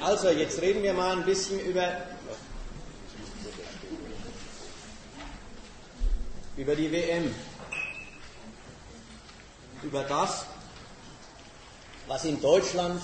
Also, jetzt reden wir mal ein bisschen über die WM. Über das, was in Deutschland,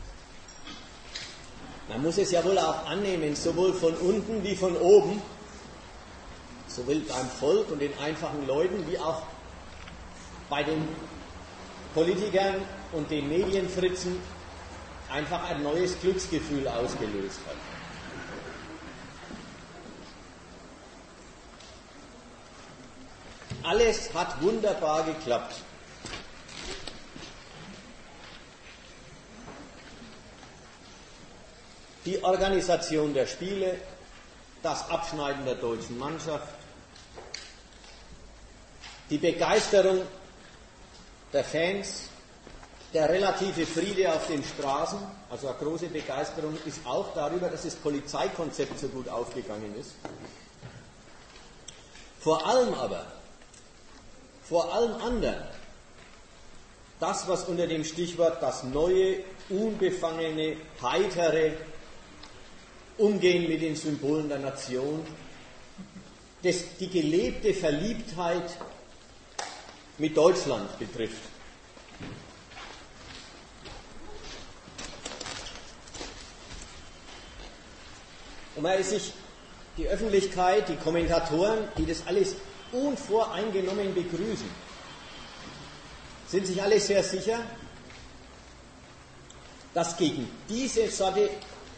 man muss es ja wohl auch annehmen, sowohl von unten wie von oben, sowohl beim Volk und den einfachen Leuten, wie auch bei den Politikern und den Medienfritzen, einfach ein neues Glücksgefühl ausgelöst hat. Alles hat wunderbar geklappt. Die Organisation der Spiele, das Abschneiden der deutschen Mannschaft, die Begeisterung der Fans, der relative Friede auf den Straßen, also eine große Begeisterung ist auch darüber, dass das Polizeikonzept so gut aufgegangen ist. Vor allem aber, vor allem anderen, das, was unter dem Stichwort das neue, unbefangene, heitere Umgehen mit den Symbolen der Nation, die gelebte Verliebtheit mit Deutschland betrifft. Und weil sich die Öffentlichkeit, die Kommentatoren, die das alles unvoreingenommen begrüßen, sind sich alle sehr sicher, dass gegen diese Sorte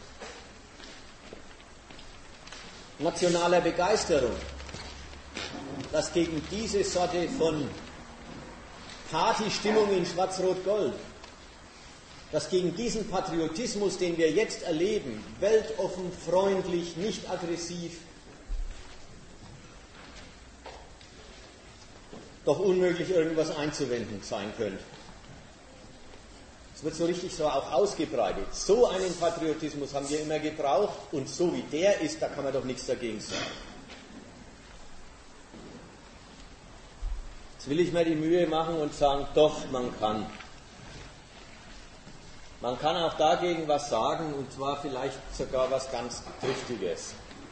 nationaler Begeisterung, dass gegen diese Sorte von Partystimmung in Schwarz-Rot-Gold, dass gegen diesen Patriotismus, den wir jetzt erleben, weltoffen, freundlich, nicht aggressiv, doch unmöglich irgendwas einzuwenden sein könnte. Es wird so richtig so auch ausgebreitet. So einen Patriotismus haben wir immer gebraucht und so wie der ist, da kann man doch nichts dagegen sagen. Jetzt will ich mir die Mühe machen und sagen, doch, man kann. Man kann auch dagegen was sagen und zwar vielleicht sogar was ganz Triftiges.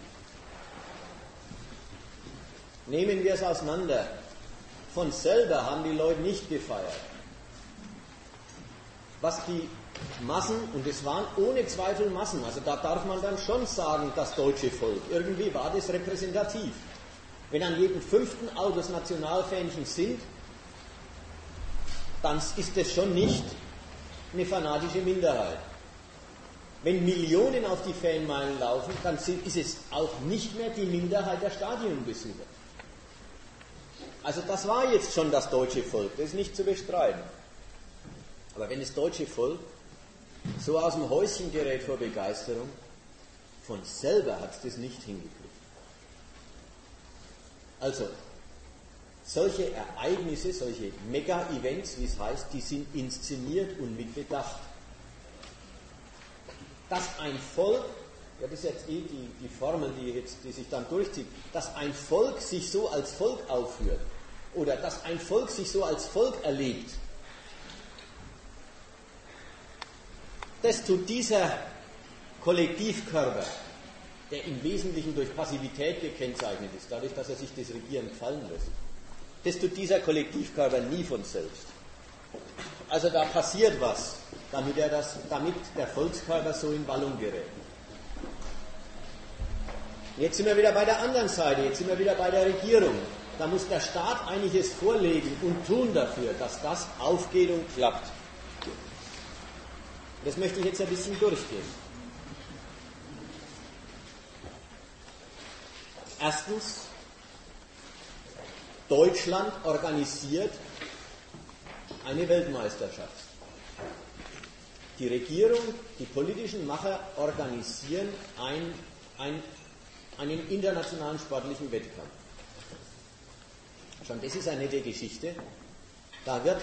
Nehmen wir es auseinander. Von selber haben die Leute nicht gefeiert. Was die Massen, und es waren ohne Zweifel Massen, also da darf man dann schon sagen, das deutsche Volk, irgendwie war das repräsentativ. Wenn an jedem 5. Auto das Nationalfähnchen sind, dann ist das schon nicht eine fanatische Minderheit. Wenn Millionen auf die Fanmeilen laufen, dann ist es auch nicht mehr die Minderheit der Stadionbesucher. Also das war jetzt schon das deutsche Volk, das ist nicht zu bestreiten. Aber wenn das deutsche Volk so aus dem Häuschen gerät vor Begeisterung, von selber hat es das nicht hingekriegt. Also, solche Ereignisse, solche Mega-Events, wie es heißt, die sind inszeniert und mit Bedacht. Dass ein Volk, ja das ist jetzt die Formel, die sich dann durchzieht, dass ein Volk sich so als Volk aufführt oder dass ein Volk sich so als Volk erlebt, das tut dieser Kollektivkörper, der im Wesentlichen durch Passivität gekennzeichnet ist, dadurch, dass er sich das Regieren gefallen lässt, das tut dieser Kollektivkörper nie von selbst. Also da passiert was, damit der Volkskörper so in Wallung gerät. Jetzt sind wir wieder bei der anderen Seite, jetzt sind wir wieder bei der Regierung. Da muss der Staat einiges vorlegen und tun dafür, dass das aufgeht und klappt. Das möchte ich jetzt ein bisschen durchgehen. Erstens, Deutschland organisiert eine Weltmeisterschaft. Die Regierung, die politischen Macher organisieren einen internationalen sportlichen Wettkampf. Schon das ist eine nette Geschichte. Da wird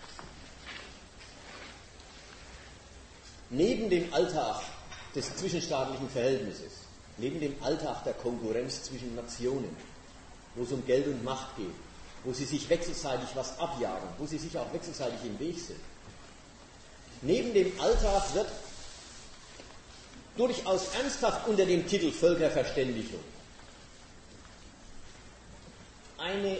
neben dem Alltag des zwischenstaatlichen Verhältnisses, neben dem Alltag der Konkurrenz zwischen Nationen, wo es um Geld und Macht geht, wo sie sich wechselseitig was abjagen, wo sie sich auch wechselseitig im Weg sind, neben dem Alltag wird durchaus ernsthaft unter dem Titel Völkerverständigung eine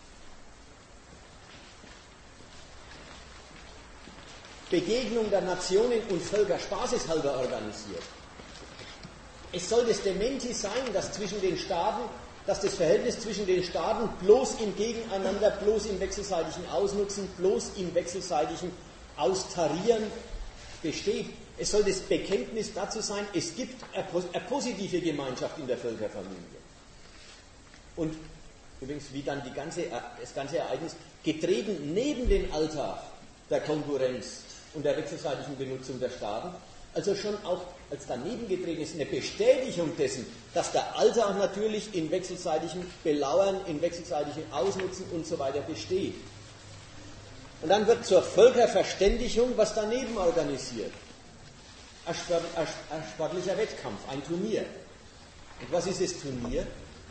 Begegnung der Nationen und Völker spaßeshalber organisiert. Es soll das Dementi sein, dass das Verhältnis zwischen den Staaten bloß im Gegeneinander, bloß im wechselseitigen Ausnutzen, bloß im wechselseitigen Austarieren besteht. Es soll das Bekenntnis dazu sein, es gibt eine positive Gemeinschaft in der Völkerfamilie. Und übrigens, wie dann das ganze Ereignis getreten neben den Alltag der Konkurrenz und der wechselseitigen Benutzung der Staaten, also schon auch als daneben getreten ist, eine Bestätigung dessen, dass der Alltag natürlich in wechselseitigem Belauern, in wechselseitigem Ausnutzen und so weiter besteht. Und dann wird zur Völkerverständigung was daneben organisiert. Ein sportlicher Wettkampf, ein Turnier. Und was ist das Turnier?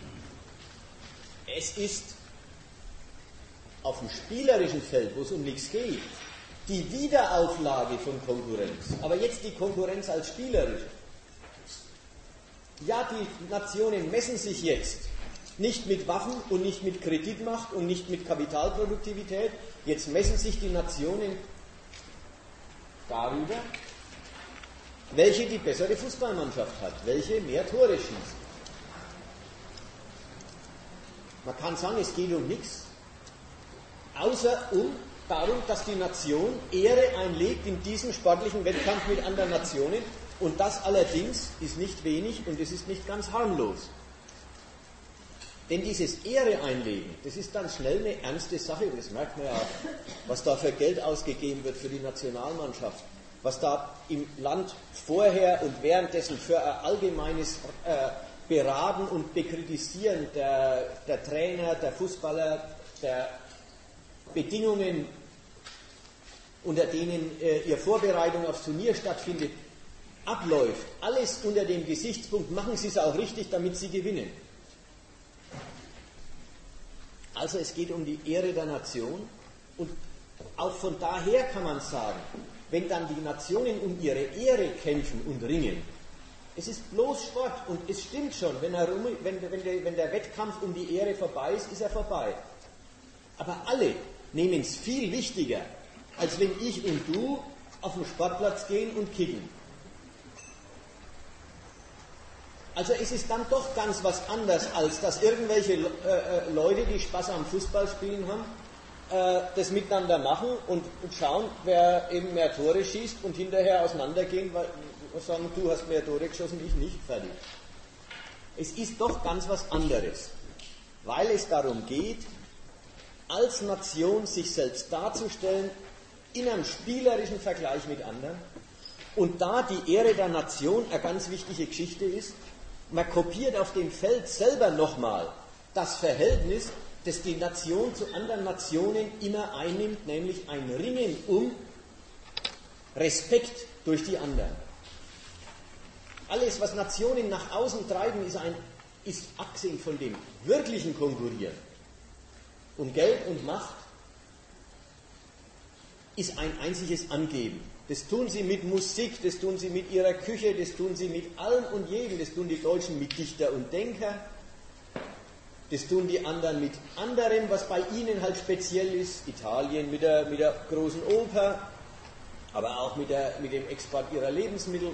Es ist auf dem spielerischen Feld, wo es um nichts geht, die Wiederauflage von Konkurrenz. Aber jetzt die Konkurrenz als spielerische. Ja, die Nationen messen sich jetzt nicht mit Waffen und nicht mit Kreditmacht und nicht mit Kapitalproduktivität. Jetzt messen sich die Nationen darüber, welche die bessere Fußballmannschaft hat, welche mehr Tore schießt. Man kann sagen, es geht um nichts, außer darum, dass die Nation Ehre einlegt in diesen sportlichen Wettkampf mit anderen Nationen, und das allerdings ist nicht wenig und es ist nicht ganz harmlos. Denn dieses Ehre einlegen, das ist dann schnell eine ernste Sache, und das merkt man ja auch, was da für Geld ausgegeben wird für die Nationalmannschaft, was da im Land vorher und währenddessen für ein allgemeines Beraten und Bekritisieren der Trainer, der Fußballer, der Bedingungen, unter denen ihre Vorbereitung aufs Turnier stattfindet, abläuft. Alles unter dem Gesichtspunkt, machen Sie es auch richtig, damit Sie gewinnen. Also es geht um die Ehre der Nation, und auch von daher kann man sagen, wenn dann die Nationen um ihre Ehre kämpfen und ringen, es ist bloß Sport, und es stimmt schon, wenn der Wettkampf um die Ehre vorbei ist, ist er vorbei. Aber alle nehmen es viel wichtiger, als wenn ich und du auf den Sportplatz gehen und kicken. Also es ist dann doch ganz was anderes, als dass irgendwelche Leute, die Spaß am Fußballspielen haben, das miteinander machen und schauen, wer eben mehr Tore schießt, und hinterher auseinandergehen, weil sagen, du hast mehr Tore geschossen, ich nicht, fertig. Es ist doch ganz was anderes, weil es darum geht, als Nation sich selbst darzustellen, in einem spielerischen Vergleich mit anderen, und da die Ehre der Nation eine ganz wichtige Geschichte ist, man kopiert auf dem Feld selber nochmal das Verhältnis, das die Nation zu anderen Nationen immer einnimmt, nämlich ein Ringen um Respekt durch die anderen. Alles, was Nationen nach außen treiben, ist abgesehen von dem wirklichen Konkurrieren um Geld und Macht, ist ein einziges Angeben. Das tun sie mit Musik, das tun sie mit ihrer Küche, das tun sie mit allem und jedem. Das tun die Deutschen mit Dichter und Denker, das tun die anderen mit anderem, was bei ihnen halt speziell ist. Italien mit der großen Oper, aber auch mit dem Export ihrer Lebensmittel.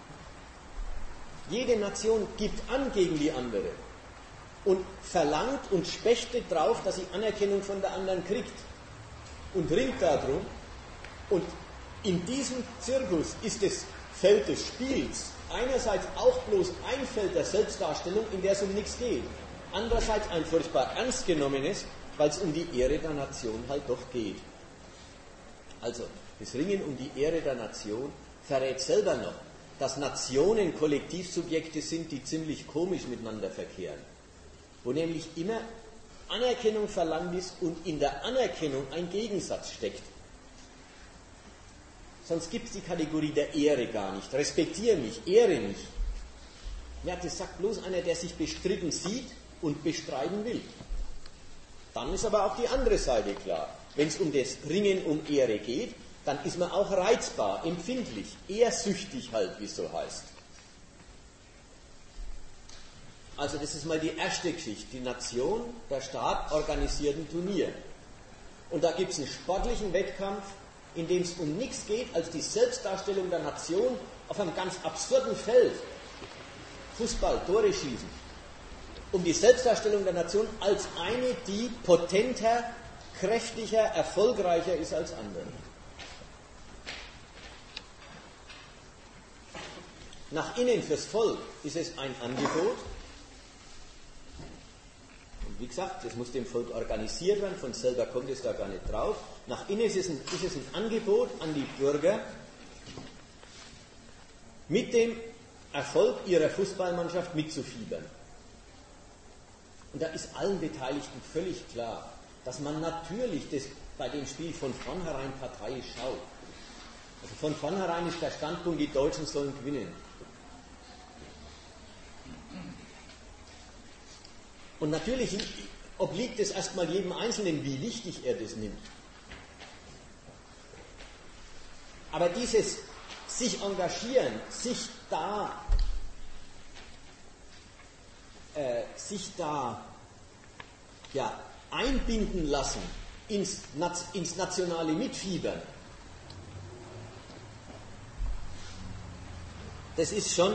Jede Nation gibt an gegen die andere und verlangt und spechtet drauf, dass sie Anerkennung von der anderen kriegt und ringt darum. Und in diesem Zirkus ist das Feld des Spiels einerseits auch bloß ein Feld der Selbstdarstellung, in der es um nichts geht. Andererseits ein furchtbar ernst genommenes, weil es um die Ehre der Nation halt doch geht. Also, das Ringen um die Ehre der Nation verrät selber noch, dass Nationen Kollektivsubjekte sind, die ziemlich komisch miteinander verkehren. Wo nämlich immer Anerkennung verlangt ist und in der Anerkennung ein Gegensatz steckt. Sonst gibt es die Kategorie der Ehre gar nicht. Respektiere mich, ehre mich. Ja, das sagt bloß einer, der sich bestritten sieht und bestreiten will. Dann ist aber auch die andere Seite klar. Wenn es um das Ringen um Ehre geht, dann ist man auch reizbar, empfindlich, ehrsüchtig halt, wie es so heißt. Also das ist mal die erste Geschichte. Die Nation, der Staat organisiert ein Turnier. Und da gibt es einen sportlichen Wettkampf, in dem es um nichts geht, als die Selbstdarstellung der Nation auf einem ganz absurden Feld. Fußball, Tore schießen. Um die Selbstdarstellung der Nation als eine, die potenter, kräftiger, erfolgreicher ist als andere. Nach innen fürs Volk ist es ein Angebot. Und wie gesagt, das muss dem Volk organisiert werden, von selber kommt es da gar nicht drauf. Nach innen ist es ein Angebot an die Bürger, mit dem Erfolg ihrer Fußballmannschaft mitzufiebern. Und da ist allen Beteiligten völlig klar, dass man natürlich das bei dem Spiel von vornherein parteiisch schaut. Also von vornherein ist der Standpunkt, die Deutschen sollen gewinnen. Und natürlich obliegt es erstmal jedem Einzelnen, wie wichtig er das nimmt. Aber dieses sich engagieren, sich da einbinden lassen ins nationale Mitfiebern, das ist schon,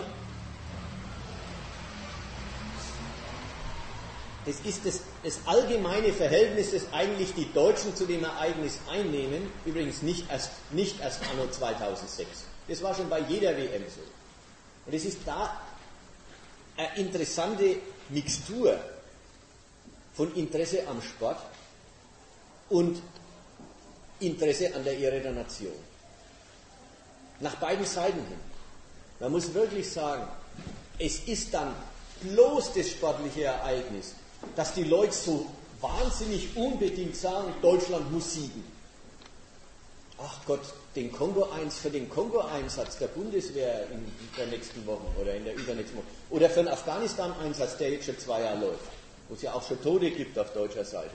das ist das allgemeine Verhältnis, das eigentlich die Deutschen zu dem Ereignis einnehmen, übrigens nicht erst anno 2006. Das war schon bei jeder WM so. Und es ist da eine interessante Mixtur von Interesse am Sport und Interesse an der Ehre der Nation. Nach beiden Seiten hin. Man muss wirklich sagen, es ist dann bloß das sportliche Ereignis, dass die Leute so wahnsinnig unbedingt sagen, Deutschland muss siegen. Ach Gott, für den Kongo-Einsatz der Bundeswehr in der nächsten Woche oder in der übernächsten Woche oder für den Afghanistan-Einsatz, der jetzt schon 2 Jahre läuft, wo es ja auch schon Tote gibt auf deutscher Seite,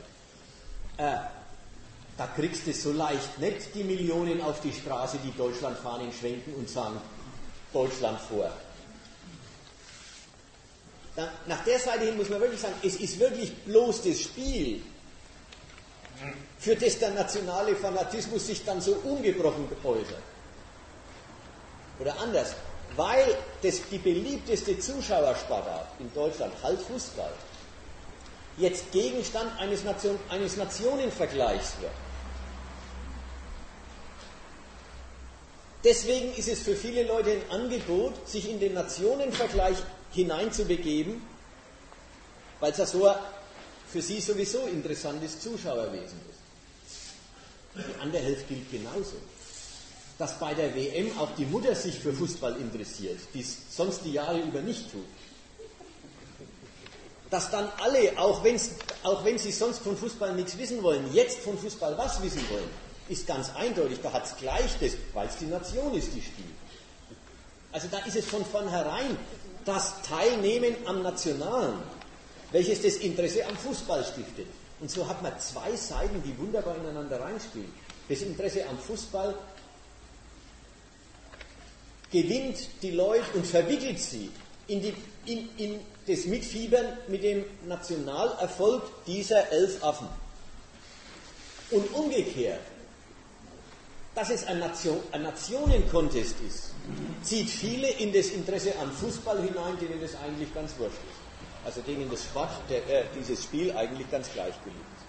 da kriegst du so leicht nicht die Millionen auf die Straße, die Deutschlandfahnen schwenken und sagen, Deutschland vor. Nach der Seite hin muss man wirklich sagen, es ist wirklich bloß das Spiel, für das der nationale Fanatismus sich dann so ungebrochen äußert. Oder anders, weil die beliebteste Zuschauersportart in Deutschland, halt Fußball, jetzt Gegenstand eines Nationenvergleichs wird. Deswegen ist es für viele Leute ein Angebot, sich in den Nationenvergleich hineinzubegeben, weil es ja so für sie sowieso interessantes Zuschauerwesen ist. Die andere Hälfte gilt genauso. Dass bei der WM auch die Mutter sich für Fußball interessiert, die es sonst die Jahre über nicht tut. Dass dann alle, auch wenn sie sonst von Fußball nichts wissen wollen, jetzt von Fußball was wissen wollen, ist ganz eindeutig. Da hat es gleich das, weil es die Nation ist, die spielt. Also da ist es von vornherein das Teilnehmen am Nationalen, welches das Interesse am Fußball stiftet. Und so hat man 2 Seiten, die wunderbar ineinander reinspielen. Das Interesse am Fußball gewinnt die Leute und verwickelt sie in das Mitfiebern mit dem Nationalerfolg dieser 11 Affen. Und umgekehrt, dass es ein Nationen-Contest ist, zieht viele in das Interesse am Fußball hinein, denen das eigentlich ganz wurscht ist. Also denen das dieses Spiel eigentlich ganz gleichgültig ist.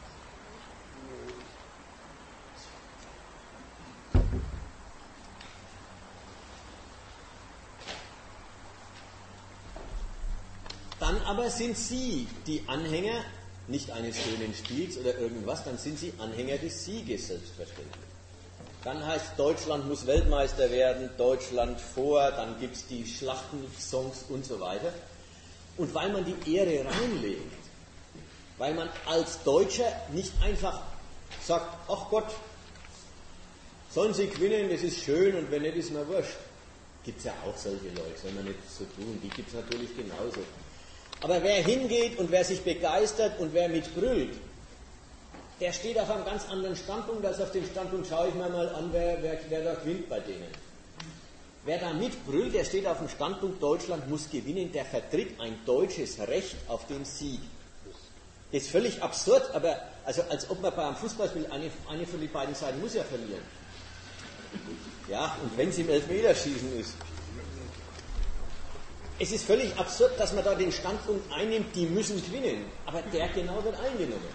Dann aber sind sie die Anhänger, nicht eines schönen Spiels oder irgendwas, dann sind sie Anhänger des Sieges, selbstverständlich. Dann heißt, Deutschland muss Weltmeister werden, Deutschland vor, dann gibt es die Schlachtensongs und so weiter. Und weil man die Ehre reinlegt, weil man als Deutscher nicht einfach sagt, ach Gott, sollen sie gewinnen, das ist schön und wenn nicht, ist mir wurscht. Gibt es ja auch solche Leute, soll man nicht so tun, die gibt es natürlich genauso. Aber wer hingeht und wer sich begeistert und wer mitbrüllt, der steht auf einem ganz anderen Standpunkt, als auf dem Standpunkt, schaue ich mir mal an, wer da gewinnt bei denen. Wer da mitbrüllt, der steht auf dem Standpunkt, Deutschland muss gewinnen, der vertritt ein deutsches Recht auf den Sieg. Das ist völlig absurd, aber also als ob man bei einem Fußballspiel eine von den beiden Seiten muss ja verlieren. Ja, und wenn es im Elfmeterschießen ist. Es ist völlig absurd, dass man da den Standpunkt einnimmt, die müssen gewinnen, aber der genau wird eingenommen.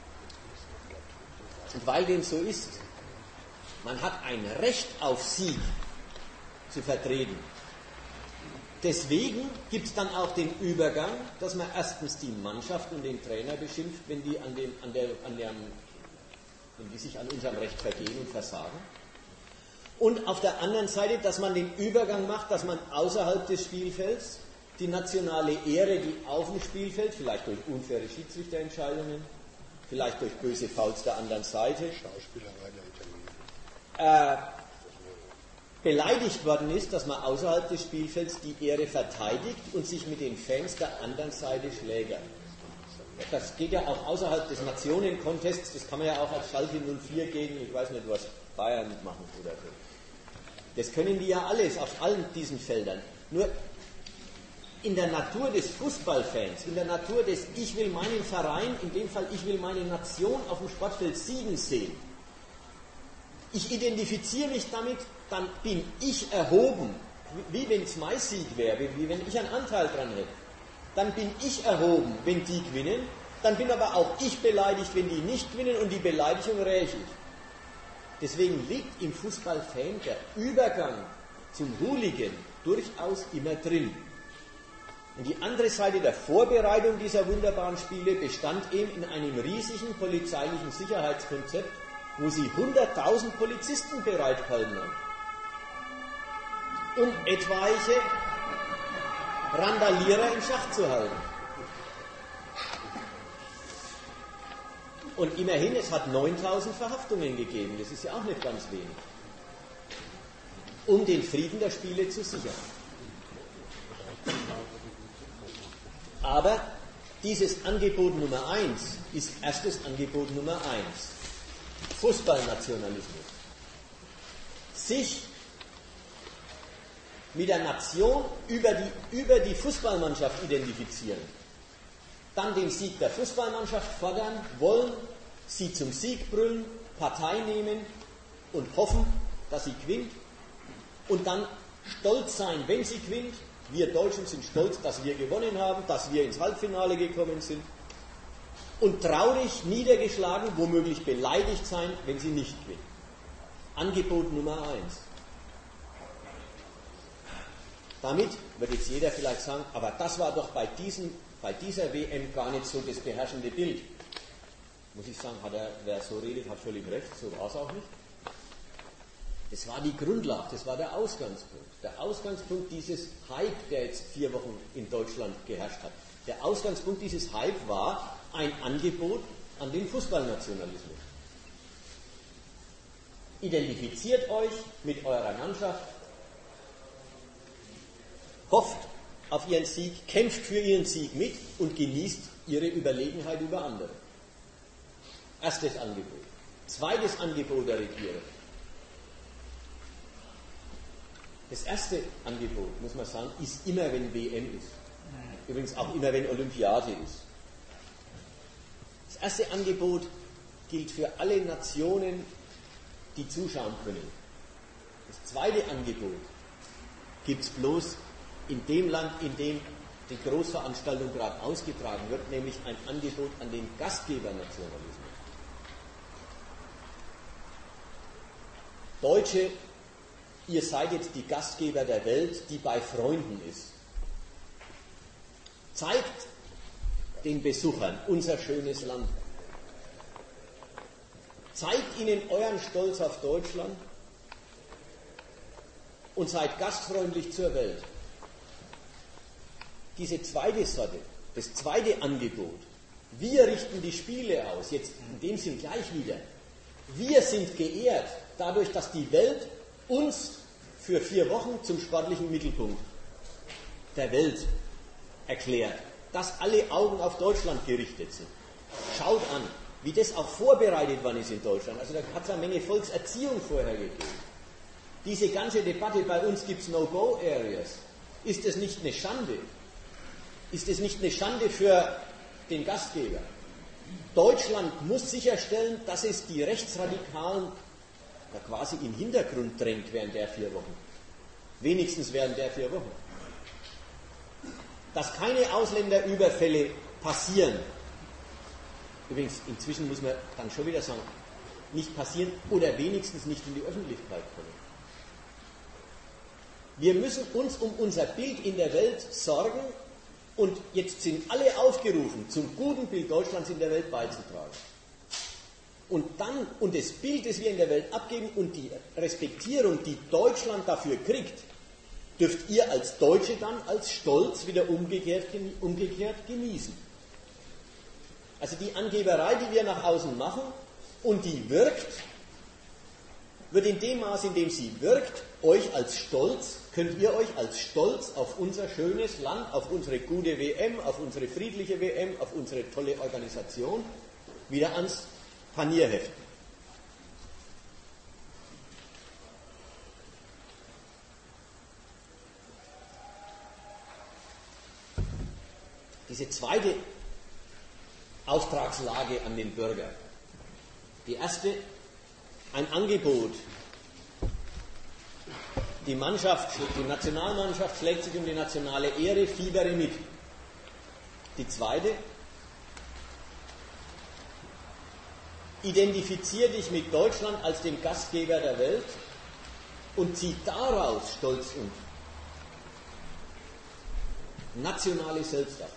Und weil dem so ist, man hat ein Recht auf Sieg zu vertreten. Deswegen gibt es dann auch den Übergang, dass man erstens die Mannschaft und den Trainer beschimpft, wenn die sich an unserem Recht vergehen und versagen. Und auf der anderen Seite, dass man den Übergang macht, dass man außerhalb des Spielfelds die nationale Ehre, die auf dem Spielfeld, vielleicht durch unfaire Schiedsrichterentscheidungen, vielleicht durch böse Fouls der anderen Seite, beleidigt worden ist, dass man außerhalb des Spielfelds die Ehre verteidigt und sich mit den Fans der anderen Seite schlägert. Das geht ja auch außerhalb des Nationen-Contests, das kann man ja auch als Schalke 04 gegen, ich weiß nicht was, Bayern machen oder so. Das können die ja alles, auf allen diesen Feldern. Nur in der Natur des Fußballfans, in der Natur des ich will meinen Verein, in dem Fall ich will meine Nation auf dem Sportfeld siegen sehen. Ich identifiziere mich damit, dann bin ich erhoben, wie wenn es mein Sieg wäre, wie wenn ich einen Anteil dran hätte. Dann bin ich erhoben, wenn die gewinnen, dann bin aber auch ich beleidigt, wenn die nicht gewinnen und die Beleidigung räche ich. Deswegen liegt im Fußballfan der Übergang zum Hooligan durchaus immer drin. Und die andere Seite der Vorbereitung dieser wunderbaren Spiele bestand eben in einem riesigen polizeilichen Sicherheitskonzept, wo sie 100.000 Polizisten bereitgehalten haben, um etwaige Randalierer in Schach zu halten. Und immerhin, es hat 9.000 Verhaftungen gegeben, das ist ja auch nicht ganz wenig, um den Frieden der Spiele zu sichern. Aber dieses Angebot Nummer 1 ist erstes Angebot Nummer 1. Fußballnationalismus. Sich mit der Nation über die Fußballmannschaft identifizieren. Dann den Sieg der Fußballmannschaft fordern, wollen, sie zum Sieg brüllen, Partei nehmen und hoffen, dass sie gewinnt. Und dann stolz sein, wenn sie gewinnt. Wir Deutschen sind stolz, dass wir gewonnen haben, dass wir ins Halbfinale gekommen sind. Und traurig, niedergeschlagen, womöglich beleidigt sein, wenn sie nicht gewinnt. Angebot Nummer 1. Damit wird jetzt jeder vielleicht sagen, aber das war doch bei dieser WM gar nicht so das beherrschende Bild. Muss ich sagen, wer so redet, hat völlig recht, so war es auch nicht. Das war die Grundlage, das war der Ausgangspunkt. Der Ausgangspunkt dieses Hype, der jetzt 4 Wochen in Deutschland geherrscht hat. Der Ausgangspunkt dieses Hype war ein Angebot an den Fußballnationalismus. Identifiziert euch mit eurer Mannschaft, hofft auf ihren Sieg, kämpft für ihren Sieg mit und genießt ihre Überlegenheit über andere. Erstes Angebot. Zweites Angebot der Regierung. Das erste Angebot, muss man sagen, ist immer, wenn WM ist. Übrigens auch immer, wenn Olympiade ist. Das erste Angebot gilt für alle Nationen, die zuschauen können. Das zweite Angebot gibt es bloß in dem Land, in dem die Großveranstaltung gerade ausgetragen wird, nämlich ein Angebot an den Gastgebernationalismus. Deutsche, ihr seid jetzt die Gastgeber der Welt, die bei Freunden ist. Zeigt den Besuchern unser schönes Land. Zeigt ihnen euren Stolz auf Deutschland und seid gastfreundlich zur Welt. Diese zweite Sorte, das zweite Angebot, wir richten die Spiele aus, jetzt in dem Sinn gleich wieder. Wir sind geehrt dadurch, dass die Welt uns für 4 Wochen zum sportlichen Mittelpunkt der Welt erklärt, dass alle Augen auf Deutschland gerichtet sind. Schaut an, wie das auch vorbereitet worden ist in Deutschland. Also da hat es eine Menge Volkserziehung vorher gegeben. diese ganze Debatte, bei uns gibt es No-Go-Areas, ist es nicht eine Schande? Ist es nicht eine Schande für den Gastgeber? Deutschland muss sicherstellen, dass es die Rechtsradikalen quasi in den Hintergrund drängt während der 4 Wochen. Wenigstens während der 4 Wochen. Dass keine Ausländerüberfälle passieren. Übrigens, inzwischen muss man dann schon wieder sagen, nicht passieren oder wenigstens nicht in die Öffentlichkeit kommen. Wir müssen uns um unser Bild in der Welt sorgen und jetzt sind alle aufgerufen, zum guten Bild Deutschlands in der Welt beizutragen. Und das Bild, das wir in der Welt abgeben und die Respektierung, die Deutschland dafür kriegt, dürft ihr als Deutsche dann als Stolz wieder umgekehrt genießen. Also die Angeberei, die wir nach außen machen und die wirkt, wird in dem Maß, in dem sie wirkt, könnt ihr euch als Stolz auf unser schönes Land, auf unsere gute WM, auf unsere friedliche WM, auf unsere tolle Organisation wieder ans Panier heften. Diese zweite Auftragslage an den Bürger. Die erste, ein Angebot. Die Nationalmannschaft schlägt sich um die nationale Ehre, fiebere mit. Die zweite, identifiziere dich mit Deutschland als dem Gastgeber der Welt und zieh daraus Stolz und nationale Selbstachtung.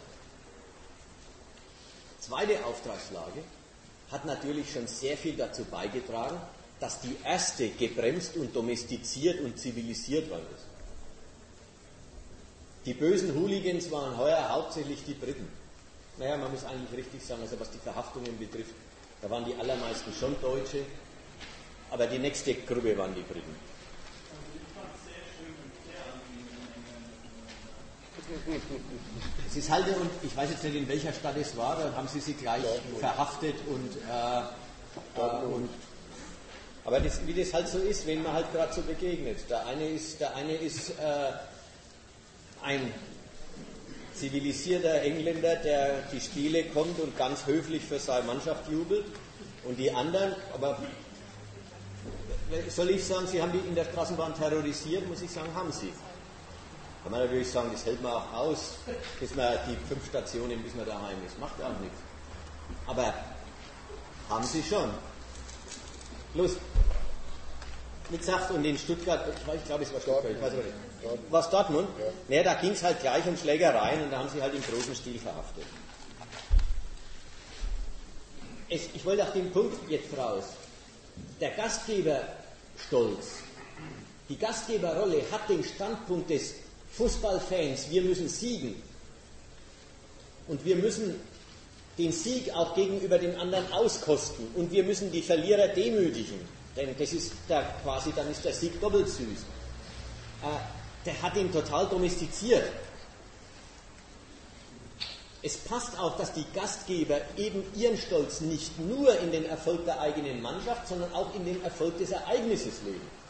Zweite Auftragslage hat natürlich schon sehr viel dazu beigetragen, dass die erste gebremst und domestiziert und zivilisiert worden ist. Die bösen Hooligans waren heuer hauptsächlich die Briten. Naja, man muss eigentlich richtig sagen, also was die Verhaftungen betrifft, da waren die allermeisten schon Deutsche, aber die nächste Gruppe waren die Briten. Es ist halt, und ich weiß jetzt nicht, in welcher Stadt es war, da haben sie gleich verhaftet aber wie das halt so ist, wenn man halt gerade so begegnet. Der eine ist ein zivilisierter Engländer, der die Spiele kommt und ganz höflich für seine Mannschaft jubelt, und die anderen, aber soll ich sagen, sie haben die in der Straßenbahn terrorisiert, muss ich sagen, haben sie. Kann man natürlich sagen, das hält man auch aus, bis man die 5 Stationen, bis man daheim ist. Macht auch nichts. Aber haben sie schon. Bloß, wie gesagt, und in Stuttgart, ich glaube, es war Stuttgart, ich weiß aber nicht. War es Dortmund? Ja. Naja, da ging es halt gleich um Schlägereien und da haben sie halt im großen Stil verhaftet. Ich wollte auf den Punkt jetzt raus. Der Gastgeberstolz, die Gastgeberrolle hat den Standpunkt des Fußballfans, wir müssen siegen. Und wir müssen den Sieg auch gegenüber den anderen auskosten. Und wir müssen die Verlierer demütigen. Denn das ist dann ist der Sieg doppelt süß. Der hat ihn total domestiziert. Es passt auch, dass die Gastgeber eben ihren Stolz nicht nur in den Erfolg der eigenen Mannschaft, sondern auch in den Erfolg des Ereignisses legen.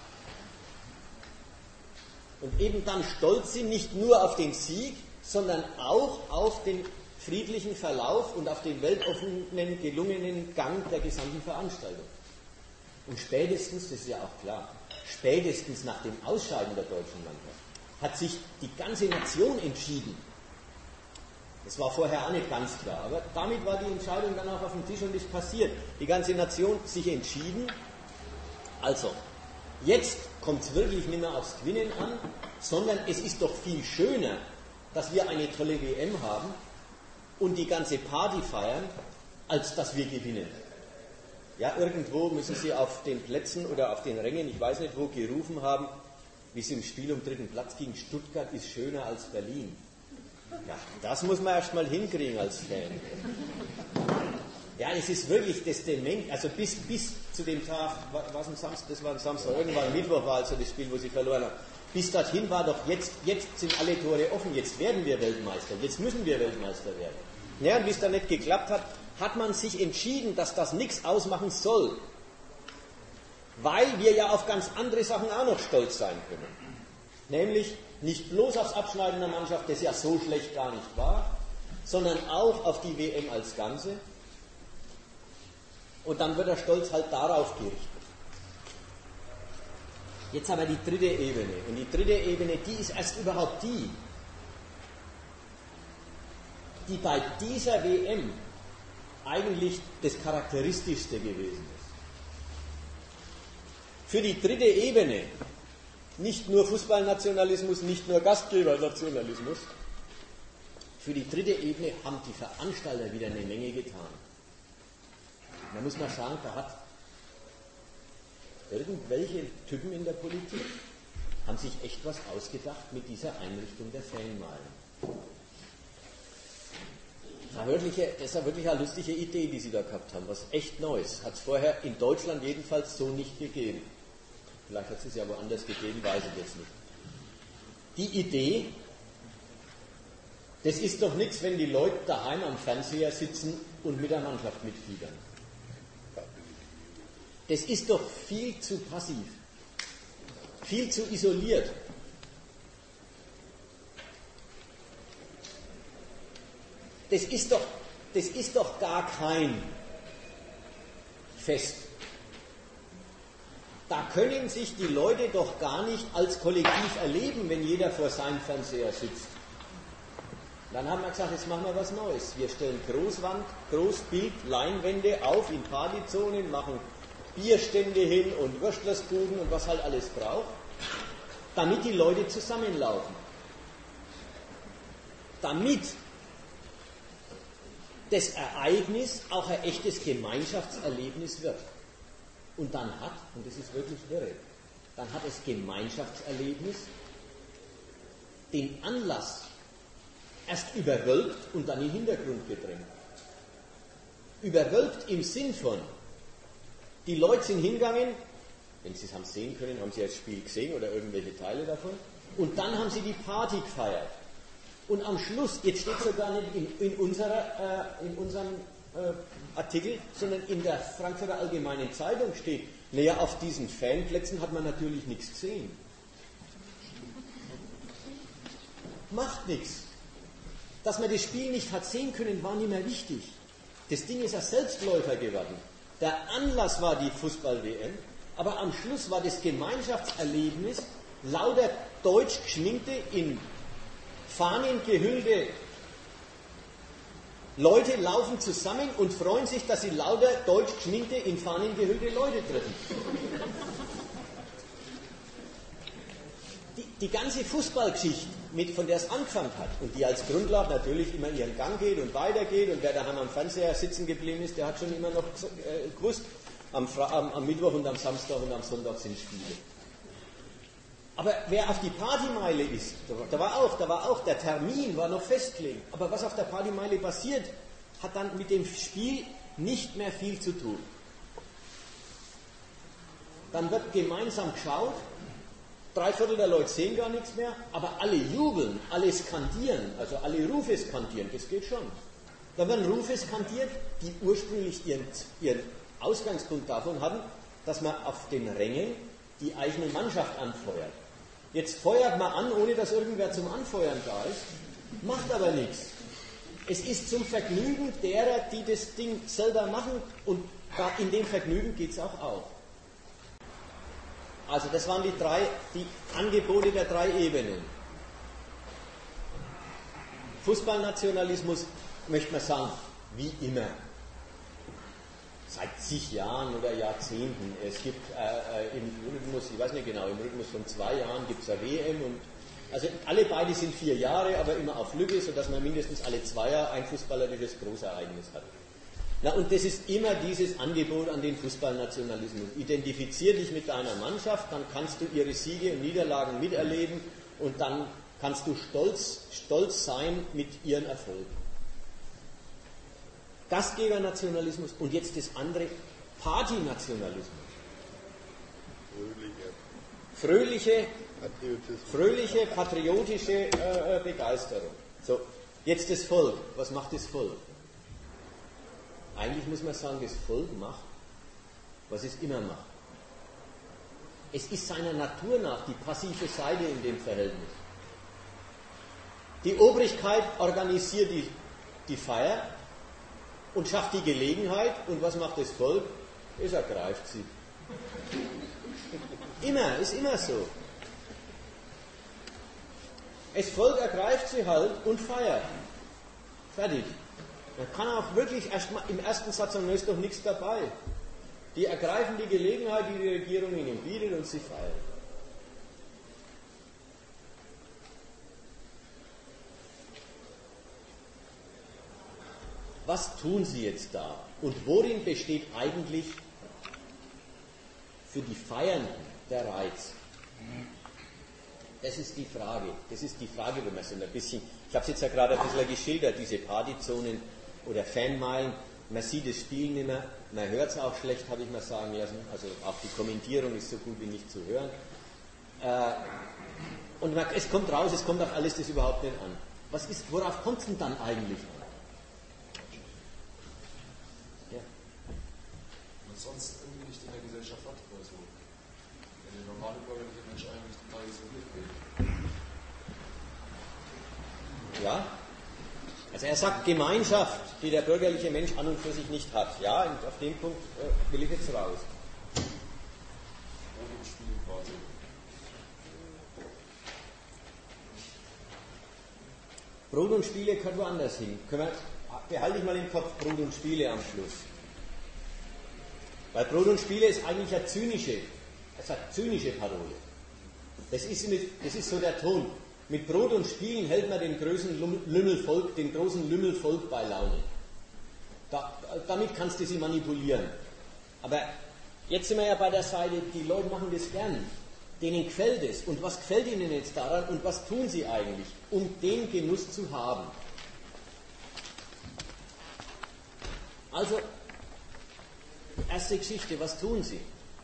Und eben dann stolz sind nicht nur auf den Sieg, sondern auch auf den friedlichen Verlauf und auf den weltoffenen, gelungenen Gang der gesamten Veranstaltung. Und spätestens, das ist ja auch klar, spätestens nach dem Ausscheiden der deutschen Mannschaft hat sich die ganze Nation entschieden. Das war vorher auch nicht ganz klar, aber damit war die Entscheidung dann auch auf dem Tisch und ist passiert. Die ganze Nation sich entschieden, also, jetzt kommt es wirklich nicht mehr aufs Gewinnen an, sondern es ist doch viel schöner, dass wir eine tolle WM haben und die ganze Party feiern, als dass wir gewinnen. Ja, irgendwo müssen sie auf den Plätzen oder auf den Rängen, ich weiß nicht wo, gerufen haben, wie es im Spiel um 3. Platz ging, Stuttgart ist schöner als Berlin. Ja, das muss man erst mal hinkriegen als Fan. Ja, es ist wirklich das Dement, also bis zu dem Tag, was ein Samstag, das war ein Samstag, irgendwann Mittwoch war also das Spiel, wo sie verloren haben. Bis dorthin war doch, jetzt sind alle Tore offen, jetzt werden wir Weltmeister, jetzt müssen wir Weltmeister werden. Ja, und bis es dann nicht geklappt hat, hat man sich entschieden, dass das nichts ausmachen soll. weil wir ja auf ganz andere Sachen auch noch stolz sein können. Nämlich nicht bloß aufs Abschneiden der Mannschaft, das ja so schlecht gar nicht war, sondern auch auf die WM als Ganze. Und dann wird der Stolz halt darauf gerichtet. Jetzt aber die dritte Ebene. Und die dritte Ebene, die ist erst überhaupt die bei dieser WM eigentlich das Charakteristischste gewesen ist. Für die dritte Ebene, nicht nur Fußballnationalismus, nicht nur Gastgebernationalismus, für die dritte Ebene haben die Veranstalter wieder eine Menge getan. Da muss man sagen, da hat irgendwelche Typen in der Politik haben sich echt was ausgedacht mit dieser Einrichtung der Fanmeilen. Das war wirklich eine lustige Idee, die sie da gehabt haben, was echt Neues. Hat es vorher in Deutschland jedenfalls so nicht gegeben. Vielleicht hat es ja woanders gegeben, weiß ich jetzt nicht. Die Idee, das ist doch nichts, wenn die Leute daheim am Fernseher sitzen und mit der Mannschaft mitfiebern. Das ist doch viel zu passiv, viel zu isoliert. Das ist doch gar kein Fest. Da können sich die Leute doch gar nicht als Kollektiv erleben, wenn jeder vor seinem Fernseher sitzt. Dann haben wir gesagt, jetzt machen wir was Neues. Wir stellen Großwand, Großbild, Leinwände auf in Partyzonen, machen Bierstände hin und Würstlersbuden und was halt alles braucht, damit die Leute zusammenlaufen. Damit das Ereignis auch ein echtes Gemeinschaftserlebnis wird. Und dann hat, und das ist wirklich irre, dann hat das Gemeinschaftserlebnis den Anlass erst überwölbt und dann in den Hintergrund gedrängt. Überwölbt im Sinn von, die Leute sind hingegangen, wenn sie es haben sehen können, haben sie das Spiel gesehen oder irgendwelche Teile davon, und dann haben sie die Party gefeiert. Und am Schluss, jetzt steht sogar nicht in unserem Artikel, sondern in der Frankfurter Allgemeinen Zeitung steht, naja, auf diesen Fanplätzen hat man natürlich nichts gesehen. Macht nichts. Dass man das Spiel nicht hat sehen können, war nicht mehr wichtig. Das Ding ist ein Selbstläufer geworden. Der Anlass war die Fußball-WM, aber am Schluss war das Gemeinschaftserlebnis lauter deutsch geschminkte, in Fahnen gehüllte Leute laufen zusammen und freuen sich, dass sie lauter deutsch geschminkte, in Fahnen gehüllte Leute treffen. Die ganze Fußballgeschichte, von der es angefangen hat und die als Grundlage natürlich immer ihren Gang geht und weitergeht, und wer daheim am Fernseher sitzen geblieben ist, der hat schon immer noch gewusst, am Mittwoch und am Samstag und am Sonntag sind Spiele. Aber wer auf die Partymeile ist, da war auch, der Termin war noch festgelegt. Aber was auf der Partymeile passiert, hat dann mit dem Spiel nicht mehr viel zu tun. Dann wird gemeinsam geschaut, 3/4 der Leute sehen gar nichts mehr, aber alle jubeln, alle skandieren, also alle Rufe skandieren, das geht schon. Da werden Rufe skandiert, die ursprünglich ihren Ausgangspunkt davon hatten, dass man auf den Rängen die eigene Mannschaft anfeuert. Jetzt feuert man an, ohne dass irgendwer zum Anfeuern da ist, macht aber nichts. Es ist zum Vergnügen derer, die das Ding selber machen, und in dem Vergnügen geht es auch auf. Also das waren die Angebote der 3 Ebenen. Fußballnationalismus, möchte man sagen, wie immer. Seit zig Jahren oder Jahrzehnten. Es gibt im Rhythmus, ich weiß nicht genau, im Rhythmus von 2 Jahren gibt es eine WM, und also alle beide sind 4 Jahre, aber immer auf Lücke, sodass man mindestens alle 2 Jahre ein fußballerisches Großereignis hat. Na, und das ist immer dieses Angebot an den Fußballnationalismus. Identifizier dich mit deiner Mannschaft, dann kannst du ihre Siege und Niederlagen miterleben, und dann kannst du stolz sein mit ihren Erfolgen. Gastgebernationalismus und jetzt das andere, Partynationalismus. Fröhliche, patriotische Begeisterung. So, jetzt das Volk. Was macht das Volk? Eigentlich muss man sagen, das Volk macht, was es immer macht. Es ist seiner Natur nach die passive Seite in dem Verhältnis. Die Obrigkeit organisiert die Feier und schafft die Gelegenheit. Und was macht das Volk? Es ergreift sie. Immer, ist immer so. Das Volk ergreift sie halt und feiert. Fertig. Man kann auch wirklich erstmal im ersten Satz sagen, da ist doch nichts dabei. Die ergreifen die Gelegenheit, die die Regierung ihnen bietet, und sie feiern. Was tun sie jetzt da? Und worin besteht eigentlich für die Feiernden der Reiz? Das ist die Frage. Das ist die Frage, wenn man so ein bisschen, ich habe es jetzt ja gerade ein bisschen geschildert, diese Partyzonen oder Fanmeilen, man sieht das Spiel nicht mehr, man hört es auch schlecht, habe ich mal sagen lassen, also auch die Kommentierung ist so gut wie nicht zu hören. Und es kommt raus, es kommt auf alles das überhaupt nicht an. Worauf kommt es denn dann eigentlich an? Ja. Was sonst irgendwie nicht in der Gesellschaft hat, oder so. Wenn der normale bürgerliche Mensch eigentlich total isoliert wird. Ja? Also er sagt Gemeinschaft, die der bürgerliche Mensch an und für sich nicht hat. Ja, und auf den Punkt will ich jetzt raus. Brot und Spiel quasi. Brot und Spiele können woanders hin. Behalte ich mal im Kopf Brot und Spiele am Schluss. Weil Brot und Spiele ist eigentlich eine zynische Parole. Das ist so der Ton. Mit Brot und Spielen hält man den großen Lümmelvolk bei Laune. Damit kannst du sie manipulieren. Aber jetzt sind wir ja bei der Seite, die Leute machen das gern. Denen gefällt es. Und was gefällt ihnen jetzt daran und was tun sie eigentlich, um den Genuss zu haben? Also, erste Geschichte, was tun sie?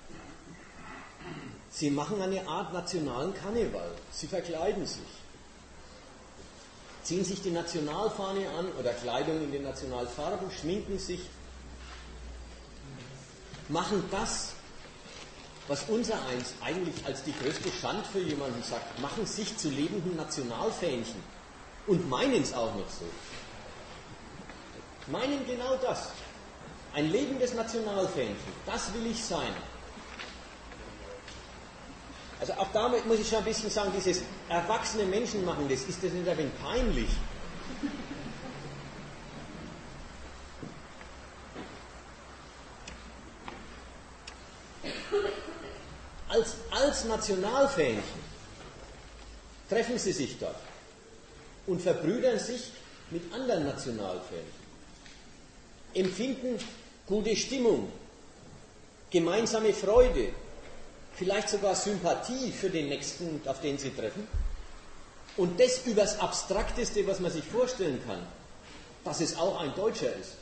Sie machen eine Art nationalen Karneval. Sie verkleiden sich. Ziehen sich die Nationalfahne an oder Kleidung in den Nationalfarben, schminken sich, machen das, was unsereins eigentlich als die größte Schande für jemanden sagt, machen sich zu lebenden Nationalfähnchen und meinen es auch noch so. Meinen genau das. Ein lebendes Nationalfähnchen, das will ich sein. Also auch damit muss ich schon ein bisschen sagen, dieses erwachsene Menschen machen das, ist das nicht ein wenig peinlich? Als Nationalfähnchen treffen sie sich dort und verbrüdern sich mit anderen Nationalfähnchen, empfinden gute Stimmung, gemeinsame Freude, vielleicht sogar Sympathie für den Nächsten, auf den sie treffen. Und das übers Abstrakteste, was man sich vorstellen kann, dass es auch ein Deutscher ist.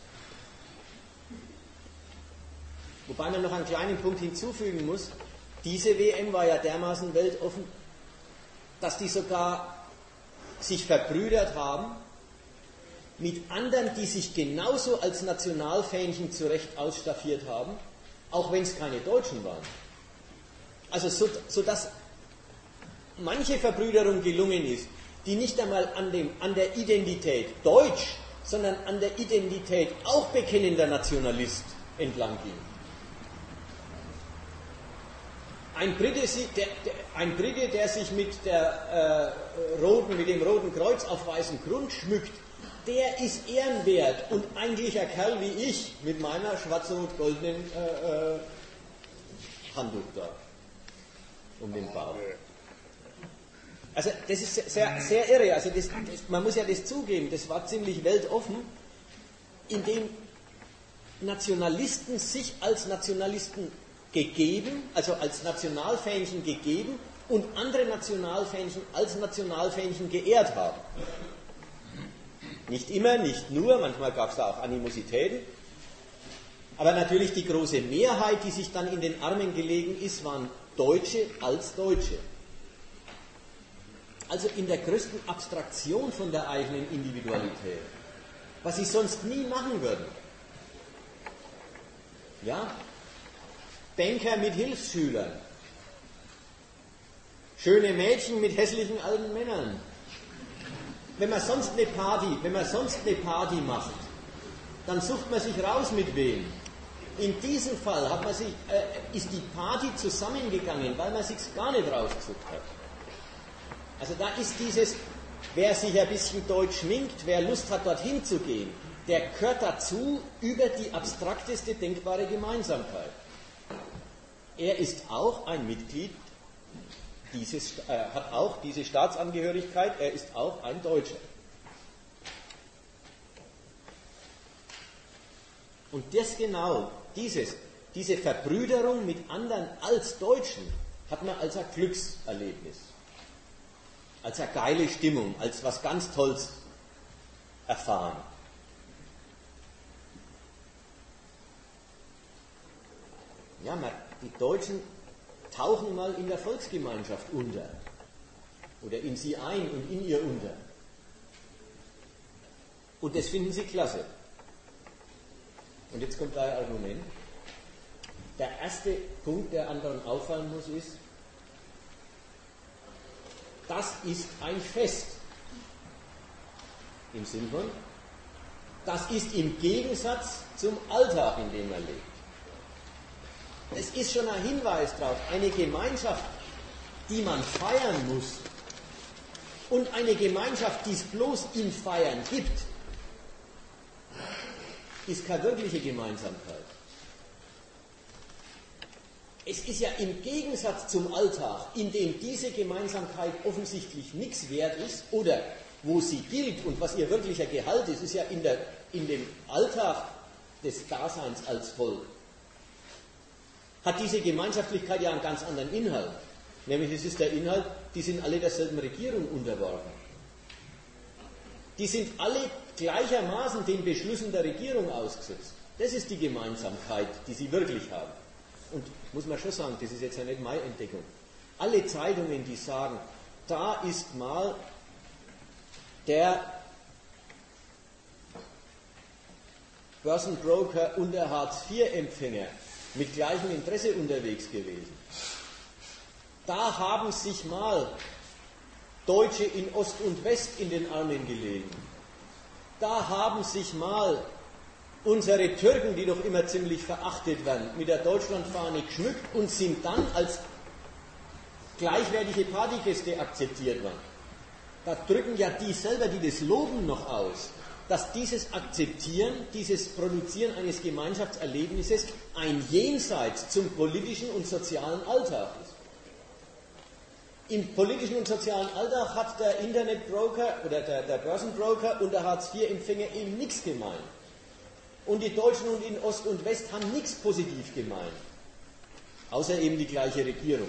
Wobei man noch einen kleinen Punkt hinzufügen muss, diese WM war ja dermaßen weltoffen, dass die sogar sich verbrüdert haben mit anderen, die sich genauso als Nationalfähnchen zurecht ausstaffiert haben, auch wenn es keine Deutschen waren. Also so dass manche Verbrüderung gelungen ist, die nicht einmal an der Identität Deutsch, sondern an der Identität auch bekennender Nationalist entlang ging. Ein Brite, der sich mit dem Roten Kreuz auf weißem Grund schmückt, der ist ehrenwert und eigentlich ein Kerl wie ich mit meiner schwarz-rot-goldenen Handtuch da um den Bauch. Also das ist sehr, sehr irre. Also man muss ja das zugeben, das war ziemlich weltoffen, indem Nationalisten sich als Nationalisten gegeben, also als Nationalfähnchen gegeben und andere Nationalfähnchen als Nationalfähnchen geehrt haben. Nicht immer, nicht nur, manchmal gab es da auch Animositäten, aber natürlich die große Mehrheit, die sich dann in den Armen gelegen ist, waren Deutsche als Deutsche. Also in der größten Abstraktion von der eigenen Individualität, was sie sonst nie machen würden. Ja? Banker mit Hilfsschülern, schöne Mädchen mit hässlichen alten Männern. Wenn man sonst eine Party macht, dann sucht man sich raus mit wem. In diesem Fall ist die Party zusammengegangen, weil man sich gar nicht rausgesucht hat. Also da ist dieses, wer sich ein bisschen deutsch schminkt, wer Lust hat, dorthin zu gehen, der gehört dazu über die abstrakteste denkbare Gemeinsamkeit. Er ist auch ein Mitglied hat auch diese Staatsangehörigkeit, er ist auch ein Deutscher. Und das genau, diese Verbrüderung mit anderen als Deutschen, hat man als ein Glückserlebnis, als eine geile Stimmung, als was ganz Tolles erfahren. Ja, die Deutschen tauchen mal in der Volksgemeinschaft unter oder in sie ein und in ihr unter. Und das finden sie klasse. Und jetzt kommt ein Argument. Der erste Punkt, der anderen auffallen muss, ist, das ist ein Fest. Im Sinn von, das ist im Gegensatz zum Alltag, in dem er lebt. Es ist schon ein Hinweis darauf, eine Gemeinschaft, die man feiern muss, und eine Gemeinschaft, die es bloß im Feiern gibt, ist keine wirkliche Gemeinsamkeit. Es ist ja im Gegensatz zum Alltag, in dem diese Gemeinsamkeit offensichtlich nichts wert ist, oder wo sie gilt und was ihr wirklicher Gehalt ist, ist ja in dem Alltag des Daseins als Volk. Hat diese Gemeinschaftlichkeit ja einen ganz anderen Inhalt. Nämlich es ist der Inhalt, die sind alle derselben Regierung unterworfen. Die sind alle gleichermaßen den Beschlüssen der Regierung ausgesetzt. Das ist die Gemeinsamkeit, die sie wirklich haben. Und muss man schon sagen, das ist jetzt ja nicht meine Entdeckung. Alle Zeitungen, die sagen, da ist mal der Börsenbroker und der Hartz-IV-Empfänger mit gleichem Interesse unterwegs gewesen. Da haben sich mal Deutsche in Ost und West in den Armen gelegen. Da haben sich mal unsere Türken, die doch immer ziemlich verachtet werden, mit der Deutschlandfahne geschmückt und sind dann als gleichwertige Partygäste akzeptiert worden. Da drücken ja die selber, die das loben, noch aus, dass dieses Akzeptieren, dieses Produzieren eines Gemeinschaftserlebnisses ein Jenseits zum politischen und sozialen Alltag ist. Im politischen und sozialen Alltag hat der Internetbroker oder der Börsenbroker und der Hartz-IV-Empfänger eben nichts gemein. Und die Deutschen und in Ost und West haben nichts positiv gemeint. Außer eben die gleiche Regierung.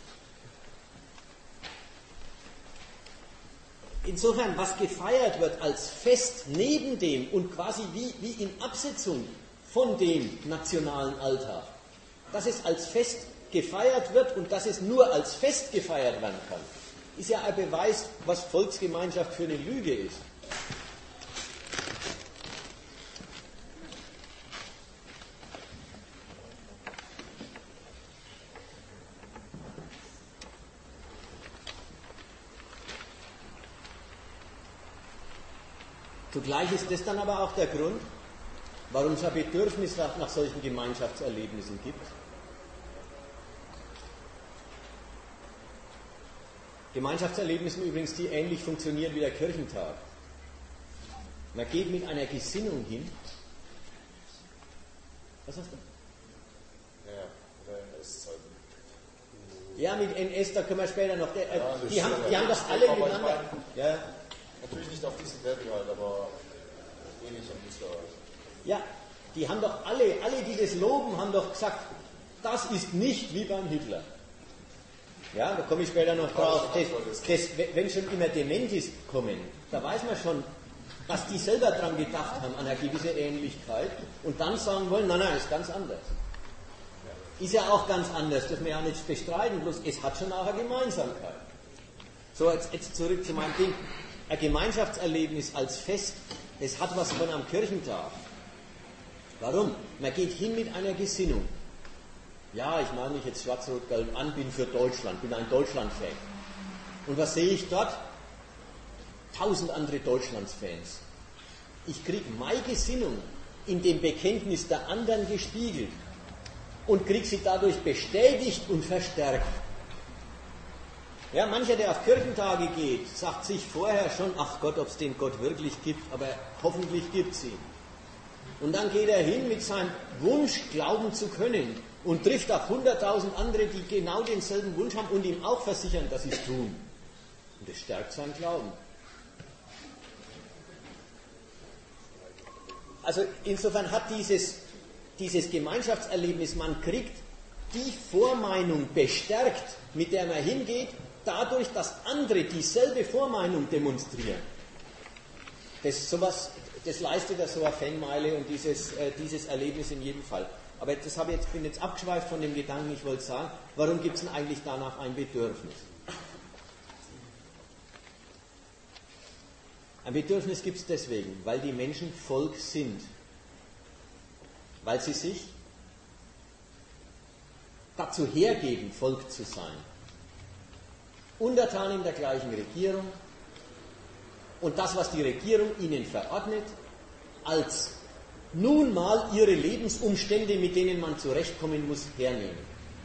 Insofern, was gefeiert wird als Fest neben dem und quasi wie in Absetzung von dem nationalen Alltag, dass es als Fest gefeiert wird und dass es nur als Fest gefeiert werden kann, ist ja ein Beweis, was Volksgemeinschaft für eine Lüge ist. Zugleich ist das dann aber auch der Grund, warum es ein Bedürfnis nach solchen Gemeinschaftserlebnissen gibt. Gemeinschaftserlebnissen übrigens, die ähnlich funktionieren wie der Kirchentag. Man geht mit einer Gesinnung hin. Was hast du? Ja, oder NS-Zeiten. Ja, mit NS, da können wir später noch. Die haben das alle miteinander. Ja. Natürlich nicht auf diesen Level halt, aber ähnlich am Muster halt. Ja, die haben doch alle, die das loben, haben doch gesagt, das ist nicht wie beim Hitler. Ja, da komme ich später noch drauf. Wenn schon immer Dementis kommen, da weiß man schon, dass die selber dran gedacht haben, an eine gewisse Ähnlichkeit, und dann sagen wollen, nein, ist ganz anders. Ist ja auch ganz anders, dürfen wir ja nicht bestreiten, bloß es hat schon auch eine Gemeinsamkeit. So, jetzt zurück zu meinem Ding. Ein Gemeinschaftserlebnis als Fest, das hat was von am Kirchentag. Warum? Man geht hin mit einer Gesinnung. Ja, ich male mich jetzt schwarz-rot-gelb an, bin für Deutschland, bin ein Deutschland-Fan. Und was sehe ich dort? 1000 andere Deutschlandsfans. Ich kriege meine Gesinnung in dem Bekenntnis der anderen gespiegelt und kriege sie dadurch bestätigt und verstärkt. Ja, mancher, der auf Kirchentage geht, sagt sich vorher schon, ach Gott, ob es den Gott wirklich gibt, aber hoffentlich gibt es ihn. Und dann geht er hin mit seinem Wunsch, glauben zu können und trifft auf 100.000 andere, die genau denselben Wunsch haben und ihm auch versichern, dass sie es tun. Und das stärkt seinen Glauben. Also insofern hat dieses Gemeinschaftserlebnis, man kriegt die Vormeinung bestärkt, mit der man hingeht, dadurch, dass andere dieselbe Vormeinung demonstrieren. Das leistet ja so eine Fanmeile und dieses Erlebnis in jedem Fall. Aber bin jetzt abgeschweift von dem Gedanken, ich wollte sagen, warum gibt es denn eigentlich danach ein Bedürfnis? Ein Bedürfnis gibt es deswegen, weil die Menschen Volk sind. Weil sie sich dazu hergeben, Volk zu sein. Untertan in der gleichen Regierung und das, was die Regierung ihnen verordnet, als nun mal ihre Lebensumstände, mit denen man zurechtkommen muss, hernehmen.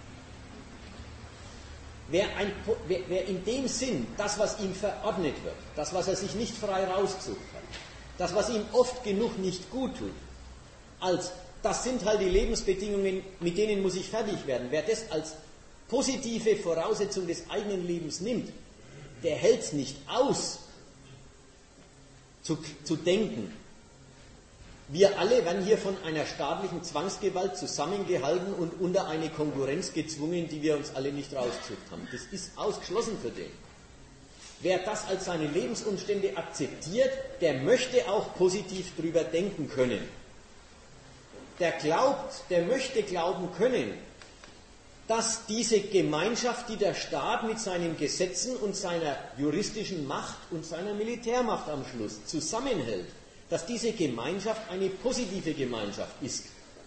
Wer in dem Sinn das, was ihm verordnet wird, das, was er sich nicht frei rausgesucht hat, das, was ihm oft genug nicht gut tut, als das sind halt die Lebensbedingungen, mit denen muss ich fertig werden. Wer das als positive Voraussetzung des eigenen Lebens nimmt, der hält es nicht aus, zu denken. Wir alle werden hier von einer staatlichen Zwangsgewalt zusammengehalten und unter eine Konkurrenz gezwungen, die wir uns alle nicht rausgesucht haben. Das ist ausgeschlossen für den. Wer das als seine Lebensumstände akzeptiert, der möchte auch positiv drüber denken können. Der möchte glauben können, dass diese Gemeinschaft, die der Staat mit seinen Gesetzen und seiner juristischen Macht und seiner Militärmacht am Schluss zusammenhält, dass diese Gemeinschaft eine positive Gemeinschaft ist.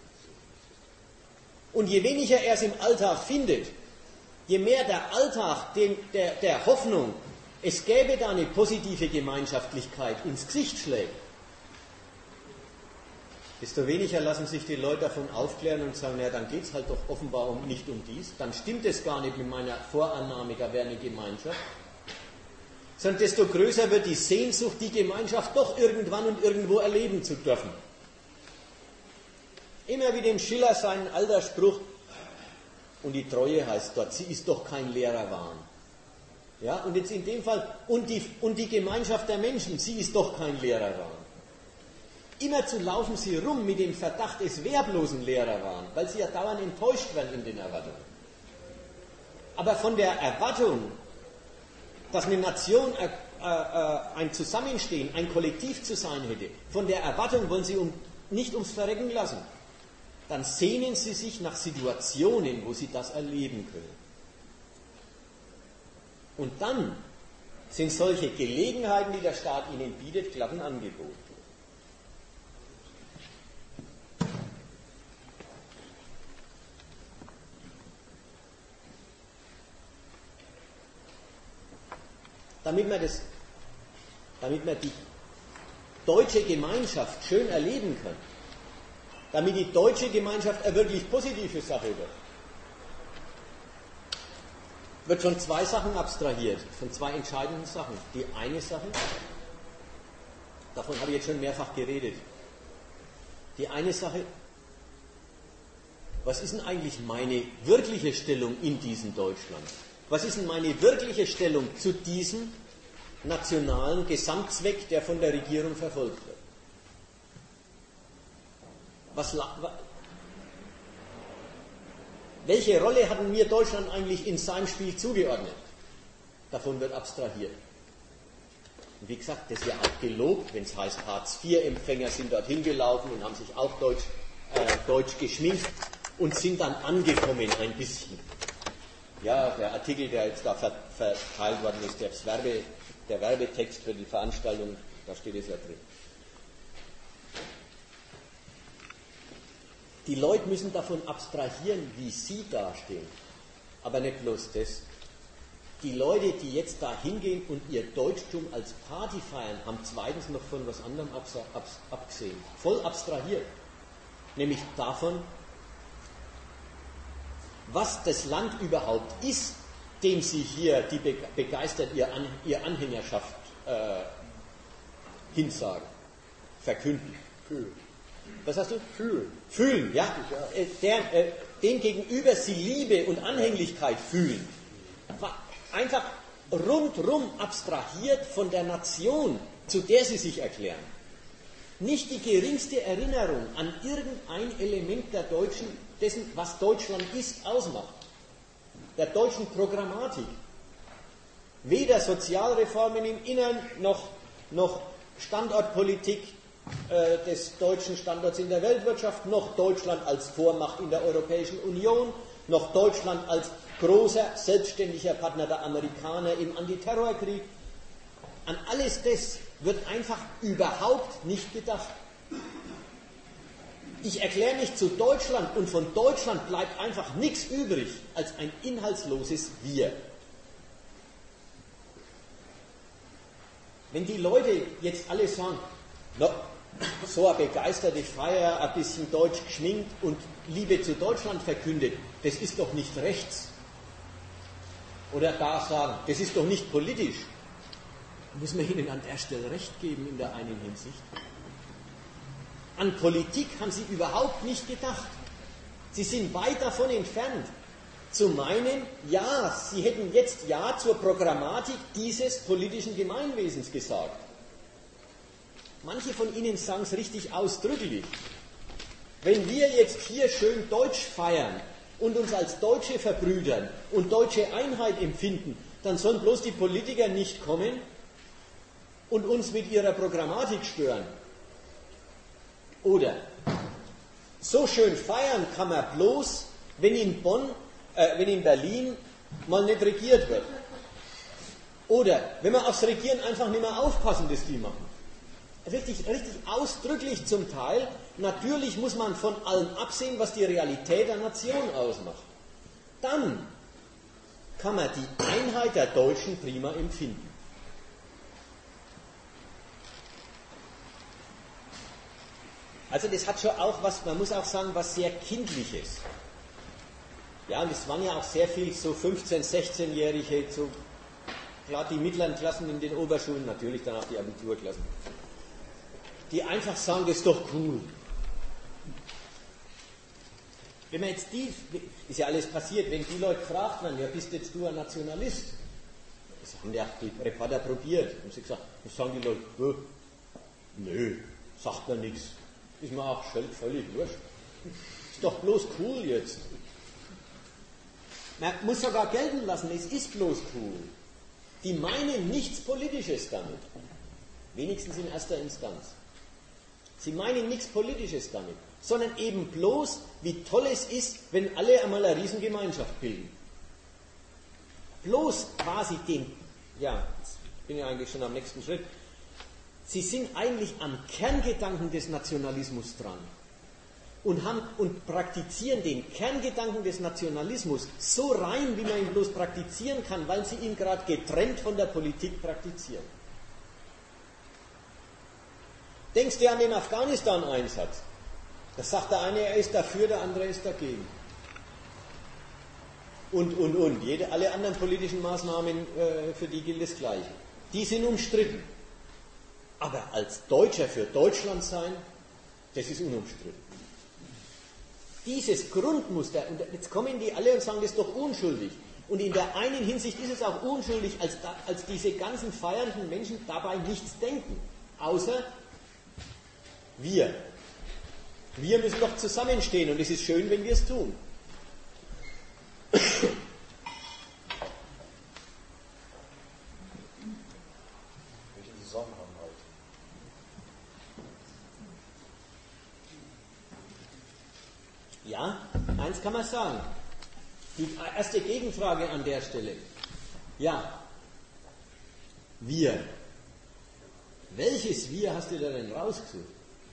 Und je weniger er es im Alltag findet, je mehr der Alltag der Hoffnung, es gäbe da eine positive Gemeinschaftlichkeit, ins Gesicht schlägt, desto weniger lassen sich die Leute davon aufklären und sagen, ja, dann geht es halt doch offenbar nicht um dies, dann stimmt es gar nicht mit meiner Vorannahme, da wäre eine Gemeinschaft. Sondern desto größer wird die Sehnsucht, die Gemeinschaft doch irgendwann und irgendwo erleben zu dürfen. Immer wie dem Schiller seinen alter Spruch, und die Treue heißt dort, sie ist doch kein leerer Wahn. Ja, und jetzt in dem Fall, und die Gemeinschaft der Menschen, sie ist doch kein leerer Wahn. Immerzu laufen sie rum mit dem Verdacht, es wäre bloß ein leerer Wahn, weil sie ja dauernd enttäuscht werden in den Erwartungen. Aber von der Erwartung, dass eine Nation ein Zusammenstehen, ein Kollektiv zu sein hätte, von der Erwartung wollen sie nicht ums Verrecken lassen. Dann sehnen sie sich nach Situationen, wo sie das erleben können. Und dann sind solche Gelegenheiten, die der Staat ihnen bietet, glatt ein Angebot. Damit man die deutsche Gemeinschaft schön erleben kann, damit die deutsche Gemeinschaft eine wirklich positive Sache wird von zwei Sachen abstrahiert, von zwei entscheidenden Sachen. Die eine Sache, davon habe ich jetzt schon mehrfach geredet, die eine Sache, was ist denn eigentlich meine wirkliche Stellung in diesem Deutschland? Was ist denn meine wirkliche Stellung zu diesem nationalen Gesamtzweck, der von der Regierung verfolgt wird? Welche Rolle hat mir Deutschland eigentlich in seinem Spiel zugeordnet? Davon wird abstrahiert. Und wie gesagt, das ist ja auch gelobt, wenn es heißt, Hartz-IV-Empfänger sind dorthin gelaufen und haben sich auch deutsch geschminkt und sind dann angekommen ein bisschen. Ja, der Artikel, der jetzt da verteilt worden ist, der Werbetext für die Veranstaltung, da steht es ja drin. Die Leute müssen davon abstrahieren, wie sie dastehen. Aber nicht bloß das. die Leute, die jetzt da hingehen und ihr Deutschtum als Party feiern, haben zweitens noch von was anderem abgesehen. Voll abstrahiert. Nämlich davon, was das Land überhaupt ist, dem sie hier die begeistert ihr Anhängerschaft hinsagen, verkünden. Fühlen. Was hast du? Fühlen. Fühlen, ja. Dem gegenüber sie Liebe und Anhänglichkeit fühlen. Einfach rundrum abstrahiert von der Nation, zu der sie sich erklären. Nicht die geringste Erinnerung an irgendein Element der Deutschen, dessen, was Deutschland ist, ausmacht. Der deutschen Programmatik. Weder Sozialreformen im Innern noch Standortpolitik des deutschen Standorts in der Weltwirtschaft, noch Deutschland als Vormacht in der Europäischen Union, noch Deutschland als großer, selbstständiger Partner der Amerikaner im Antiterrorkrieg. An alles das wird einfach überhaupt nicht gedacht. Ich erkläre mich zu Deutschland und von Deutschland bleibt einfach nichts übrig als ein inhaltsloses Wir. Wenn die Leute jetzt alle sagen, no, so eine begeisterte Feier, ein bisschen deutsch geschminkt und Liebe zu Deutschland verkündet, das ist doch nicht rechts. Oder da sagen, das ist doch nicht politisch. Muss man ihnen an der Stelle recht geben in der einen Hinsicht. An Politik haben sie überhaupt nicht gedacht. Sie sind weit davon entfernt, zu meinen, ja, sie hätten jetzt Ja zur Programmatik dieses politischen Gemeinwesens gesagt. Manche von ihnen sagen es richtig ausdrücklich. Wenn wir jetzt hier schön Deutsch feiern und uns als Deutsche verbrüdern und deutsche Einheit empfinden, dann sollen bloß die Politiker nicht kommen und uns mit ihrer Programmatik stören. Oder so schön feiern kann man bloß, wenn in Berlin mal nicht regiert wird. Oder wenn wir aufs Regieren einfach nicht mehr aufpassen, das die machen. Richtig ausdrücklich zum Teil. Natürlich muss man von allem absehen, was die Realität der Nation ausmacht. Dann kann man die Einheit der Deutschen prima empfinden. Also das hat schon auch was, man muss auch sagen, was sehr Kindliches. Ja, und es waren ja auch sehr viel so 15-, 16-Jährige, so klar die mittleren Klassen in den Oberschulen, natürlich dann auch die Abiturklassen, die einfach sagen, das ist doch cool. Wenn man jetzt ist ja alles passiert, wenn die Leute gefragt werden, ja, bist jetzt du ein Nationalist? Das haben ja die Reporter probiert. Und sie gesagt, was sagen die Leute? Nö, sagt mir nichts. Ist mir auch völlig wurscht. Ist doch bloß cool jetzt. Man muss sogar gelten lassen, es ist bloß cool. Die meinen nichts Politisches damit. Wenigstens in erster Instanz. Sie meinen nichts Politisches damit, sondern eben bloß, wie toll es ist, wenn alle einmal eine Riesengemeinschaft bilden. Bloß quasi jetzt bin ich eigentlich schon am nächsten Schritt, sie sind eigentlich am Kerngedanken des Nationalismus dran und praktizieren den Kerngedanken des Nationalismus so rein, wie man ihn bloß praktizieren kann, weil sie ihn gerade getrennt von der Politik praktizieren. Denkst du an den Afghanistan-Einsatz? Da sagt der eine, er ist dafür, der andere ist dagegen. Und. Alle anderen politischen Maßnahmen, für die gilt das Gleiche. Die sind umstritten. Aber als Deutscher für Deutschland sein, das ist unumstritten. Dieses Grundmuster, und jetzt kommen die alle und sagen, das ist doch unschuldig. Und in der einen Hinsicht ist es auch unschuldig, als diese ganzen feiernden Menschen dabei nichts denken. Außer wir. Wir müssen doch zusammenstehen und es ist schön, wenn wir es tun. Welchen Zusammenhang halt? Ja, eins kann man sagen. Die erste Gegenfrage an der Stelle. Ja, wir. Welches Wir hast du da denn rausgesucht?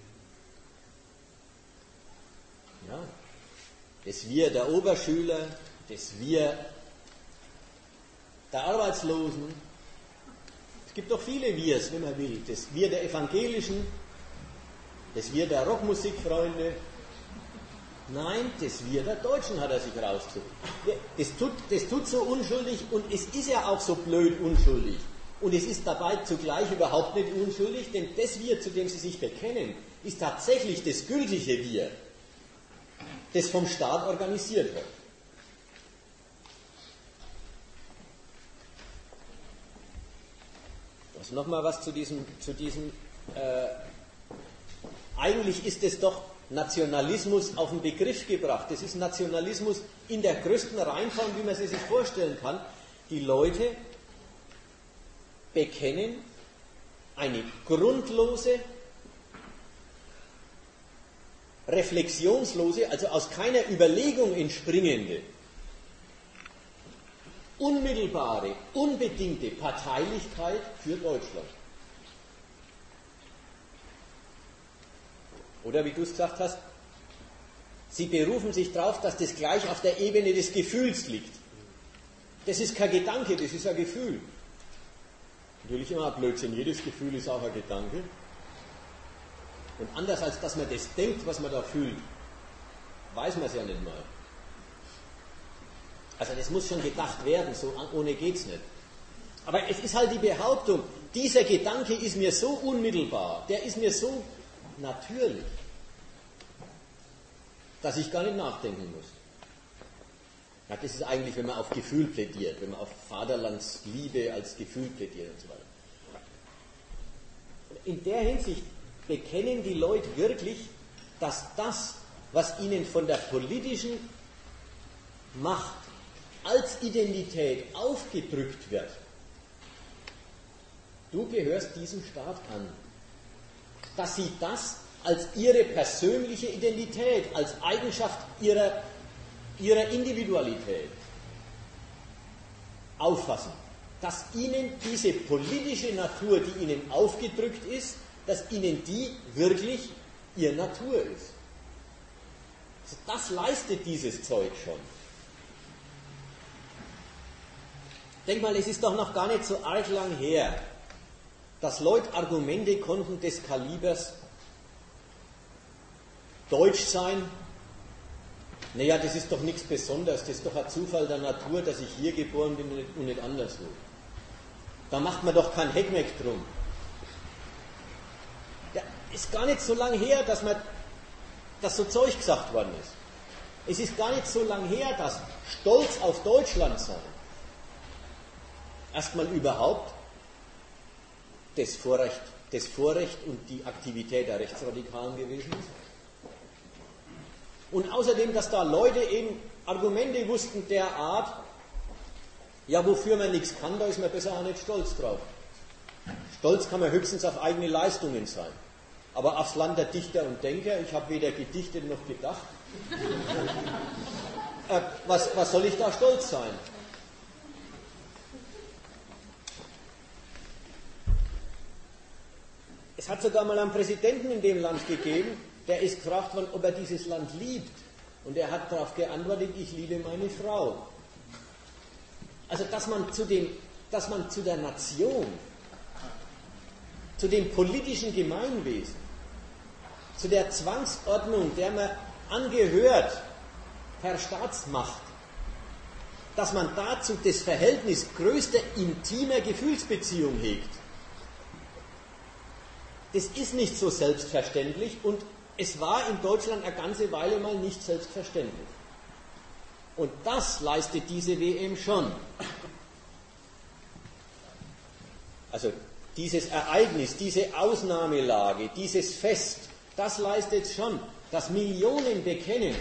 Ja, das Wir der Oberschüler, das Wir der Arbeitslosen. Es gibt doch viele Wirs, wenn man will. Das Wir der Evangelischen, das Wir der Rockmusikfreunde. Nein, das Wir der Deutschen hat er sich rausgesucht. Das tut so unschuldig und es ist ja auch so blöd unschuldig. Und es ist dabei zugleich überhaupt nicht unschuldig, denn das Wir, zu dem sie sich bekennen, ist tatsächlich das gültige Wir, das vom Staat organisiert wird. Also nochmal was zu diesem eigentlich ist es doch Nationalismus auf den Begriff gebracht. Das ist Nationalismus in der größten Reinform, wie man sie sich vorstellen kann. Die Leute bekennen eine grundlose, reflexionslose, also aus keiner Überlegung entspringende, unmittelbare, unbedingte Parteilichkeit für Deutschland. Oder wie du es gesagt hast, sie berufen sich darauf, dass das gleich auf der Ebene des Gefühls liegt. Das ist kein Gedanke, das ist ein Gefühl. Natürlich immer ein Blödsinn, jedes Gefühl ist auch ein Gedanke. Und anders als dass man das denkt, was man da fühlt, weiß man es ja nicht mal. Also das muss schon gedacht werden, so ohne geht's nicht. Aber es ist halt die Behauptung, dieser Gedanke ist mir so unmittelbar, der ist mir so natürlich, dass ich gar nicht nachdenken muss. Ja, das ist eigentlich, wenn man auf Gefühl plädiert, wenn man auf Vaterlandsliebe als Gefühl plädiert und so weiter. In der Hinsicht bekennen die Leute wirklich, dass das, was ihnen von der politischen Macht als Identität aufgedrückt wird, du gehörst diesem Staat an, dass sie das als ihre persönliche Identität, als Eigenschaft ihrer Individualität auffassen, dass ihnen diese politische Natur, die ihnen aufgedrückt ist, dass ihnen die wirklich ihre Natur ist. Also das leistet dieses Zeug schon. Denk mal, es ist doch noch gar nicht so arg lang her, dass Leute Argumente konnten des Kalibers Deutsch sein. Naja, das ist doch nichts Besonderes, das ist doch ein Zufall der Natur, dass ich hier geboren bin und nicht anderswo. Da macht man doch kein Heckmeck drum. Ja, ist gar nicht so lang her, dass so Zeug gesagt worden ist. Es ist gar nicht so lang her, dass Stolz auf Deutschland sein erstmal überhaupt das Vorrecht und die Aktivität der Rechtsradikalen gewesen ist. Und außerdem, dass da Leute eben Argumente wussten der Art, ja, wofür man nichts kann, da ist man besser auch nicht stolz drauf. Stolz kann man höchstens auf eigene Leistungen sein. Aber aufs Land der Dichter und Denker, ich habe weder gedichtet noch gedacht. Was soll ich da stolz sein? Es hat sogar mal einen Präsidenten in dem Land gegeben, der ist gefragt worden, ob er dieses Land liebt. Und er hat darauf geantwortet, ich liebe meine Frau. Also, dass man zu der Nation, zu dem politischen Gemeinwesen, zu der Zwangsordnung, der man angehört per Staatsmacht, dass man dazu das Verhältnis größter intimer Gefühlsbeziehung hegt, das ist nicht so selbstverständlich und es war in Deutschland eine ganze Weile mal nicht selbstverständlich. Und das leistet diese WM schon. Also dieses Ereignis, diese Ausnahmelage, dieses Fest, das leistet schon, dass Millionen bekennen,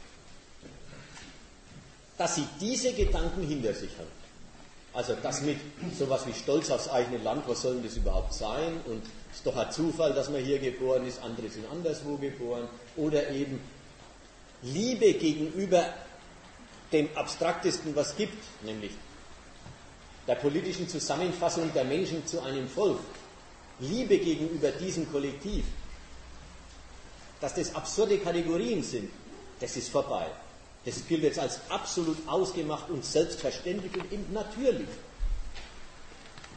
dass sie diese Gedanken hinter sich haben. Also das mit sowas wie Stolz aufs eigene Land, was soll denn das überhaupt sein? Und es ist doch ein Zufall, dass man hier geboren ist, andere sind anderswo geboren. Oder eben Liebe gegenüber dem Abstraktesten, was es gibt, nämlich der politischen Zusammenfassung der Menschen zu einem Volk. Liebe gegenüber diesem Kollektiv. Dass das absurde Kategorien sind, das ist vorbei. Das gilt jetzt als absolut ausgemacht und selbstverständlich und eben natürlich.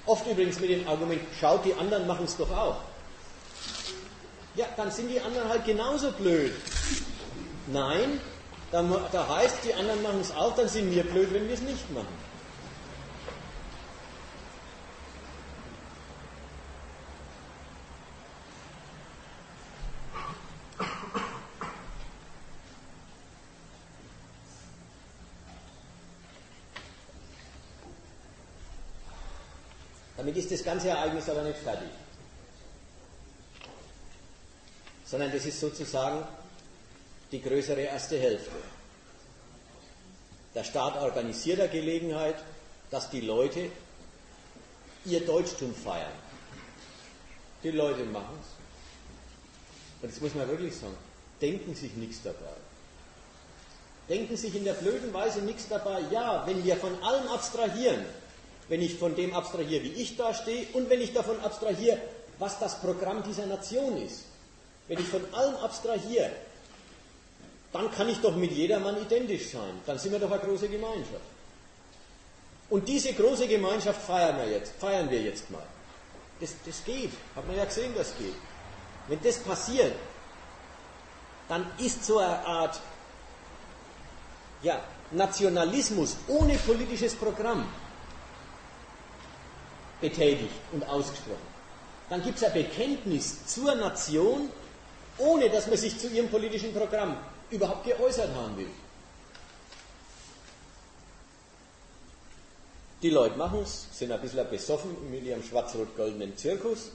Oft übrigens mit dem Argument, schaut, die anderen machen es doch auch. Ja, dann sind die anderen halt genauso blöd. Nein, da heißt, die anderen machen es auch, dann sind wir blöd, wenn wir es nicht machen. Damit ist das ganze Ereignis aber nicht fertig. Sondern das ist sozusagen die größere erste Hälfte. Der Staat organisiert eine Gelegenheit, dass die Leute ihr Deutschtum feiern. Die Leute machen es. Und das muss man wirklich sagen, denken sich nichts dabei. Denken sich in der blöden Weise nichts dabei. Ja, wenn wir von allem abstrahieren, wenn ich von dem abstrahiere, wie ich da stehe, und wenn ich davon abstrahiere, was das Programm dieser Nation ist, wenn ich von allem abstrahiere, dann kann ich doch mit jedermann identisch sein. Dann sind wir doch eine große Gemeinschaft. Und diese große Gemeinschaft feiern wir jetzt mal. Das geht. Hat man ja gesehen, das geht. Wenn das passiert, dann ist so eine Art Nationalismus ohne politisches Programm betätigt und ausgesprochen. Dann gibt es ein Bekenntnis zur Nation, ohne dass man sich zu ihrem politischen Programm überhaupt geäußert haben will. Die Leute machen es, sind ein bisschen besoffen mit ihrem schwarz-rot-goldenen Zirkus,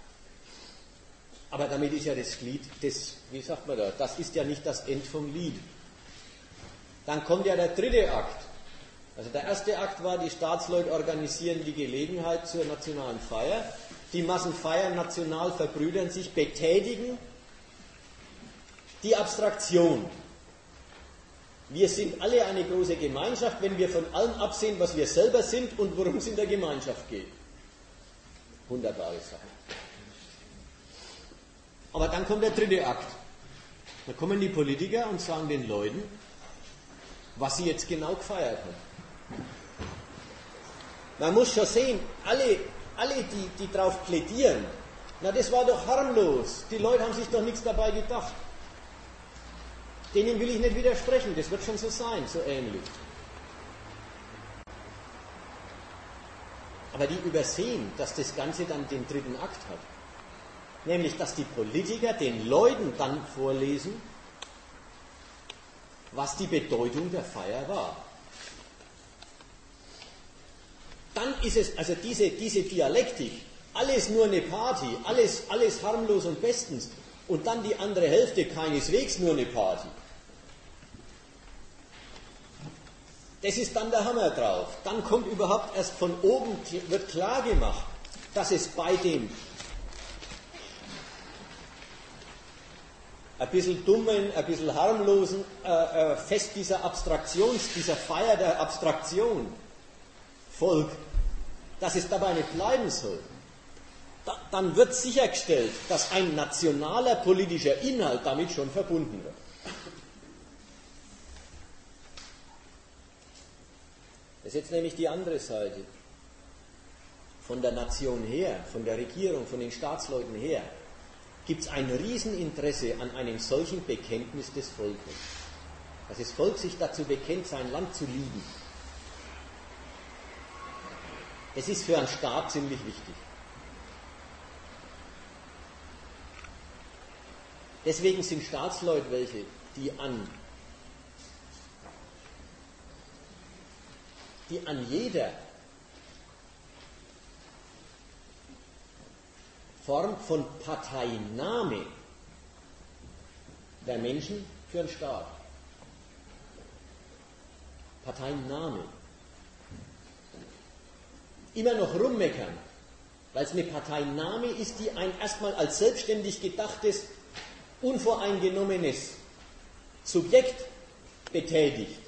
aber damit ist ja das Glied, das ist ja nicht das End vom Lied. Dann kommt ja der dritte Akt. Also der erste Akt war, die Staatsleute organisieren die Gelegenheit zur nationalen Feier. Die Massen feiern national, verbrüdern sich, betätigen die Abstraktion. Wir sind alle eine große Gemeinschaft, wenn wir von allem absehen, was wir selber sind und worum es in der Gemeinschaft geht. Wunderbare Sache. Aber dann kommt der dritte Akt. Da kommen die Politiker und sagen den Leuten, was sie jetzt genau gefeiert haben. Man muss schon sehen, alle die darauf plädieren, na das war doch harmlos, die Leute haben sich doch nichts dabei gedacht. Denen will ich nicht widersprechen, das wird schon so sein, so ähnlich. Aber die übersehen, dass das Ganze dann den dritten Akt hat. Nämlich, dass die Politiker den Leuten dann vorlesen, was die Bedeutung der Feier war. Dann ist es, also diese Dialektik, alles nur eine Party, alles harmlos und bestens, und dann die andere Hälfte keineswegs nur eine Party. Das ist dann der Hammer drauf. Dann kommt überhaupt erst von oben, wird klar gemacht, dass es bei dem ein bisschen dummen, ein bisschen harmlosen Fest dieser Feier der Abstraktion folgt, dass es dabei nicht bleiben soll. Dann wird sichergestellt, dass ein nationaler politischer Inhalt damit schon verbunden wird. Das ist jetzt nämlich die andere Seite. Von der Nation her, von der Regierung, von den Staatsleuten her, gibt es ein Rieseninteresse an einem solchen Bekenntnis des Volkes. Dass das Volk sich dazu bekennt, sein Land zu lieben. Es ist für einen Staat ziemlich wichtig. Deswegen sind Staatsleute welche, die an jeder Form von Parteinahme der Menschen für einen Staat. Parteinahme. Immer noch rummeckern, weil es eine Parteinahme ist, die ein erstmal als selbstständig gedachtes, unvoreingenommenes Subjekt betätigt.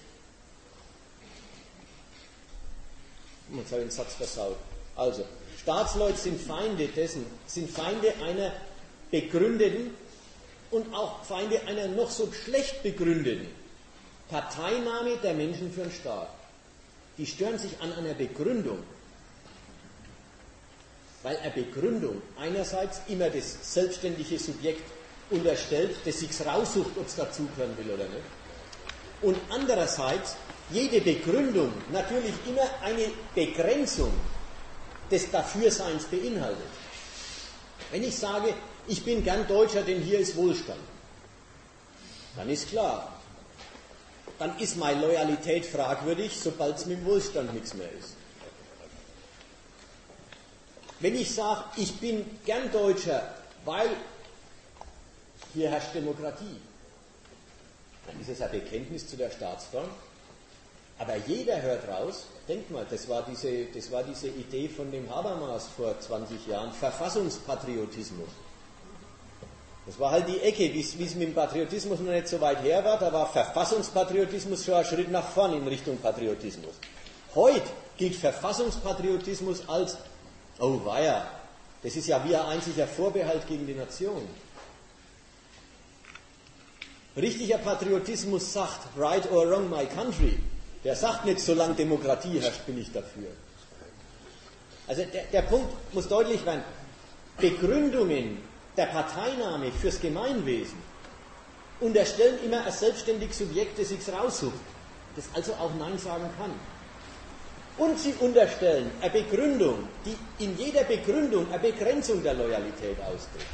Jetzt habe ich den Satz versaut. Also, Staatsleute sind Feinde dessen, sind Feinde einer begründeten und auch Feinde einer noch so schlecht begründeten Parteinahme der Menschen für den Staat. Die stören sich an einer Begründung. weil eine Begründung einerseits immer das selbstständige Subjekt unterstellt, das sich raussucht, ob es dazugehören will oder nicht. Und andererseits jede Begründung natürlich immer eine Begrenzung des Dafürseins beinhaltet. Wenn ich sage, ich bin gern Deutscher, denn hier ist Wohlstand, dann ist klar, dann ist meine Loyalität fragwürdig, sobald es mit dem Wohlstand nichts mehr ist. Wenn ich sage, ich bin gern Deutscher, weil hier herrscht Demokratie, dann ist es ein Bekenntnis zu der Staatsform. Aber jeder hört raus, denkt mal, das war diese Idee von dem Habermas vor 20 Jahren, Verfassungspatriotismus. Das war halt die Ecke, wie es mit dem Patriotismus noch nicht so weit her war, da war Verfassungspatriotismus schon ein Schritt nach vorn in Richtung Patriotismus. Heute gilt Verfassungspatriotismus als, oh weia, das ist ja wie ein einziger Vorbehalt gegen die Nation. Richtiger Patriotismus sagt, right or wrong my country. Der sagt nicht, solange Demokratie herrscht, bin ich dafür. Also der Punkt muss deutlich werden. Begründungen der Parteinahme fürs Gemeinwesen unterstellen immer ein selbstständiges Subjekt, das sich raussucht, das also auch Nein sagen kann. Und sie unterstellen eine Begründung, die in jeder Begründung eine Begrenzung der Loyalität ausdrückt.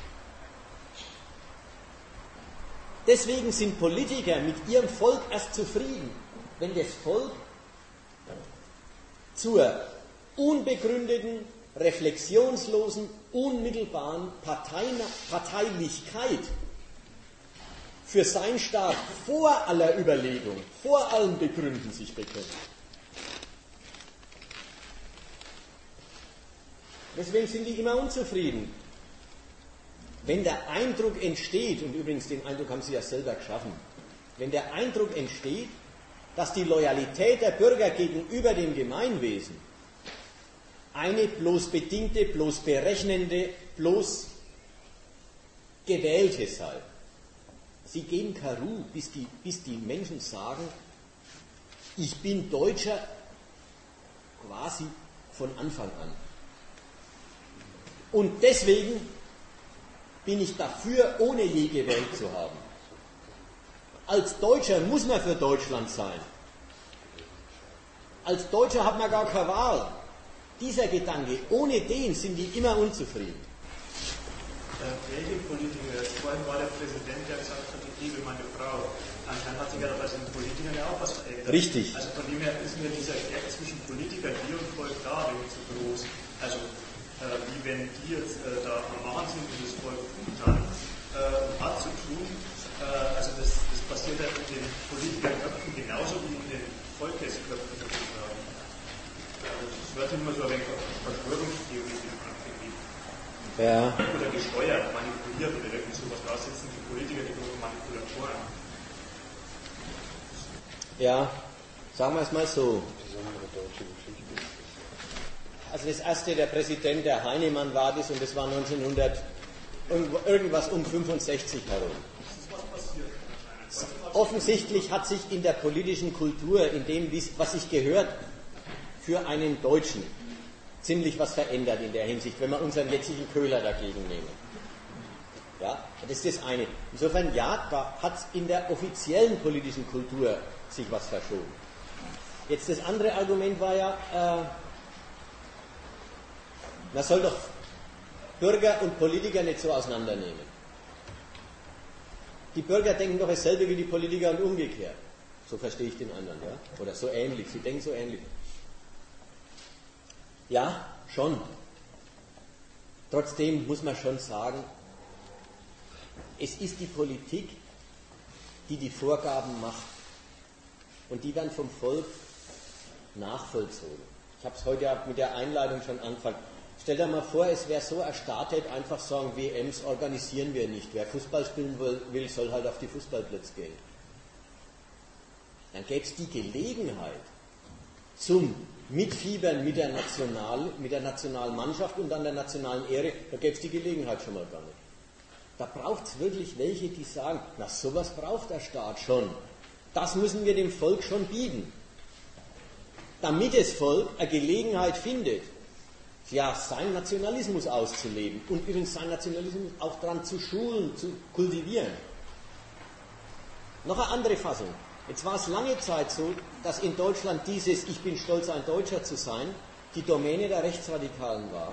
Deswegen sind Politiker mit ihrem Volk erst zufrieden, wenn das Volk zur unbegründeten, reflexionslosen, unmittelbaren Parteilichkeit für seinen Staat vor aller Überlegung, vor allem Begründen sich bekennt. Deswegen sind die immer unzufrieden. Wenn der Eindruck entsteht, und übrigens den Eindruck haben sie ja selber geschaffen, wenn der Eindruck entsteht, dass die Loyalität der Bürger gegenüber dem Gemeinwesen eine bloß bedingte, bloß berechnende, bloß gewählte sei. Sie gehen Karu, bis die Menschen sagen, ich bin Deutscher quasi von Anfang an. Und deswegen bin ich dafür, ohne je gewählt zu haben. Als Deutscher muss man für Deutschland sein. Als Deutscher hat man gar keine Wahl. Dieser Gedanke, ohne den sind die immer unzufrieden. Welche Politiker, vorhin war der Präsident, der gesagt hat, ich liebe meine Frau. Anscheinend hat sich ja bei den Politikern ja auch was verändert. Richtig. Also von dem her ist mir dieser Gap zwischen Politiker, dir und Volk da wenig zu groß. Also wie wenn die jetzt da am Machen sind und das Volk tun kann, hat zu tun. Also das passiert ja in den Politikerköpfen genauso wie in den Volkesköpfen sozusagen. Das wird immer so ein wenig Verschwörungstheorie angegeben. Ja. Oder gesteuert, manipuliert oder irgend sowas. Da sitzen die Politiker, die großen Manipulatoren. Ja, sagen wir es mal so. Also das erste, der Präsident, der Heinemann war das, und das war 1900, irgendwas um 65 herum. Offensichtlich hat sich in der politischen Kultur, in dem, was sich gehört, für einen Deutschen ziemlich was verändert in der Hinsicht, wenn wir unseren jetzigen Köhler dagegen nehmen. Ja, das ist das eine. Insofern, ja, da hat es in der offiziellen politischen Kultur sich was verschoben. Jetzt das andere Argument war ja, man soll doch Bürger und Politiker nicht so auseinandernehmen. Die Bürger denken doch dasselbe wie die Politiker und umgekehrt. So verstehe ich den anderen, ja? Oder so ähnlich, sie denken so ähnlich. Ja, schon. Trotzdem muss man schon sagen, es ist die Politik, die die Vorgaben macht. Und die werden vom Volk nachvollzogen. Ich habe es heute ja mit der Einleitung schon angefangen. Stell dir mal vor, es wäre so erstartet, einfach sagen, WMs organisieren wir nicht. Wer Fußball spielen will, soll halt auf die Fußballplätze gehen. Dann gäbe es die Gelegenheit zum Mitfiebern mit der nationalen Mannschaft und an der nationalen Ehre, da gäbe es die Gelegenheit schon mal gar nicht. Da braucht es wirklich welche, die sagen, na sowas braucht der Staat schon. Das müssen wir dem Volk schon bieten. Damit das Volk eine Gelegenheit findet, ja, seinen Nationalismus auszuleben und übrigens seinen Nationalismus auch daran zu schulen, zu kultivieren. Noch eine andere Fassung. Jetzt war es lange Zeit so, dass in Deutschland dieses "Ich bin stolz, ein Deutscher zu sein" die Domäne der Rechtsradikalen war.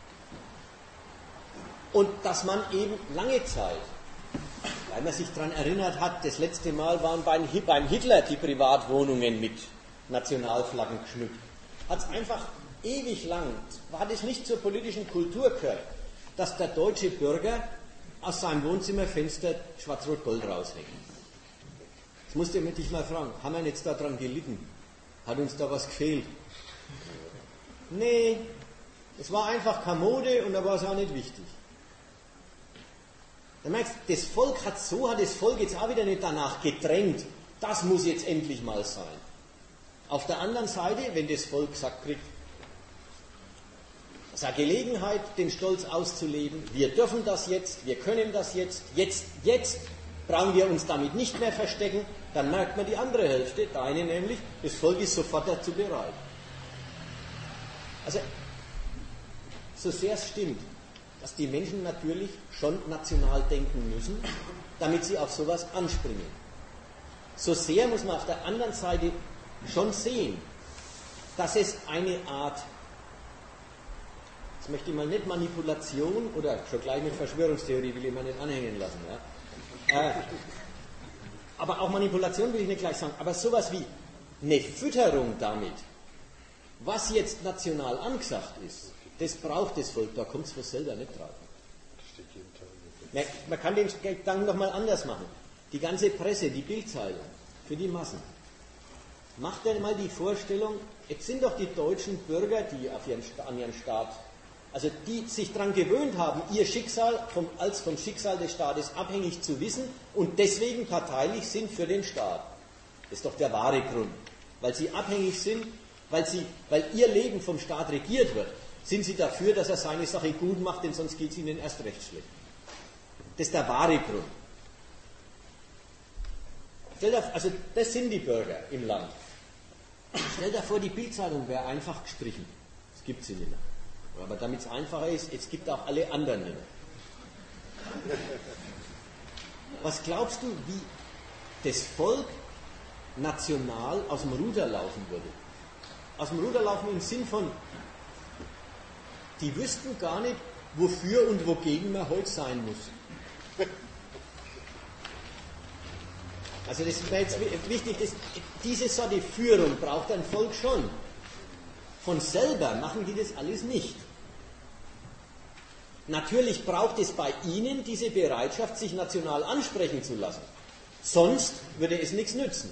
Und dass man eben lange Zeit, weil man sich daran erinnert hat, das letzte Mal waren beim Hitler die Privatwohnungen mit Nationalflaggen geschmückt, hat es einfach ewig lang, hat es nicht zur politischen Kultur gehört, dass der deutsche Bürger aus seinem Wohnzimmerfenster Schwarz-Rot-Gold raushängt. Jetzt musst du dich mal fragen, haben wir jetzt daran gelitten? Hat uns da was gefehlt? Nee, es war einfach keine Mode und da war es auch nicht wichtig. Du merkst, das Volk hat das Volk jetzt auch wieder nicht danach gedrängt, das muss jetzt endlich mal sein. Auf der anderen Seite, wenn das Volk gesagt kriegt, es ist eine Gelegenheit, den Stolz auszuleben, wir dürfen das jetzt, wir können das jetzt brauchen wir uns damit nicht mehr verstecken, dann merkt man die andere Hälfte, deine nämlich, das Volk ist sofort dazu bereit. Also, so sehr es stimmt, dass die Menschen natürlich schon national denken müssen, damit sie auf sowas anspringen. So sehr muss man auf der anderen Seite schon sehen, dass es eine Art, jetzt möchte ich mal nicht Manipulation oder schon gleich mit Verschwörungstheorie will ich mal nicht anhängen lassen, ja. Aber auch Manipulation will ich nicht gleich sagen, aber sowas wie eine Fütterung damit, was jetzt national angesagt ist, das braucht das Volk, da kommt es von selber nicht drauf. Man kann den Gedanken nochmal anders machen. Die ganze Presse, die Bildzeitung, für die Massen. Macht dir mal die Vorstellung, jetzt sind doch die deutschen Bürger, die an ihren Staat, also die sich daran gewöhnt haben, ihr Schicksal als vom Schicksal des Staates abhängig zu wissen und deswegen parteilich sind für den Staat. Das ist doch der wahre Grund. Weil sie abhängig sind, weil ihr Leben vom Staat regiert wird, sind sie dafür, dass er seine Sache gut macht, denn sonst geht es ihnen erst recht schlecht. Das ist der wahre Grund. Also das sind die Bürger im Land. Stell dir vor, die Bildzeitung wäre einfach gestrichen. Das gibt sie nicht mehr. Aber damit es einfacher ist, es gibt auch alle anderen nicht mehr. Was glaubst du, wie das Volk national aus dem Ruder laufen würde? Aus dem Ruder laufen im Sinn von, die wüssten gar nicht, wofür und wogegen man heute sein muss. Also das wäre jetzt wichtig, diese Sorte Führung braucht ein Volk schon. Von selber machen die das alles nicht. Natürlich braucht es bei ihnen diese Bereitschaft, sich national ansprechen zu lassen. Sonst würde es nichts nützen.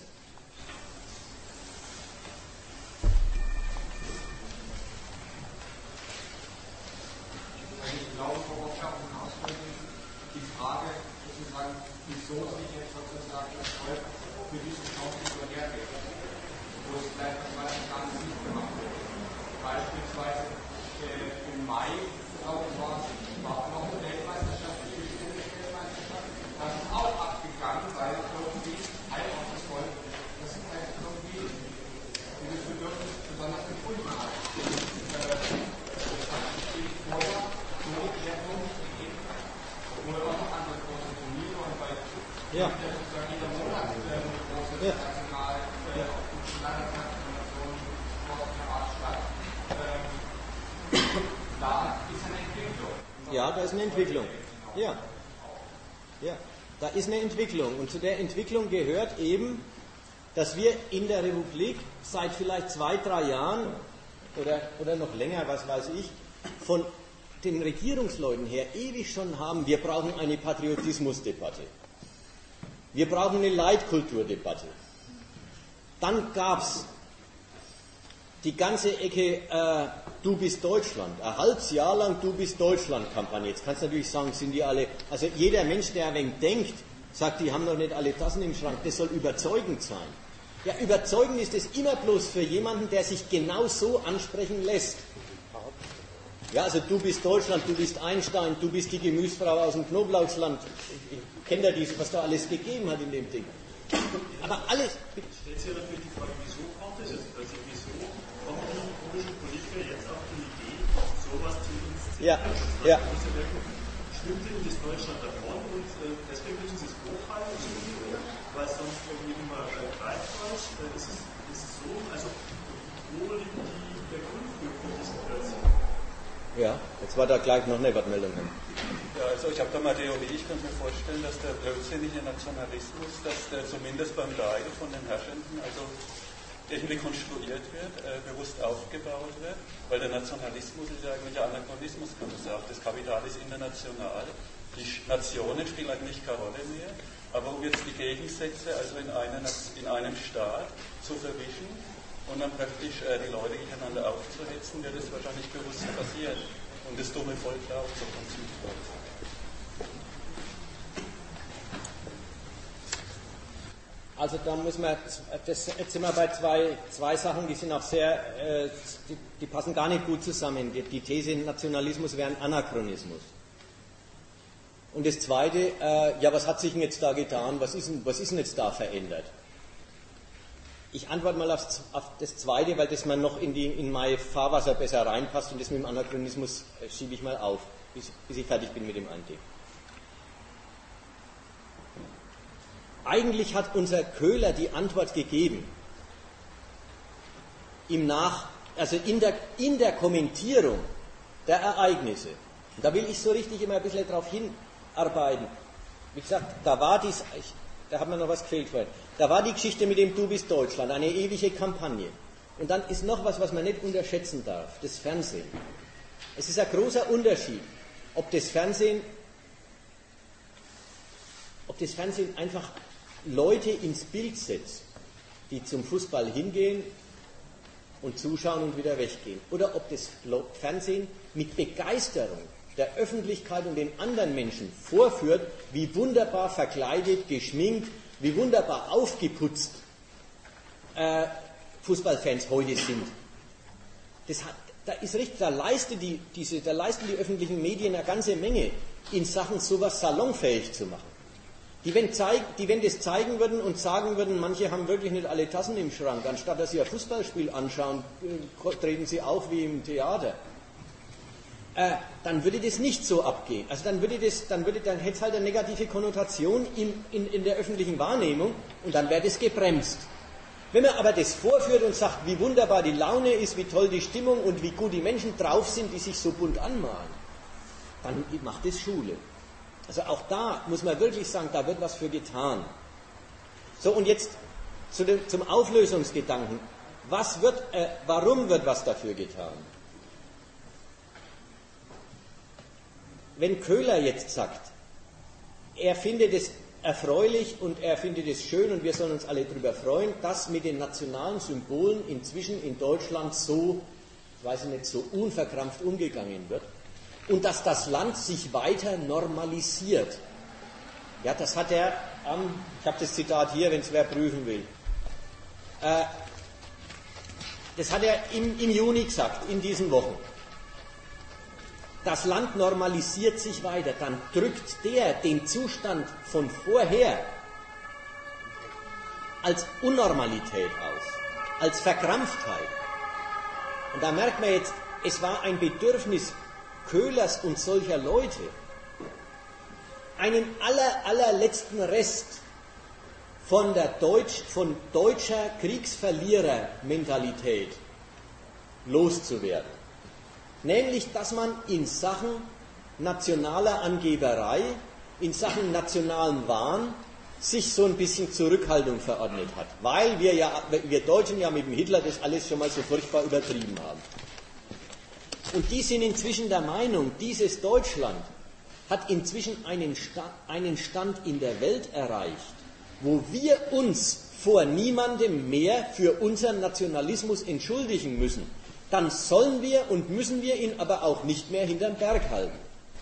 Ich glaube, worauf ich auch hinaus wollte, die Frage sozusagen, wieso sich jetzt sozusagen das Volk für diesen Kampf so hergeht, wo es vielleicht gar nicht gemacht wird. Beispielsweise im Mai, glaube ich, war noch eine Weltmeisterschaft, die Weltmeisterschaft, das ist auch abgegangen, weil irgendwie Teil auf das Volk, das ist halt irgendwie dieses Bedürfnis besonders gefunden hat. Oder auch noch andere große Turniere und bei ja. jeder Monat große national Landesnationen auf der Art statt. Da ist eine Entwicklung. Ja, da ist eine Entwicklung. Ja. Ja, da ist eine Entwicklung. Und zu der Entwicklung gehört eben, dass wir in der Republik seit vielleicht 2-3 Jahren oder noch länger, was weiß ich, von den Regierungsleuten her ewig schon haben, wir brauchen eine Patriotismusdebatte. Wir brauchen eine Leitkulturdebatte. Dann gab es die ganze Ecke Du bist Deutschland, ein halbes Jahr lang Du bist Deutschland-Kampagne. Jetzt kannst du natürlich sagen, sind die alle, also jeder Mensch, der ein wenig denkt, sagt, die haben doch nicht alle Tassen im Schrank, das soll überzeugend sein. Ja, überzeugend ist es immer bloß für jemanden, der sich genau so ansprechen lässt. Ja, also du bist Deutschland, du bist Einstein, du bist die Gemüsefrau aus dem Knoblauchsland. Kennt ihr dies, was da alles gegeben hat in dem Ding? Aber alles... Stellt sich natürlich die Frage, wieso kommt es jetzt plötzlich? Wieso kommen die komischen Politiker jetzt auf die Idee, so sowas zu inszenieren. Ja. Stimmt denn das Deutschland davon und deswegen müssen sie es hochhalten, weil es sonst irgendwie immer greifbar ist. Ist es so? Also, wo liegt der Grund für diese Situation? Ja, jetzt war da gleich noch eine Wortmeldung. Ja, also ich habe da mal Theorie, ich könnte mir vorstellen, dass der blödsinnige Nationalismus, dass der zumindest beim Teil von den Herrschenden also irgendwie konstruiert wird, bewusst aufgebaut wird, weil der Nationalismus ist ja eigentlich ein Anachronismus, kann man sagen. Das Kapital ist international, die Nationen spielen eigentlich keine Rolle mehr, aber um jetzt die Gegensätze also in einem Staat zu verwischen und dann praktisch die Leute gegeneinander aufzuhetzen, wird das wahrscheinlich bewusst passieren und das dumme Volk da auch so konzentriert. Also da muss man, jetzt sind wir bei zwei Sachen, die sind auch sehr, die passen gar nicht gut zusammen. Die These, Nationalismus wäre ein Anachronismus. Und das Zweite, ja, was hat sich denn jetzt da getan? Was ist denn jetzt da verändert? Ich antworte mal auf das Zweite, weil das mal noch in mein Fahrwasser besser reinpasst und das mit dem Anachronismus schiebe ich mal auf, bis ich fertig bin mit dem einen Thema. Eigentlich hat unser Köhler die Antwort gegeben, in der Kommentierung der Ereignisse. Und da will ich so richtig immer ein bisschen darauf hinarbeiten. Wie gesagt, da hat mir noch was gefehlt vorhin. Da war die Geschichte mit dem Du bist Deutschland, eine ewige Kampagne. Und dann ist noch was man nicht unterschätzen darf, das Fernsehen. Es ist ein großer Unterschied, ob das Fernsehen einfach Leute ins Bild setzt, die zum Fußball hingehen und zuschauen und wieder weggehen. Oder ob das Fernsehen mit Begeisterung der Öffentlichkeit und den anderen Menschen vorführt, wie wunderbar verkleidet, geschminkt, wie wunderbar aufgeputzt Fußballfans heute sind. Da leisten die öffentlichen Medien eine ganze Menge, in Sachen sowas salonfähig zu machen. Die, wenn das zeigen würden und sagen würden, manche haben wirklich nicht alle Tassen im Schrank, anstatt dass sie ein Fußballspiel anschauen, treten sie auf wie im Theater, dann würde das nicht so abgehen. Also dann hätte es halt eine negative Konnotation in der öffentlichen Wahrnehmung und dann wäre das gebremst. Wenn man aber das vorführt und sagt, wie wunderbar die Laune ist, wie toll die Stimmung und wie gut die Menschen drauf sind, die sich so bunt anmalen, dann macht es Schule. Also auch da muss man wirklich sagen, da wird was für getan. So, und jetzt zum Auflösungsgedanken. Warum wird was dafür getan? Wenn Köhler jetzt sagt, er findet es erfreulich und er findet es schön und wir sollen uns alle darüber freuen, dass mit den nationalen Symbolen inzwischen in Deutschland so unverkrampft umgegangen wird, und dass das Land sich weiter normalisiert. Ja, das hat er ich habe das Zitat hier, wenn es wer prüfen will. Das hat er im Juni gesagt, in diesen Wochen. Das Land normalisiert sich weiter, dann drückt der den Zustand von vorher als Unnormalität aus, als Verkrampftheit. Und da merkt man jetzt, es war ein Bedürfnis Köhlers und solcher Leute, einen allerletzten Rest von deutscher Kriegsverlierermentalität loszuwerden. Nämlich, dass man in Sachen nationaler Angeberei, in Sachen nationalen Wahn sich so ein bisschen Zurückhaltung verordnet hat. Weil wir Deutschen ja mit dem Hitler das alles schon mal so furchtbar übertrieben haben. Und die sind inzwischen der Meinung, dieses Deutschland hat inzwischen einen Stand in der Welt erreicht, wo wir uns vor niemandem mehr für unseren Nationalismus entschuldigen müssen. Dann sollen wir und müssen wir ihn aber auch nicht mehr hinterm Berg halten.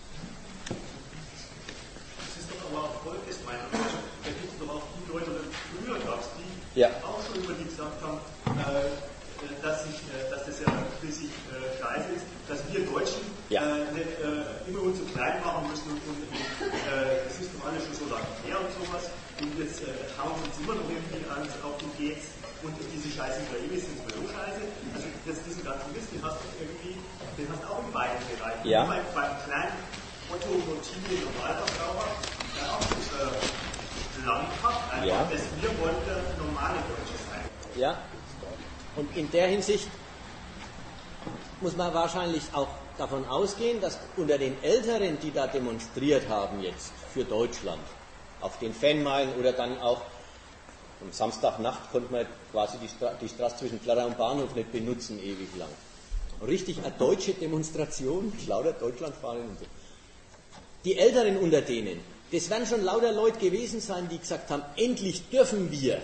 Das ist doch aber auch Volkes Meinung. Da gibt es doch auch die Leute, die früher gab es, die auch schon über die gesagt haben, dass das ja für sich scheiße ist, dass wir Deutschen nicht immer uns so klein machen müssen und das ist doch alles schon so lange her und sowas. Und jetzt hauen sie uns immer noch irgendwie auf den Geht's. und diese scheiß Israelis sind sowieso scheiße. Also diesen ganzen Mist, den hast du auch in beiden Bereichen. Ja. Beim kleinen Otto Montini Normalverbraucher, der auch Land hat, einfach, Ja. dass wir wollen der normale Deutsche sein. Ja, und in der Hinsicht muss man wahrscheinlich auch davon ausgehen, dass unter den Älteren, die da demonstriert haben jetzt für Deutschland, auf den Fanmeilen oder dann auch am Samstagnacht konnte man quasi die Straße zwischen Plarra und Bahnhof nicht benutzen, ewig lang. Richtig eine deutsche Demonstration, lauter Deutschlandfahnen und so. Die Älteren unter denen, das werden schon lauter Leute gewesen sein, die gesagt haben, endlich dürfen wir,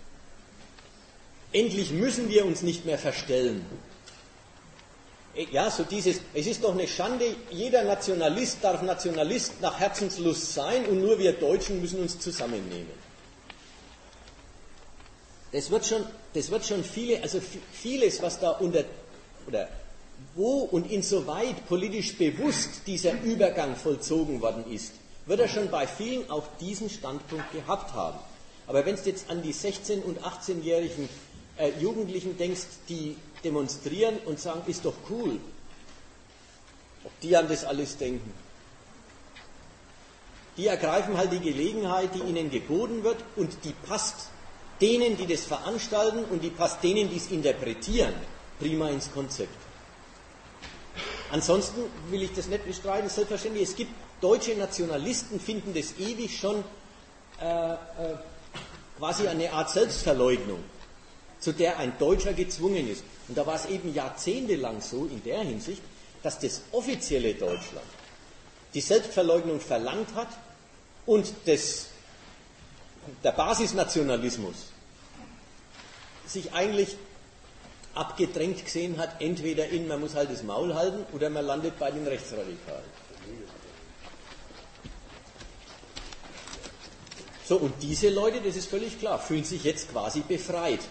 endlich müssen wir uns nicht mehr verstellen. Ja, so dieses, es ist doch eine Schande, jeder Nationalist darf Nationalist nach Herzenslust sein und nur wir Deutschen müssen uns zusammennehmen. Das wird schon vieles, was da wo und insoweit politisch bewusst dieser Übergang vollzogen worden ist, wird er schon bei vielen auch diesen Standpunkt gehabt haben. Aber wenn du jetzt an die 16- und 18-jährigen Jugendlichen denkst, die demonstrieren und sagen, ist doch cool, ob die an das alles denken. Die ergreifen halt die Gelegenheit, die ihnen geboten wird und die passt denen, die das veranstalten und die passt denen, die es interpretieren, prima ins Konzept. Ansonsten will ich das nicht bestreiten, selbstverständlich, es gibt deutsche Nationalisten, finden das ewig schon quasi eine Art Selbstverleugnung, zu der ein Deutscher gezwungen ist. Und da war es eben jahrzehntelang so in der Hinsicht, dass das offizielle Deutschland die Selbstverleugnung verlangt hat und der Basisnationalismus sich eigentlich abgedrängt gesehen hat, entweder man muss halt das Maul halten oder man landet bei den Rechtsradikalen. So, und diese Leute, das ist völlig klar, fühlen sich jetzt quasi befreit.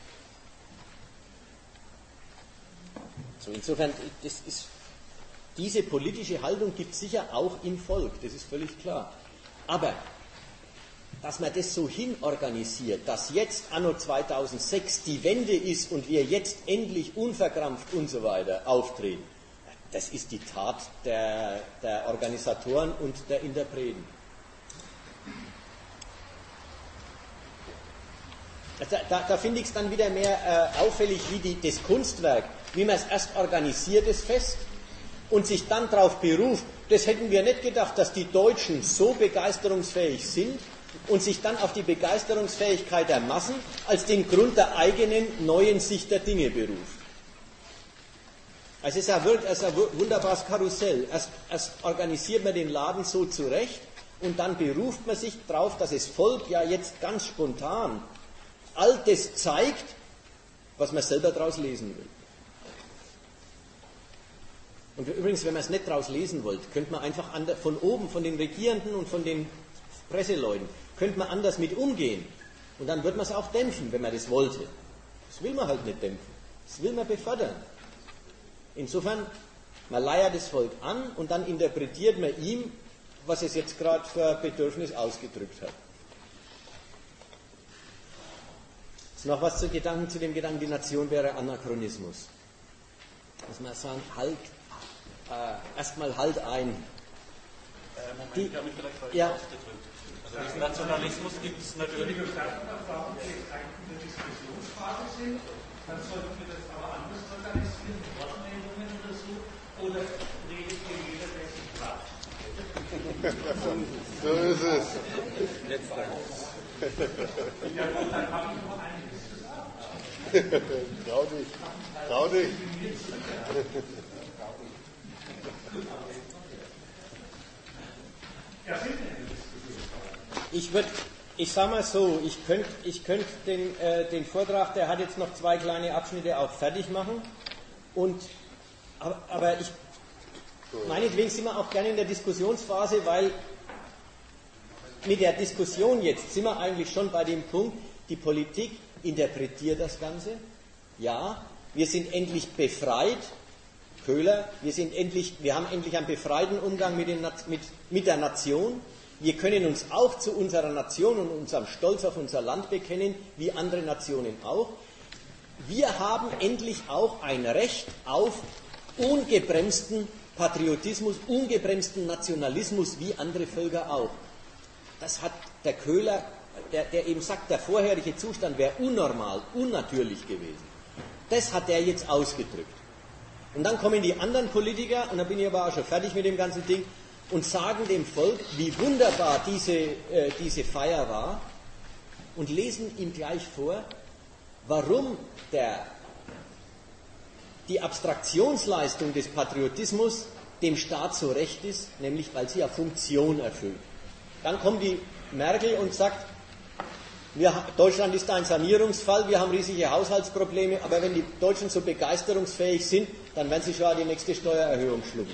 So, insofern, diese politische Haltung gibt es sicher auch im Volk, das ist völlig klar. Aber, dass man das so hinorganisiert, dass jetzt anno 2006 die Wende ist und wir jetzt endlich unverkrampft und so weiter auftreten, das ist die Tat der Organisatoren und der Interpreten. Da finde ich es dann wieder mehr auffällig, wie das Kunstwerk, wie man es erst organisiert, das Fest, und sich dann darauf beruft, das hätten wir nicht gedacht, dass die Deutschen so begeisterungsfähig sind, und sich dann auf die Begeisterungsfähigkeit der Massen als den Grund der eigenen neuen Sicht der Dinge beruft. Also es ist ein wunderbares Karussell. Erst organisiert man den Laden so zurecht und dann beruft man sich darauf, dass das Volk ja jetzt ganz spontan all das zeigt, was man selber daraus lesen will. Und übrigens, wenn man es nicht daraus lesen wollte, könnte man einfach von oben, von den Regierenden und von den Presseleuten, könnte man anders mit umgehen. Und dann wird man es auch dämpfen, wenn man das wollte. Das will man halt nicht dämpfen. Das will man befördern. Insofern, man leiert das Volk an und dann interpretiert man ihm, was es jetzt gerade für Bedürfnis ausgedrückt hat. Jetzt noch was zu dem Gedanken, die Nation wäre Anachronismus. Muss man sagen, erstmal halt ein. Moment, ich habe mich vielleicht falsch ausgedrückt. Also diesen Nationalismus gibt es natürlich. Wenn wir Staatenverfahren jetzt eigentlich in der Diskussionsphase sind, dann sollten wir das aber anders organisieren, Wortmeldungen oder so, oder redet hier jeder, der sich fragt. So ist es. Jetzt danke. Ja gut, dann habe ich noch einiges zu sagen. Trau dich. Trau dich. Ja, bitte. Ich sage mal so, ich könnte den Vortrag, der hat jetzt noch 2 kleine Abschnitte, auch fertig machen. Aber meinetwegen sind wir auch gerne in der Diskussionsphase, weil mit der Diskussion jetzt sind wir eigentlich schon bei dem Punkt, die Politik interpretiert das Ganze. Ja, wir sind endlich befreit, Köhler, wir haben endlich einen befreiten Umgang mit der Nation. wir können uns auch zu unserer Nation und unserem Stolz auf unser Land bekennen, wie andere Nationen auch. Wir haben endlich auch ein Recht auf ungebremsten Patriotismus, ungebremsten Nationalismus, wie andere Völker auch. Das hat der Köhler, der eben sagt, der vorherige Zustand wäre unnormal, unnatürlich gewesen. Das hat er jetzt ausgedrückt. Und dann kommen die anderen Politiker, und da bin ich aber auch schon fertig mit dem ganzen Ding, und sagen dem Volk, wie wunderbar diese Feier war, und lesen ihm gleich vor, warum die Abstraktionsleistung des Patriotismus dem Staat so recht ist, nämlich weil sie ja Funktion erfüllt. Dann kommt die Merkel und sagt, Deutschland ist ein Sanierungsfall, wir haben riesige Haushaltsprobleme, aber wenn die Deutschen so begeisterungsfähig sind, dann werden sie schon die nächste Steuererhöhung schlucken.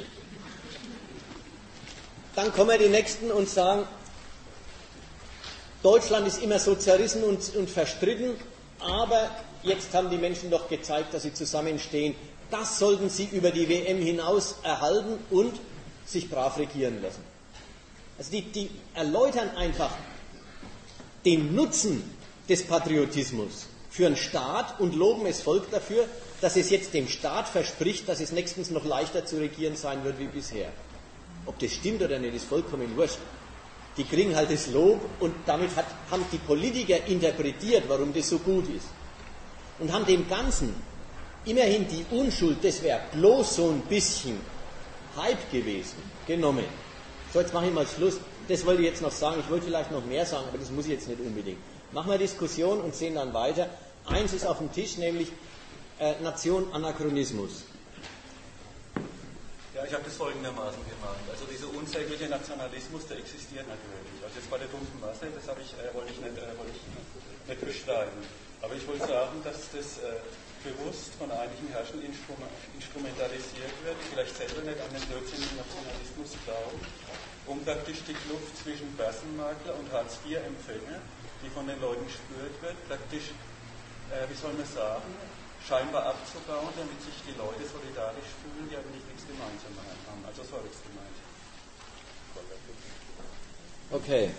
Dann kommen die Nächsten und sagen, Deutschland ist immer so zerrissen und verstritten, aber jetzt haben die Menschen doch gezeigt, dass sie zusammenstehen. Das sollten sie über die WM hinaus erhalten und sich brav regieren lassen. Also die erläutern einfach den Nutzen des Patriotismus für einen Staat und loben das Volk dafür, dass es jetzt dem Staat verspricht, dass es nächstens noch leichter zu regieren sein wird wie bisher. Ob das stimmt oder nicht, ist vollkommen wurscht. Die kriegen halt das Lob und damit haben die Politiker interpretiert, warum das so gut ist. Und haben dem Ganzen immerhin die Unschuld, das wäre bloß so ein bisschen Hype gewesen, genommen. So, jetzt mache ich mal Schluss. Das wollte ich jetzt noch sagen. Ich wollte vielleicht noch mehr sagen, aber das muss ich jetzt nicht unbedingt. Machen wir Diskussion und sehen dann weiter. Eins ist auf dem Tisch, nämlich Nation Anachronismus. Ja, ich habe das folgendermaßen gemacht. Also dieser unsägliche Nationalismus, der existiert natürlich. Also jetzt bei der dumpfen Masse, das wollte ich nicht bestreiten. Aber ich wollte sagen, dass das bewusst von einigen Herrschern instrumentalisiert wird, vielleicht selber nicht an den blödsinnigen Nationalismus glauben, um praktisch die Kluft zwischen Börsenmakler und Hartz-IV-Empfänger, die von den Leuten gespürt wird, praktisch, wie soll man sagen, scheinbar abzubauen, damit sich die Leute solidarisch fühlen, die aber nichts gemeinsam haben. Also so habe ich es gemeint. Okay.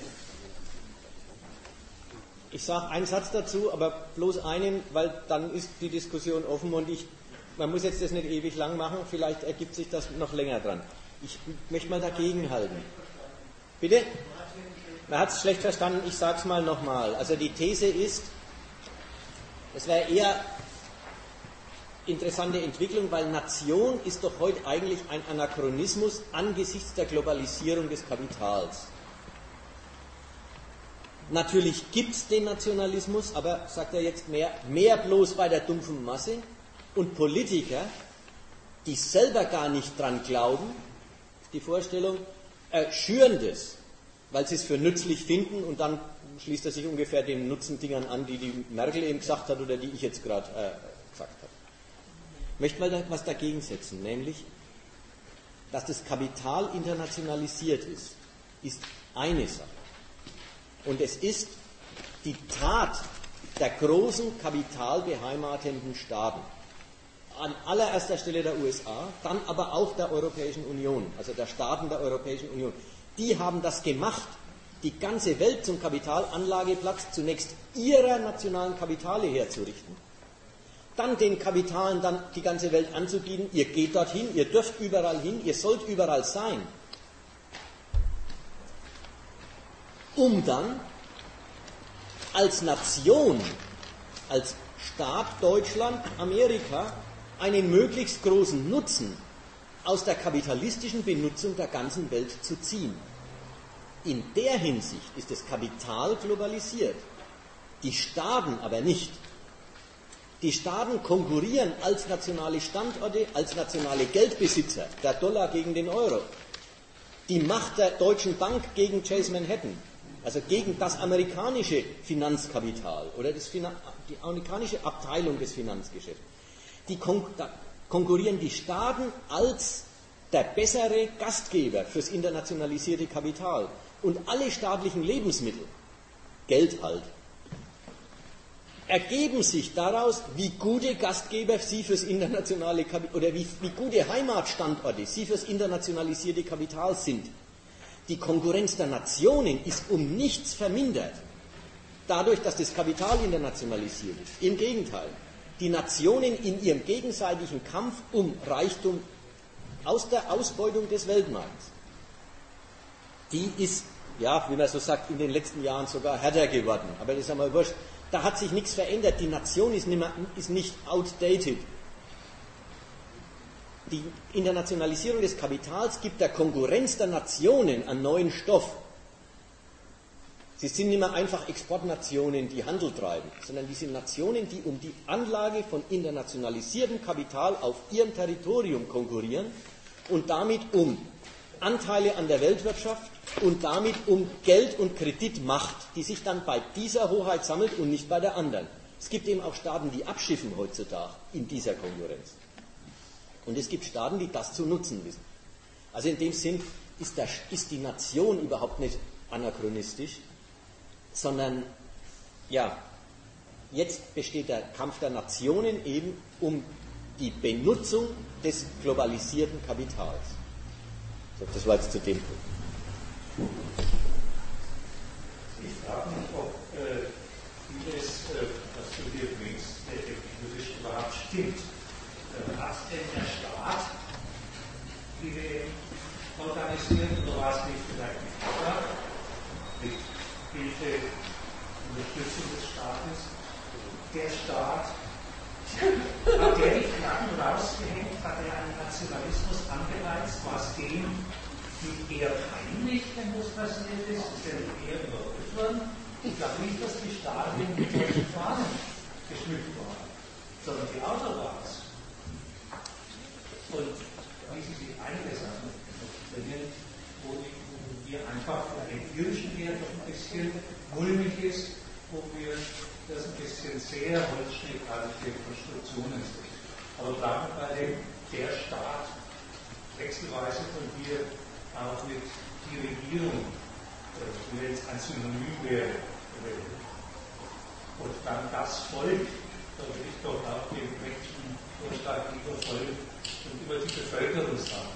Ich sage einen Satz dazu, aber bloß einen, weil dann ist die Diskussion offen und man muss jetzt das nicht ewig lang machen, vielleicht ergibt sich das noch länger dran. Ich möchte mal dagegen halten. Bitte? Man hat es schlecht verstanden, ich sage es mal nochmal. Also die These ist, es wäre eher interessante Entwicklung, weil Nation ist doch heute eigentlich ein Anachronismus angesichts der Globalisierung des Kapitals. Natürlich gibt es den Nationalismus, aber, sagt er jetzt, mehr bloß bei der dumpfen Masse. Und Politiker, die selber gar nicht dran glauben, die Vorstellung, schüren das, weil sie es für nützlich finden und dann schließt er sich ungefähr den Nutzendingern an, die Merkel eben gesagt hat oder die ich jetzt gerade gesagt habe. Ich möchte mal was dagegen setzen, nämlich, dass das Kapital internationalisiert ist eine Sache. Und es ist die Tat der großen kapitalbeheimatenden Staaten. An allererster Stelle der USA, dann aber auch der Europäischen Union, also der Staaten der Europäischen Union. Die haben das gemacht, die ganze Welt zum Kapitalanlageplatz zunächst ihrer nationalen Kapitale herzurichten, dann den Kapitalen dann die ganze Welt anzubieten, ihr geht dorthin, ihr dürft überall hin, ihr sollt überall sein, um dann als Nation, als Staat Deutschland, Amerika, einen möglichst großen Nutzen aus der kapitalistischen Benutzung der ganzen Welt zu ziehen. In der Hinsicht ist das Kapital globalisiert, die Staaten aber nicht. Die Staaten konkurrieren als nationale Standorte, als nationale Geldbesitzer, der Dollar gegen den Euro, die Macht der Deutschen Bank gegen Chase Manhattan, also gegen das amerikanische Finanzkapital oder die amerikanische Abteilung des Finanzgeschäfts. Da konkurrieren die Staaten als der bessere Gastgeber fürs internationalisierte Kapital. Und alle staatlichen Lebensmittel, Geld halt, ergeben sich daraus, wie gute Gastgeber sie fürs internationale Kapital oder wie gute Heimatstandorte sie fürs internationalisierte Kapital sind. Die Konkurrenz der Nationen ist um nichts vermindert, dadurch, dass das Kapital internationalisiert ist. Im Gegenteil, die Nationen in ihrem gegenseitigen Kampf um Reichtum aus der Ausbeutung des Weltmarkts, die ist, ja, wie man so sagt, in den letzten Jahren sogar härter geworden. Aber das ist einmal wurscht. Da hat sich nichts verändert. Die Nation ist nicht outdated. Die Internationalisierung des Kapitals gibt der Konkurrenz der Nationen einen neuen Stoff. Sie sind nicht mehr einfach Exportnationen, die Handel treiben, sondern die sind Nationen, die um die Anlage von internationalisiertem Kapital auf ihrem Territorium konkurrieren und damit um Anteile an der Weltwirtschaft und damit um Geld- und Kreditmacht, die sich dann bei dieser Hoheit sammelt und nicht bei der anderen. Es gibt eben auch Staaten, die abschiffen heutzutage in dieser Konkurrenz. Und es gibt Staaten, die das zu nutzen wissen. Also in dem Sinn ist die Nation überhaupt nicht anachronistisch, sondern ja, jetzt besteht der Kampf der Nationen eben um die Benutzung des globalisierten Kapitals. So, das war jetzt zu dem Punkt. Ich frage mich, ob vieles, was du hier bringst, empirisch überhaupt stimmt. Hat denn der Staat die WM organisiert oder war es nicht vielleicht die FIFA mit Hilfe, Unterstützung des Staates? Der Staat hat der die Flaggen rausgehängt, hat er einen Nationalismus angereizt, war es dem nicht eher peinlich, wenn das passiert ist, ist er nicht eher überrascht worden? Ich glaube nicht, dass die Staaten mit solchen Fahnen geschmückt waren, sondern die Autobahns. Und wie Sie sich einige Sachen bringen, wo wir einfach für den empirischen Wert noch ein bisschen mulmig ist, wo wir das ein bisschen sehr holzschnittartige Konstruktionen sind. Aber bleiben wir bei dem, der Staat wechselweise von hier auch mit die Regierung, die jetzt ein Synonym wäre. Und dann das Volk, da will ich doch auch den mächtigen Vorschlag lieber Volk und über die Bevölkerung sagen.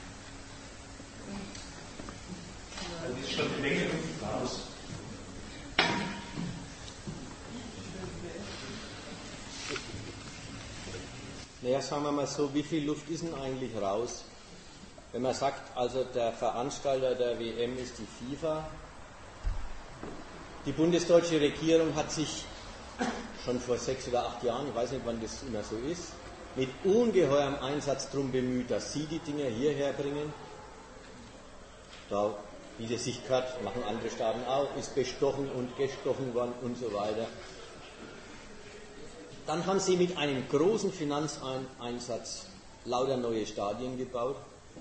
Da ist schon eine Menge Luft raus. Naja, sagen wir mal so, wie viel Luft ist denn eigentlich raus? Wenn man sagt, also der Veranstalter der WM ist die FIFA, die bundesdeutsche Regierung hat sich schon vor 6 oder 8 Jahren, ich weiß nicht, wann das immer so ist, mit ungeheurem Einsatz darum bemüht, dass sie die Dinger hierher bringen. Da, wie das sich gehört, machen andere Staaten auch, ist bestochen und gestochen worden und so weiter. Dann haben sie mit einem großen Finanzeinsatz lauter neue Stadien gebaut,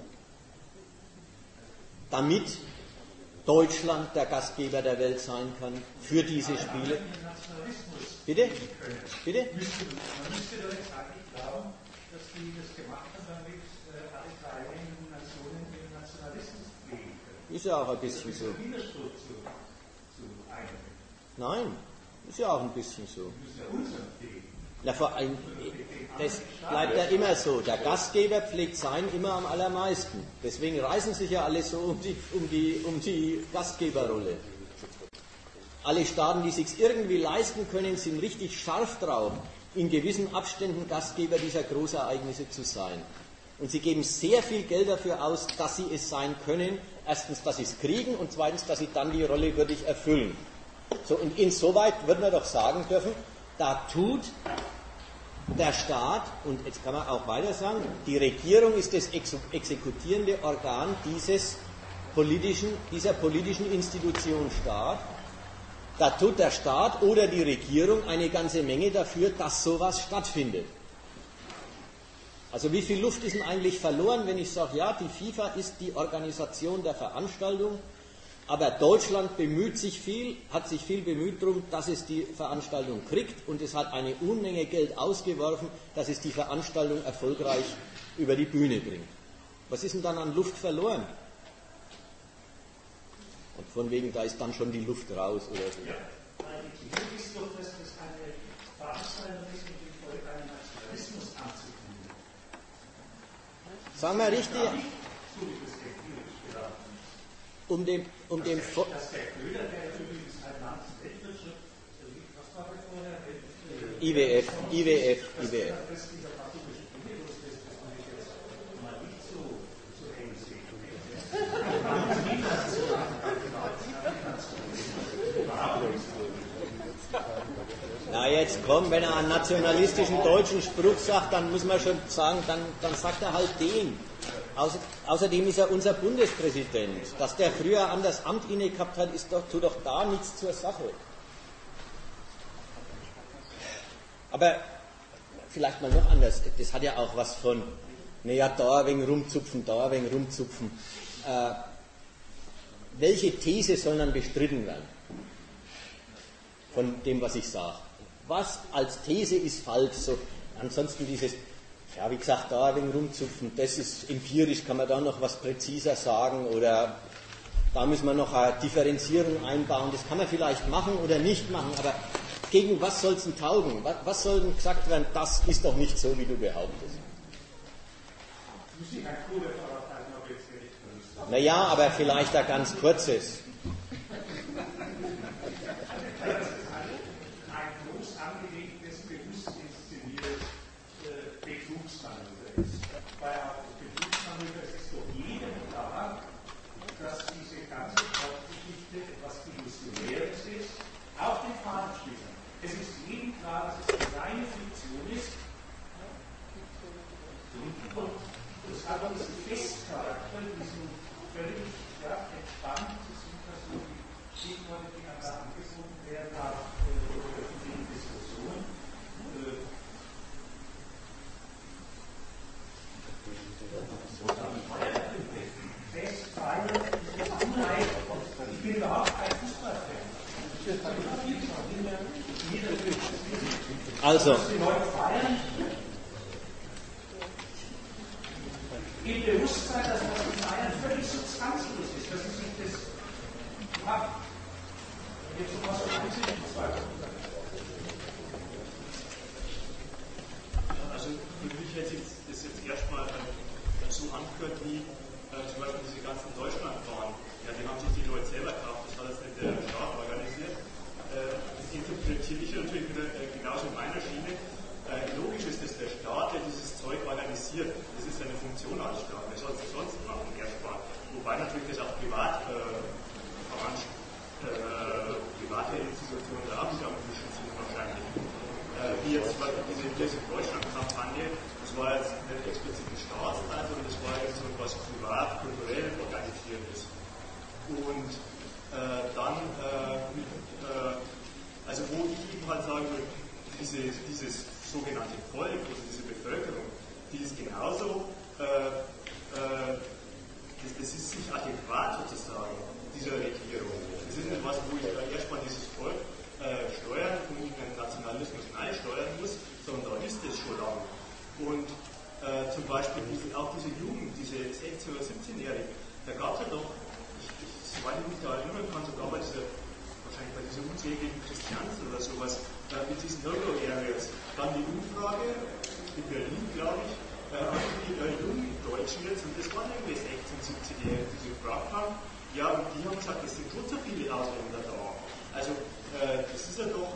damit Deutschland der Gastgeber der Welt sein kann für diese Spiele. Bitte? Bitte? Man müsste doch jetzt eigentlich glauben, dass die das gemacht haben, damit alle teilnehmenden Nationen ihren Nationalismus pflegen können. Ist ja auch ein bisschen so. Widerspruch zu einem. Nein, ist ja auch ein bisschen so. Das ist ja unseren Pflegen. Na, vor allem, das bleibt ja immer so. Der Gastgeber pflegt sein immer am allermeisten. Deswegen reißen sich ja alle so um die Gastgeberrolle. Alle Staaten, die es sich irgendwie leisten können, sind richtig scharf drauf, in gewissen Abständen Gastgeber dieser Großereignisse zu sein. Und sie geben sehr viel Geld dafür aus, dass sie es sein können. Erstens, dass sie es kriegen und zweitens, dass sie dann die Rolle würdig erfüllen. So, und insoweit wird man doch sagen dürfen, da tut der Staat, und jetzt kann man auch weiter sagen, die Regierung ist das exekutierende Organ dieser politischen Institution Staat. Da tut der Staat oder die Regierung eine ganze Menge dafür, dass sowas stattfindet. Also wie viel Luft ist denn eigentlich verloren, wenn ich sage, ja, die FIFA ist die Organisation der Veranstaltung, aber Deutschland hat sich viel bemüht darum, dass es die Veranstaltung kriegt und es hat eine Unmenge Geld ausgeworfen, dass es die Veranstaltung erfolgreich über die Bühne bringt. Was ist denn dann an Luft verloren? Und von wegen, da ist dann schon die Luft raus oder so. Ja, weil die Theorie ist doch, dass das eine Veranstaltung ist, mit dem Volk einen Nationalismus anzukündigen. Sagen wir richtig. um dem dass der Köhler, der übrigens ein Land Weltwirtschaft, was war das vorher? IWF. Das ist dieser katholische Bund, das muss ich jetzt mal nicht so eng sehen. Na jetzt komm, wenn er einen nationalistischen deutschen Spruch sagt, dann muss man schon sagen, dann sagt er halt den. Außerdem ist er unser Bundespräsident. Dass der früher an das Amt inne gehabt hat, tut doch da nichts zur Sache. Aber vielleicht mal noch anders. Das hat ja auch was von, naja, da ein wenig rumzupfen, da ein wenig rumzupfen. Welche These soll dann bestritten werden? Von dem, was ich sage. Was als These ist falsch? So, ansonsten dieses, ja, wie gesagt, da ein wenig rumzupfen, das ist empirisch, kann man da noch was präziser sagen oder da müssen wir noch eine Differenzierung einbauen. Das kann man vielleicht machen oder nicht machen, aber gegen was soll es denn taugen? Was soll denn gesagt werden, das ist doch nicht so, wie du behauptest? Naja, aber vielleicht ein ganz kurzes. Also, im Bewusstsein, dass das Feiern völlig substanzlos ist, dass es nicht das macht. Jetzt noch was auf Also für mich hätte ich das jetzt erstmal so angehört wie zum Beispiel diese ganzen Deutschlandfahren. Ja, die haben sich die Leute selber gekauft, das hat jetzt nicht der Staat organisiert. Das interpretiere ich natürlich wieder genauso in meiner Schiene. Logisch ist, dass der Staat, der dieses Zeug organisiert, das ist eine Funktion als Staat, wer soll es sonst machen, erstmal. Wobei natürlich das auch private Institutionen da auch wieder am Mischen sind wahrscheinlich. Wie jetzt zum Beispiel diese Deutschland-Kampagne, das war jetzt nicht explizit ein Staatsteil, sondern das war jetzt so etwas privat-kulturell organisiertes. Und dann also wo ich eben halt sagen würde, dieses sogenannte Volk, also diese Bevölkerung, die ist genauso, das ist nicht adäquat sozusagen, dieser Regierung. Das ist nicht was, wo ich erstmal dieses Volk steuern und in den Nationalismus steuern muss, sondern da ist es schon lange. Und zum Beispiel auch diese Jugend, diese 16- oder 17-Jährigen, da gab es ja doch, soweit ich mich da erinnern kann, sogar bei dieser unzähligen Christians oder sowas, mit diesen No-Go-Areas. Dann die Umfrage in Berlin, glaube ich, an die jungen Deutschen jetzt, und das waren irgendwie 16-, 17-Jährige, die sie gefragt haben. Ja, und die haben gesagt, es sind schon so viele Ausländer da. Also, das ist ja doch,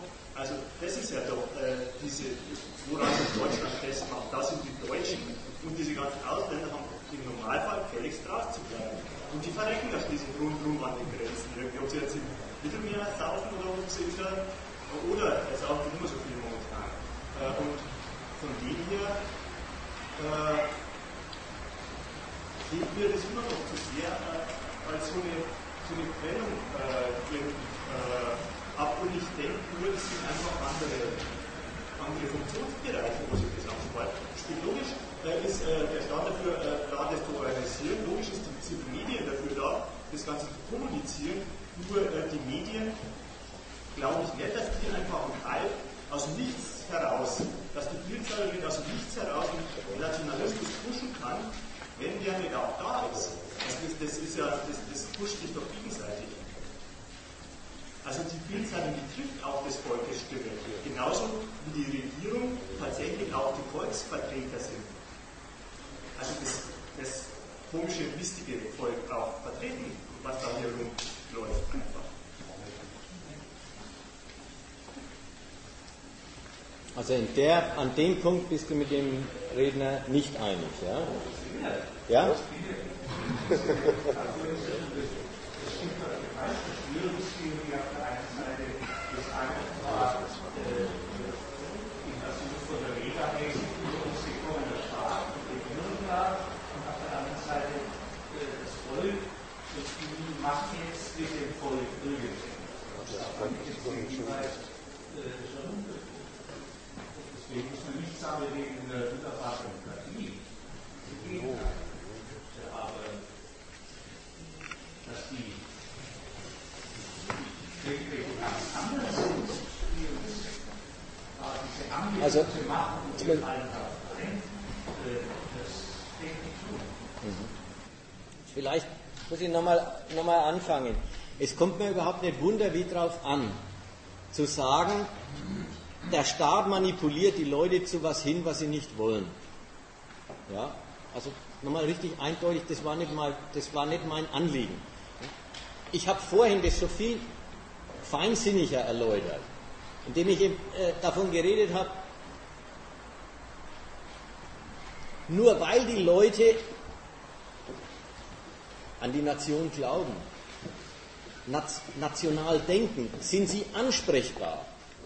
woran Deutschland festmacht, das sind die Deutschen, und diese ganzen Ausländer haben im Normalfall gefälligst drauf zu bleiben. Und die verrecken aus diesen rundherum an den Grenzen. Ob sie jetzt im Mittelmeer saufen oder ob sie oder es auch nicht immer so viel momentan. Und von dem her geht mir das immer noch zu sehr als so eine Trennung ab, und ich denke nur, das sind einfach andere Funktionsbereiche, muss ich das ansprechen. Logisch ist der Staat dafür da, das zu organisieren, logisch ist die Medien dafür da, das Ganze zu kommunizieren, nur die Medien, glaube ich nicht, dass die einfach einen Teil aus nichts heraus, dass die Bildzeitung aus nichts heraus den Nationalismus pushen kann, wenn der nicht auch da ist. Das pusht sich doch gegenseitig. Also die Bildzeitung, die trifft auch das Volkes Stimme, genauso wie die Regierung tatsächlich auch die Volksvertreter sind. Also das komische, listige Volk auch vertreten was da hier rumläuft einfach. Also an dem Punkt bist du mit dem Redner nicht einig, ja? Ja? Verschwörungstheorie auf der einen Seite ist einfach in Versuch von der Regelmäßig über uns gekommener Staat und Regierung da und auf der anderen Seite das Volk und die machen jetzt mit dem Volk irgendetwas. Das fand ich jetzt jeweils schon deswegen muss man nicht sagen, wegen der wunderbaren Demokratie. Aber dass die ganz anders sind, diese ambitionierte Macht und den Alltag ein, das denke ich schon. Vielleicht muss ich nochmal anfangen. Es kommt mir überhaupt nicht Wunder wie drauf an, zu sagen, der Staat manipuliert die Leute zu was hin, was sie nicht wollen. Ja, also nochmal richtig eindeutig, das war nicht mein Anliegen. Ich habe vorhin das so viel feinsinniger erläutert, indem ich davon geredet habe, nur weil die Leute an die Nation glauben, national denken, sind sie ansprechbar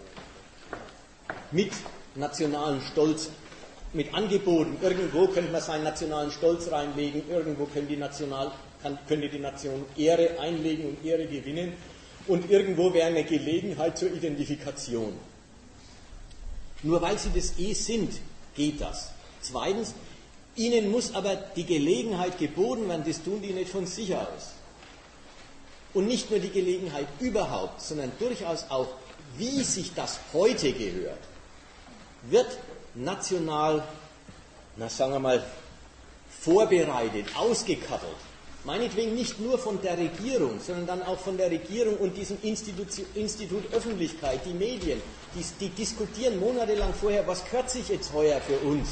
mit nationalem Stolz, mit Angeboten. Irgendwo könnte man seinen nationalen Stolz reinlegen, irgendwo könnte die Nation Ehre einlegen und Ehre gewinnen und irgendwo wäre eine Gelegenheit zur Identifikation. Nur weil sie das sind, geht das. Zweitens, ihnen muss aber die Gelegenheit geboten werden, das tun die nicht von sich aus. Und nicht nur die Gelegenheit überhaupt, sondern durchaus auch, wie sich das heute gehört, wird national, sagen wir mal, vorbereitet, ausgekattelt. Meinetwegen nicht nur von der Regierung, sondern dann auch von der Regierung und diesem Institut Öffentlichkeit, die Medien, die diskutieren monatelang vorher, was gehört sich jetzt heuer für uns.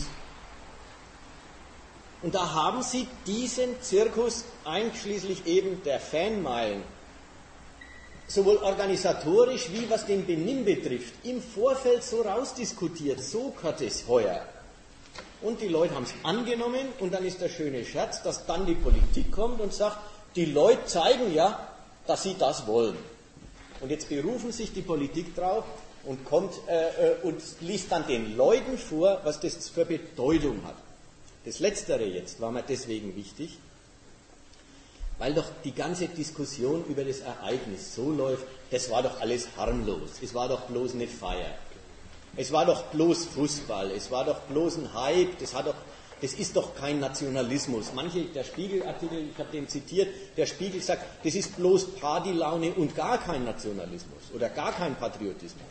Und da haben sie diesen Zirkus, einschließlich eben der Fanmeilen, sowohl organisatorisch wie was den Benimm betrifft, im Vorfeld so rausdiskutiert, so gehört es heuer. Und die Leute haben es angenommen und dann ist der schöne Scherz, dass dann die Politik kommt und sagt, die Leute zeigen ja, dass sie das wollen. Und jetzt berufen sich die Politik drauf und kommt und liest dann den Leuten vor, was das für Bedeutung hat. Das Letztere jetzt war mir deswegen wichtig, weil doch die ganze Diskussion über das Ereignis so läuft, das war doch alles harmlos, es war doch bloß eine Feier, es war doch bloß Fußball, es war doch bloß ein Hype, das ist doch kein Nationalismus. Der Spiegel-Artikel, ich habe den zitiert, der Spiegel sagt, das ist bloß Partylaune und gar kein Nationalismus oder gar kein Patriotismus.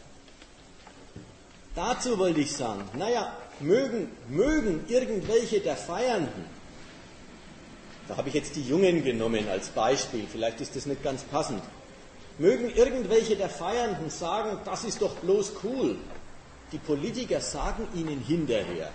Dazu wollte ich sagen, naja, mögen irgendwelche der Feiernden, da habe ich jetzt die Jungen genommen als Beispiel, vielleicht ist das nicht ganz passend, mögen irgendwelche der Feiernden sagen, das ist doch bloß cool. Die Politiker sagen ihnen hinterher,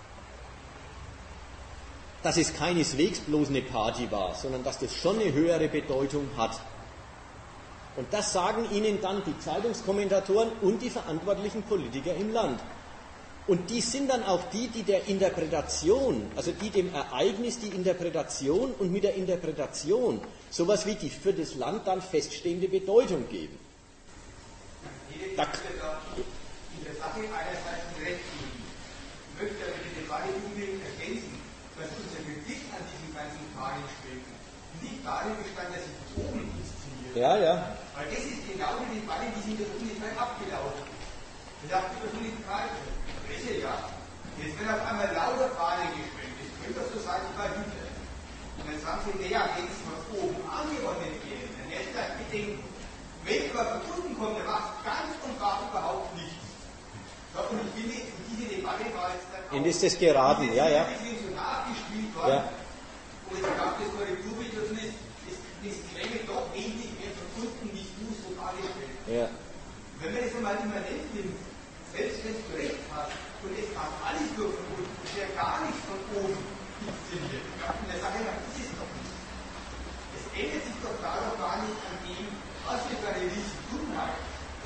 dass es keineswegs bloß eine Party war, sondern dass das schon eine höhere Bedeutung hat. Und das sagen ihnen dann die Zeitungskommentatoren und die verantwortlichen Politiker im Land. Und die sind dann auch die der Interpretation, also die dem Ereignis die Interpretation und mit der Interpretation sowas wie die für das Land dann feststehende Bedeutung geben. In der Sache einerseits recht geben. Ich möchte aber die Debatte unbedingt ergänzen, dass unsere Kritik an diesen ganzen Panikschwingen nicht darin bestand, dass sie oben inszeniert. Ja. Weil das ist genau die Debatte, die sind in der Öffentlichkeit abgelaufen. Das sagt die Öffentlichkeit, Presse, ja. Jetzt wird auf einmal lauter Fahnen geschwenkt. Das könnte doch so sein wie bei Hitler. Und dann sagen sie, naja, wenn es von oben angeordnet wird, dann hätte das Bedenken. Wenn aber von unten kommt, dann macht ganz und gar überhaupt nichts. So, und ich finde, diese Debatte war jetzt dann auch... Ihnen ist das geraten, ja. Das ist so nachgespielt worden. Ja. Und es gab das Korrekturbedürfnis, das Klänge doch wesentlich mehr von unten, wie du es so dargestellt hast. Ja. Wenn man das einmal immanent nimmt, selbst wenn es zu Recht hat, und es kam alles nur von unten, es wäre gar nichts von oben inszeniert. In der Sache nach ist es doch nicht. Es ändert sich doch darum gar nicht an dem, was wir für eine Riesendummheit,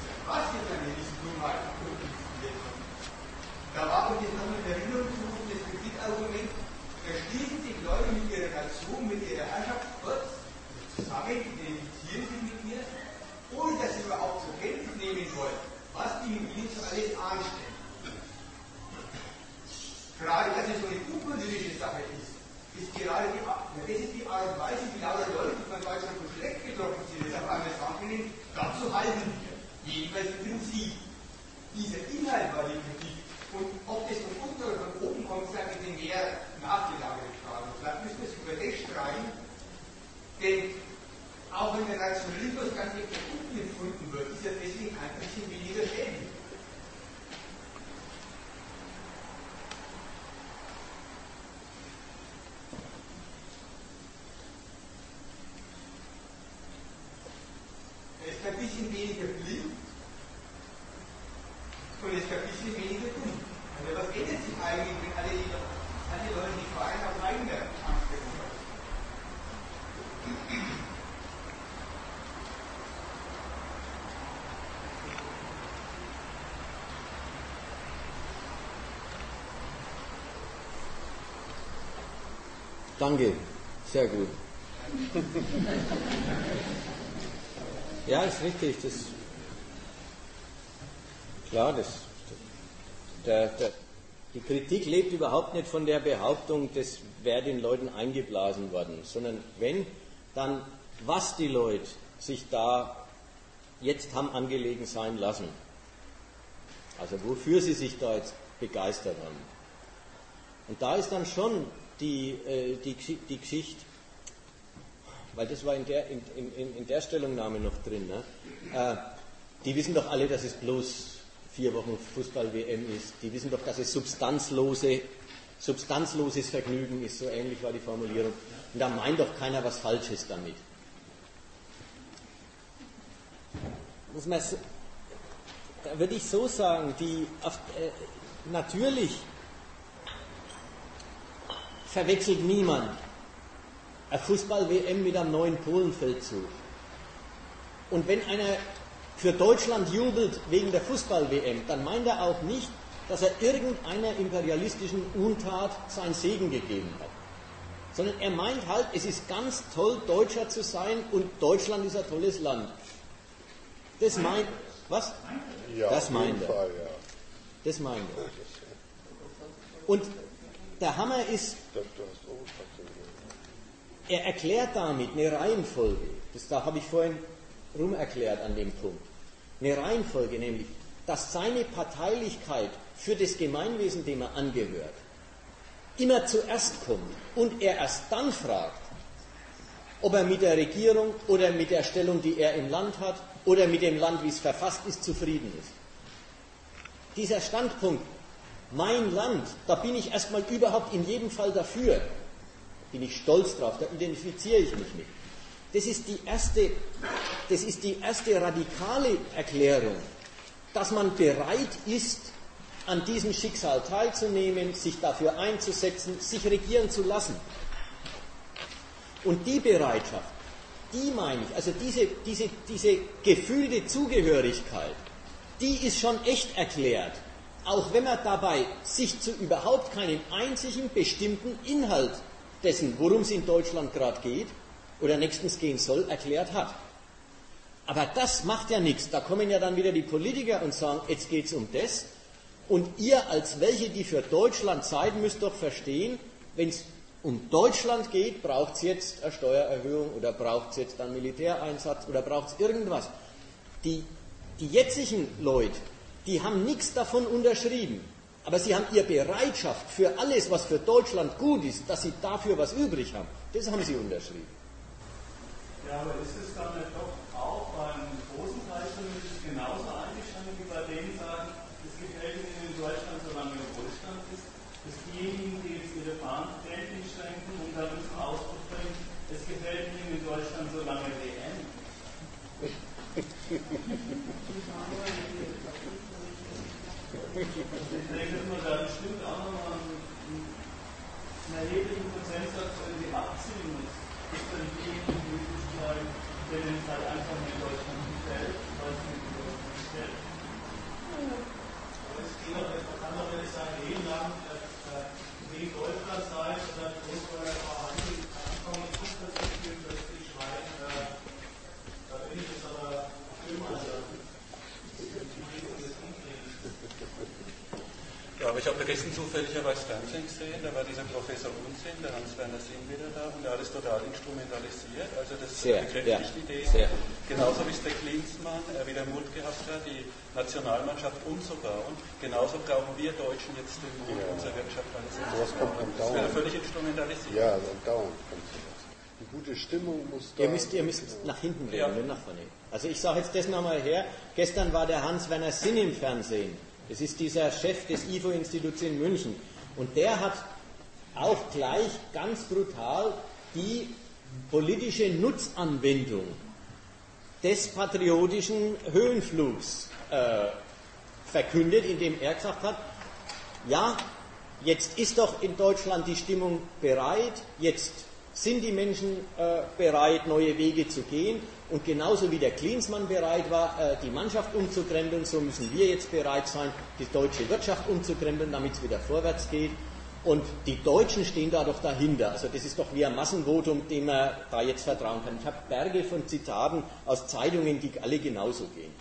da war uns jetzt noch in Erinnerung zu rufen, das Kritikargument, da schließen sich Leute mit ihrer Nation, mit ihrer Herrschaft kurz zusammen, identifizieren sich mit ihr, ohne dass sie überhaupt zur Kenntnis nehmen wollen, was die mit ihnen so alles anstellen. Gerade, dass es so eine unpolitische Sache ist gerade das ist die Art und Weise, wie lauter Leute, die von Deutschland so schlecht getroffen sind, das auf einmal sagen können, dazu halten wir. Jedenfalls im Prinzip. Dieser Inhalt war die Kritik. Und ob das von unten oder von oben kommt, sei mit dem mehr nachgelagerte Fragen. Vielleicht müssen wir es über das streiten, denn auch wenn der Nationalismus ganz echt von unten empfunden wird, ist er deswegen ein bisschen weniger schädlich. Es ist ein bisschen weniger blind und es ist ein bisschen weniger dumm. Also was ändert sich eigentlich, wenn alle Leute die Vereine auf eigene Anstrengung haben? Danke, sehr gut. Ja, ist richtig. Die Kritik lebt überhaupt nicht von der Behauptung, das wäre den Leuten eingeblasen worden, sondern wenn, dann was die Leute sich da jetzt haben angelegen sein lassen. Also wofür sie sich da jetzt begeistert haben. Und da ist dann schon die Geschichte, weil das war in der Stellungnahme noch drin, ne? Die wissen doch alle, dass es bloß 4 Wochen Fußball-WM ist. Die wissen doch, dass es substanzloses Vergnügen ist, so ähnlich war die Formulierung. Und da meint doch keiner was Falsches damit. Da würde ich so sagen, natürlich verwechselt niemand eine Fußball-WM mit einem neuen Polenfeldzug. Und wenn einer für Deutschland jubelt wegen der Fußball-WM, dann meint er auch nicht, dass er irgendeiner imperialistischen Untat seinen Segen gegeben hat. Sondern er meint halt, es ist ganz toll, Deutscher zu sein und Deutschland ist ein tolles Land. Das meint, was? Ja, das meint er. Fall, ja. Das meint er. Und der Hammer ist, er erklärt damit eine Reihenfolge. Da habe ich vorhin rum erklärt an dem Punkt. Eine Reihenfolge, nämlich, dass seine Parteilichkeit für das Gemeinwesen, dem er angehört, immer zuerst kommt und er erst dann fragt, ob er mit der Regierung oder mit der Stellung, die er im Land hat, oder mit dem Land, wie es verfasst ist, zufrieden ist. Dieser Standpunkt, mein Land, da bin ich erstmal überhaupt in jedem Fall dafür, bin ich stolz drauf, da identifiziere ich mich mit. Das ist die erste radikale Erklärung, dass man bereit ist, an diesem Schicksal teilzunehmen, sich dafür einzusetzen, sich regieren zu lassen. Und die Bereitschaft, die meine ich, also diese gefühlte Zugehörigkeit, die ist schon echt erklärt, auch wenn man dabei sich zu überhaupt keinem einzigen bestimmten Inhalt dessen, worum es in Deutschland gerade geht, oder nächstens gehen soll, erklärt hat. Aber das macht ja nichts. Da kommen ja dann wieder die Politiker und sagen, jetzt geht es um das. Und ihr als welche, die für Deutschland seid, müsst doch verstehen, wenn es um Deutschland geht, braucht es jetzt eine Steuererhöhung oder braucht es jetzt einen Militäreinsatz oder braucht es irgendwas. Die jetzigen Leute, die haben nichts davon unterschrieben. Aber sie haben ihre Bereitschaft für alles, was für Deutschland gut ist, dass sie dafür was übrig haben, das haben sie unterschrieben. Ja, aber ist es dann nicht doch auch beim großen Teil zumindest genauso eingeschränkt wie bei denen, die sagen, es gefällt ihnen in Deutschland, solange er Wohlstand ist, dass diejenigen, die jetzt ihre Bahn täglich schränken und dann zum Ausdruck bringen, es gefällt ihnen in Deutschland, solange WM. Ich denke, dass man da bestimmt auch nochmal einen erheblichen Prozentsatz irgendwie abziehen muss. ist dann diejenigen möglich sein, denen es halt einfach in Deutschland gefällt, weil es nicht in Deutschland gefällt. Aber es kann doch nicht sein Leben lang wegen Deutschland sein und dann bloß weil er verhandelt, anfangen und Fußballspiel plötzlich schreien, da bin ich jetzt aber schlimm, also ja, aber ich habe gestern zufälligerweise Fernsehen gesehen, da war dieser Professor Unsinn, der Hans-Werner Sinn wieder da und der hat es total instrumentalisiert, also das bekräftigt die Idee. Genauso wie es der Klinsmann wieder Mut gehabt hat, die Nationalmannschaft umzubauen, genauso brauchen wir Deutschen jetzt den Mut, unsere Wirtschaft alles umzubauen. Das wird völlig instrumentalisiert. Ja, also dauernd kommt sowas. Die gute Stimmung muss da... Ihr müsst nach hinten reden, nicht nach vorne. Also ich sage jetzt das nochmal her, gestern war der Hans-Werner Sinn im Fernsehen. Das ist dieser Chef des IFO-Instituts in München. Und der hat auch gleich ganz brutal die politische Nutzanwendung des patriotischen Höhenflugs verkündet, indem er gesagt hat, ja, jetzt ist doch in Deutschland die Stimmung bereit, jetzt sind die Menschen bereit, neue Wege zu gehen. Und genauso wie der Klinsmann bereit war, die Mannschaft umzukrempeln, so müssen wir jetzt bereit sein, die deutsche Wirtschaft umzukrempeln, damit es wieder vorwärts geht. Und die Deutschen stehen da doch dahinter. Also das ist doch wie ein Massenvotum, dem man da jetzt vertrauen kann. Ich habe Berge von Zitaten aus Zeitungen, die alle genauso gehen.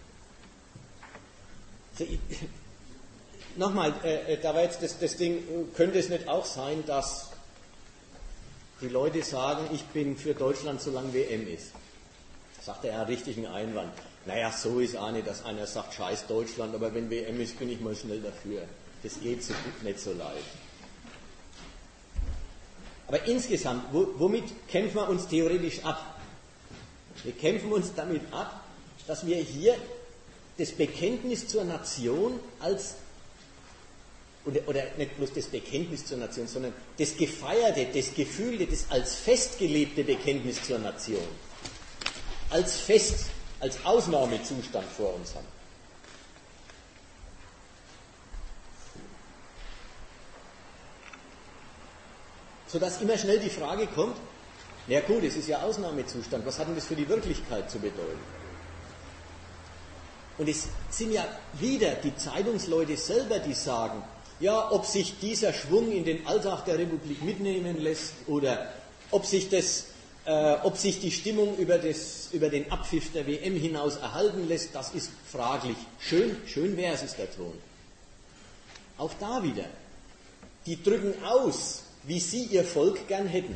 Also nochmal, da war jetzt das Ding, könnte es nicht auch sein, dass die Leute sagen, ich bin für Deutschland, solange WM ist. Sagt er, ja, richtigen Einwand. Naja, so ist auch nicht, dass einer sagt, scheiß Deutschland, aber wenn WM ist, bin ich mal schnell dafür. Das geht so gut, nicht so leicht. Aber insgesamt, womit kämpfen wir uns theoretisch ab? Wir kämpfen uns damit ab, dass wir hier das Bekenntnis zur Nation als, oder nicht bloß das Bekenntnis zur Nation, sondern das gefeierte, das gefühlte, das als festgelebte Bekenntnis zur Nation als Ausnahmezustand vor uns haben. Sodass immer schnell die Frage kommt, na gut, es ist ja Ausnahmezustand, was hat denn das für die Wirklichkeit zu bedeuten? Und es sind ja wieder die Zeitungsleute selber, die sagen, ja, ob sich dieser Schwung in den Alltag der Republik mitnehmen lässt oder ob sich die Stimmung über den Abpfiff der WM hinaus erhalten lässt, das ist fraglich. Schön wäre es, ist der Ton. Auch da wieder. Die drücken aus, wie sie ihr Volk gern hätten.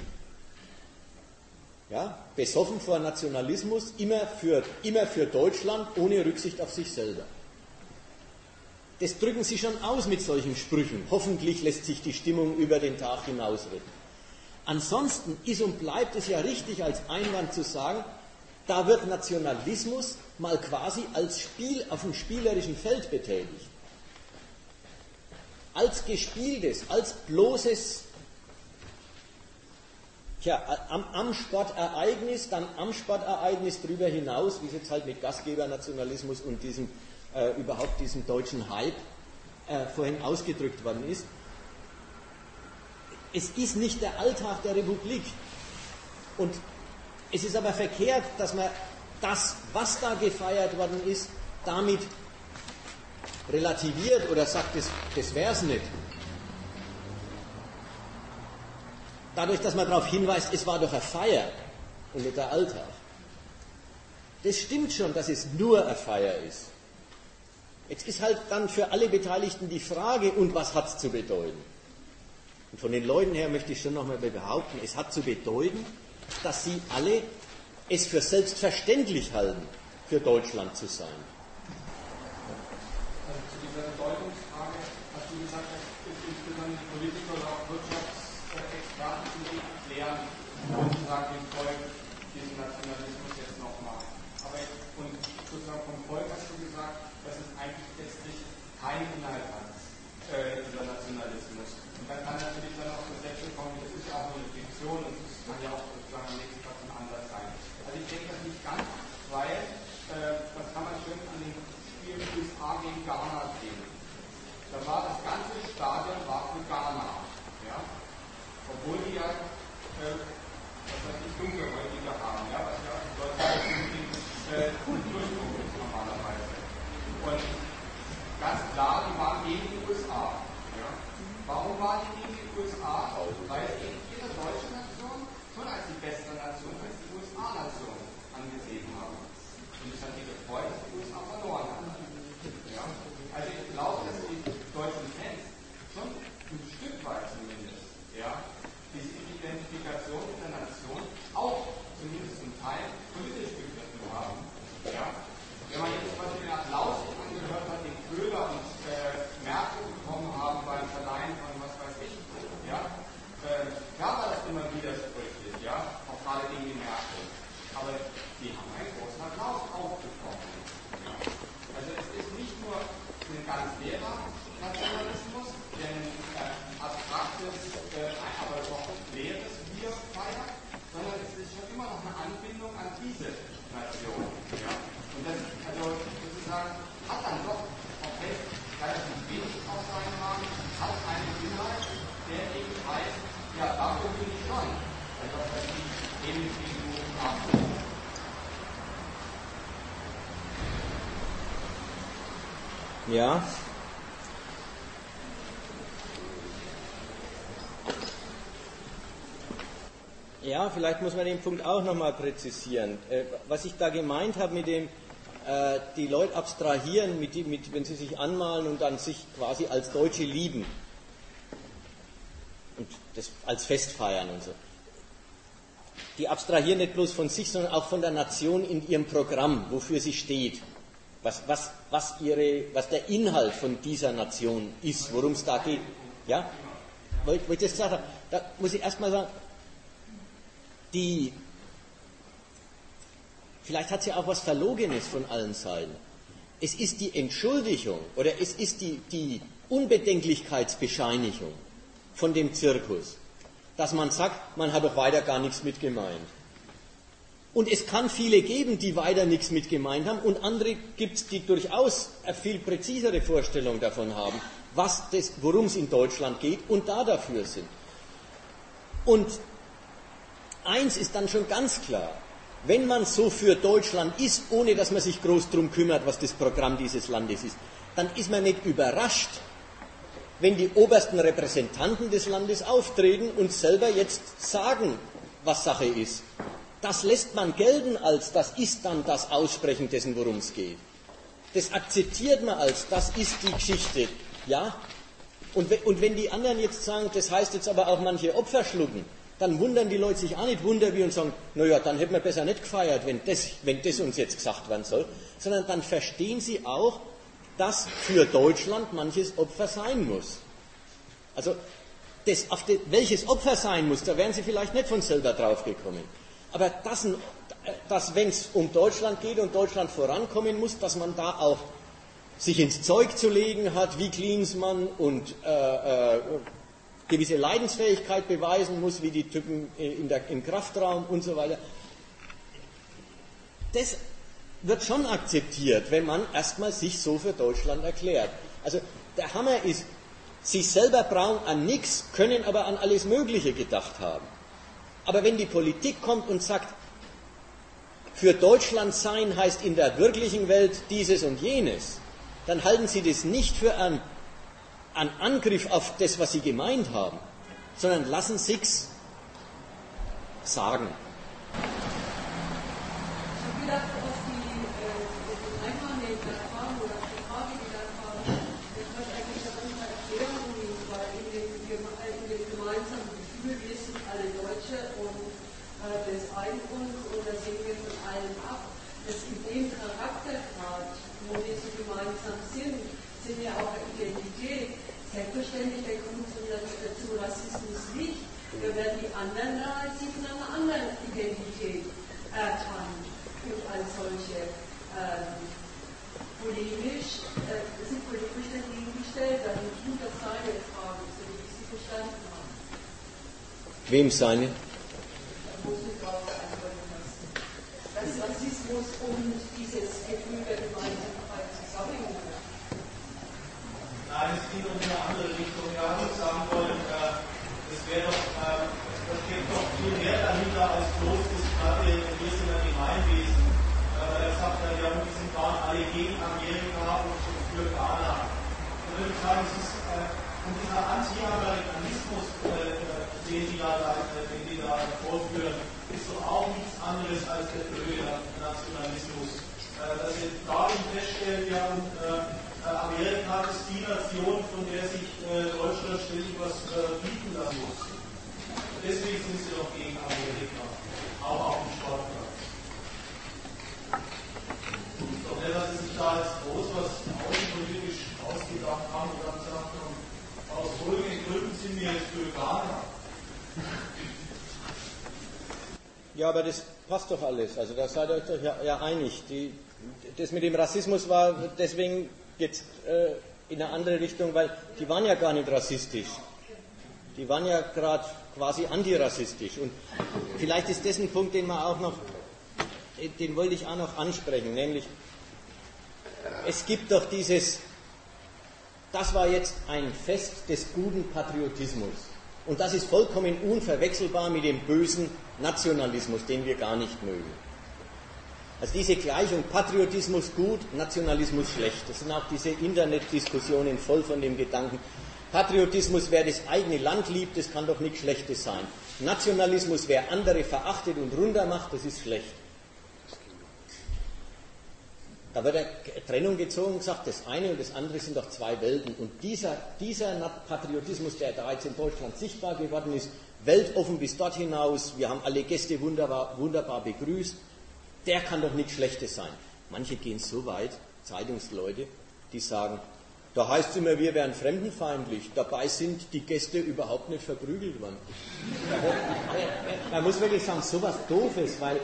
Ja, besoffen vor Nationalismus, immer für Deutschland, ohne Rücksicht auf sich selber. Das drücken sie schon aus mit solchen Sprüchen. Hoffentlich lässt sich die Stimmung über den Tag hinaus retten. Ansonsten ist und bleibt es ja richtig, als Einwand zu sagen, da wird Nationalismus mal quasi als Spiel auf dem spielerischen Feld betätigt. Als gespieltes, als bloßes, am Sportereignis, dann am Sportereignis drüber hinaus, wie es jetzt halt mit Gastgebernationalismus und überhaupt diesem deutschen Hype vorhin ausgedrückt worden ist. Es ist nicht der Alltag der Republik. Und es ist aber verkehrt, dass man das, was da gefeiert worden ist, damit relativiert oder sagt, das wäre es nicht. Dadurch, dass man darauf hinweist, es war doch eine Feier und nicht der Alltag. Das stimmt schon, dass es nur eine Feier ist. Jetzt ist halt dann für alle Beteiligten die Frage, und was hat es zu bedeuten? Und von den Leuten her möchte ich schon nochmal behaupten, es hat zu bedeuten, dass sie alle es für selbstverständlich halten, für Deutschland zu sein. Also zu dieser Bedeutungsfrage hast du gesagt, dass insbesondere die Politiker oder auch Wirtschaftsexperten zu erklären, sozusagen dem Volk diesen Nationalismus jetzt nochmal. Aber und sozusagen vom Volk hast du gesagt, dass es eigentlich letztlich keinen Inhalt hat, dieser Nationalismus. Und dann kann natürlich dann auch das Sätze kommen, das ist ja auch nur eine Fiktion und das kann ja auch sozusagen am nächsten Tag ein anderes sein. Also ich denke das nicht ganz, weil das kann man schön an den Spielen USA gegen Ghana sehen. Da war das ganze Stadion für Ghana. Ja? Obwohl die ja, was weiß ich, dunkel ganz leerer Nationalismus, der ein abstraktes, aber doch leeres Wir feiert, sondern es ist schon immer noch eine Anbindung an diese Nation. Ja? Und das also sozusagen hat dann doch, okay, relativ wenig auf seinen Namen, hat einen Inhalt, der eben heißt, ja, dafür bin ich schon. Also das ist ähnlich wie du machst. Ja. Ja, vielleicht muss man den Punkt auch nochmal präzisieren. Was ich da gemeint habe mit dem, die Leute abstrahieren, wenn sie sich anmalen und dann sich quasi als Deutsche lieben und das als Fest feiern und so. Die abstrahieren nicht bloß von sich, sondern auch von der Nation in ihrem Programm, wofür sie steht. Was der Inhalt von dieser Nation ist, worum es da geht. Ja? Weil ich das gesagt habe, da muss ich erstmal sagen, vielleicht hat es ja auch was Verlogenes von allen Seiten. Es ist die Entschuldigung oder es ist die Unbedenklichkeitsbescheinigung von dem Zirkus, dass man sagt, man hat doch weiter gar nichts mit gemeint. Und es kann viele geben, die weiter nichts mit gemeint haben, und andere gibt es, die durchaus eine viel präzisere Vorstellung davon haben, worum es in Deutschland geht und da dafür sind. Und eins ist dann schon ganz klar, wenn man so für Deutschland ist, ohne dass man sich groß drum kümmert, was das Programm dieses Landes ist, dann ist man nicht überrascht, wenn die obersten Repräsentanten des Landes auftreten und selber jetzt sagen, was Sache ist. Das lässt man gelten als, das ist dann das Aussprechen dessen, worum es geht. Das akzeptiert man als, das ist die Geschichte. Ja? Und wenn die anderen jetzt sagen, das heißt jetzt aber auch manche Opfer schlucken, dann wundern die Leute sich auch nicht wie und sagen, naja, dann hätten wir besser nicht gefeiert, wenn das uns jetzt gesagt werden soll, sondern dann verstehen sie auch, dass für Deutschland manches Opfer sein muss. Also, welches Opfer sein muss, da wären sie vielleicht nicht von selber drauf gekommen. Aber dass wenn es um Deutschland geht und Deutschland vorankommen muss, dass man da auch sich ins Zeug zu legen hat, wie Klinsmann und gewisse Leidensfähigkeit beweisen muss, wie die Typen im Kraftraum und so weiter. Das wird schon akzeptiert, wenn man erstmal sich so für Deutschland erklärt. Also der Hammer ist, sie selber brauchen an nichts, können aber an alles Mögliche gedacht haben. Aber wenn die Politik kommt und sagt, für Deutschland sein heißt in der wirklichen Welt dieses und jenes, dann halten sie das nicht für einen Angriff auf das, was sie gemeint haben, sondern lassen sich's sagen. Ich habe gedacht, dass die einmalige Erfahrung oder die Frage, die da kam, das hat eigentlich darunter erklären, weil in dem gemeinsamen Gefühl, wir sind alle Deutsche und das eint uns und da sehen wir von allen ab, dass in dem Charaktergrad, wo wir so gemeinsam sind ja auch eine Identität. Selbstverständlich, da kommt zu Rassismus nicht. Da werden die anderen sich in einer anderen Identität erkannt und als solche polemisch dagegen gestellt werden. Ich finde das seine Frage, so wie ich sie verstanden habe. Wem seine? Muss ich darauf antworten lassen. Das Rassismus und dieses Gefühl der Gemeinsamkeit zusammengehört. Nein, es geht um eine andere Richtung. Ja, ich sagen wollen, es wäre doch, da steckt doch viel mehr dahinter als bloß das gerade, wir sind ein Gemeinwesen. Er sagt ja, wir sind waren alle gegen Amerika und für Ghana. Da würde ich sagen, es ist dieser Anti-Amerikanismus, den die da vorführen, ist doch auch nichts anderes als der blöde Nationalismus. Dass wir darin feststellen, ja, Amerika ist die Nation, von der sich Deutschland ständig was bieten lassen muss. Deswegen sind sie doch gegen Amerika, auch auf dem Sportplatz. Doch nicht, dass sie sich da als groß was außenpolitisch ausgedacht haben und dann gesagt haben, aus folgenden Gründen sind wir jetzt für Ghana. Ja, aber das passt doch alles. Also da seid ihr euch ja einig. Das mit dem Rassismus war deswegen jetzt in eine andere Richtung, weil die waren ja gar nicht rassistisch. Die waren ja gerade quasi antirassistisch. Und vielleicht ist das ein Punkt, den wollte ich auch noch ansprechen, nämlich es gibt doch das war jetzt ein Fest des guten Patriotismus. Und das ist vollkommen unverwechselbar mit dem bösen Nationalismus, den wir gar nicht mögen. Also diese Gleichung Patriotismus gut, Nationalismus schlecht. Das sind auch diese Internetdiskussionen voll von dem Gedanken, Patriotismus, wer das eigene Land liebt, das kann doch nichts Schlechtes sein. Nationalismus, wer andere verachtet und runtermacht, das ist schlecht. Da wird eine Trennung gezogen und gesagt, das eine und das andere sind doch zwei Welten. Und dieser Patriotismus, der da jetzt in Deutschland sichtbar geworden ist, weltoffen bis dort hinaus, wir haben alle Gäste wunderbar begrüßt, der kann doch nichts Schlechtes sein. Manche gehen so weit, Zeitungsleute, die sagen, da heißt es immer, wir wären fremdenfeindlich, dabei sind die Gäste überhaupt nicht verprügelt worden. Man muss wirklich sagen, sowas Doofes, weil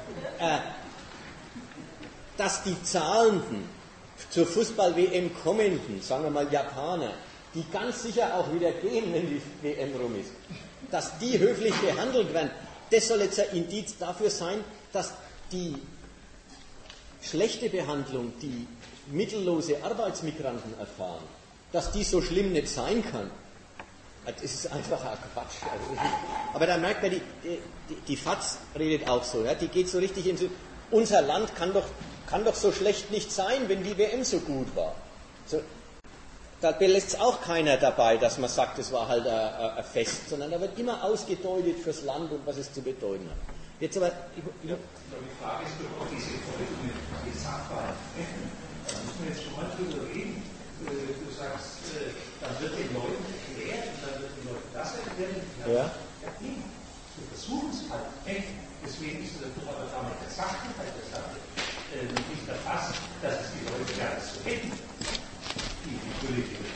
dass die Zahlenden zur Fußball-WM kommenden, sagen wir mal Japaner, die ganz sicher auch wieder gehen, wenn die WM rum ist, dass die höflich behandelt werden, das soll jetzt ein Indiz dafür sein, dass die schlechte Behandlung, die mittellose Arbeitsmigranten erfahren, dass die so schlimm nicht sein kann. Das ist einfach ein Quatsch. Aber da merkt man, die FAZ redet auch so, ja, die geht so richtig in so, unser Land kann doch so schlecht nicht sein, wenn die WM so gut war. So, da belässt es auch keiner dabei, dass man sagt, es war halt ein Fest, sondern da wird immer ausgedeutet fürs Land und was es zu bedeuten hat. Jetzt aber... Die Frage ist doch, ob diese Folgen, die Sachverhalt, da müssen wir jetzt schon mal drüber reden. Du sagst, dann wird den Leuten erklärt und dann wird den Leuten das erklärt. Ja. Wir versuchen es halt. Deswegen ist das doch aber damit der Sachlichkeit der Sache nicht erfasst, dass es die Leute gar nicht so hätten, die Politiker.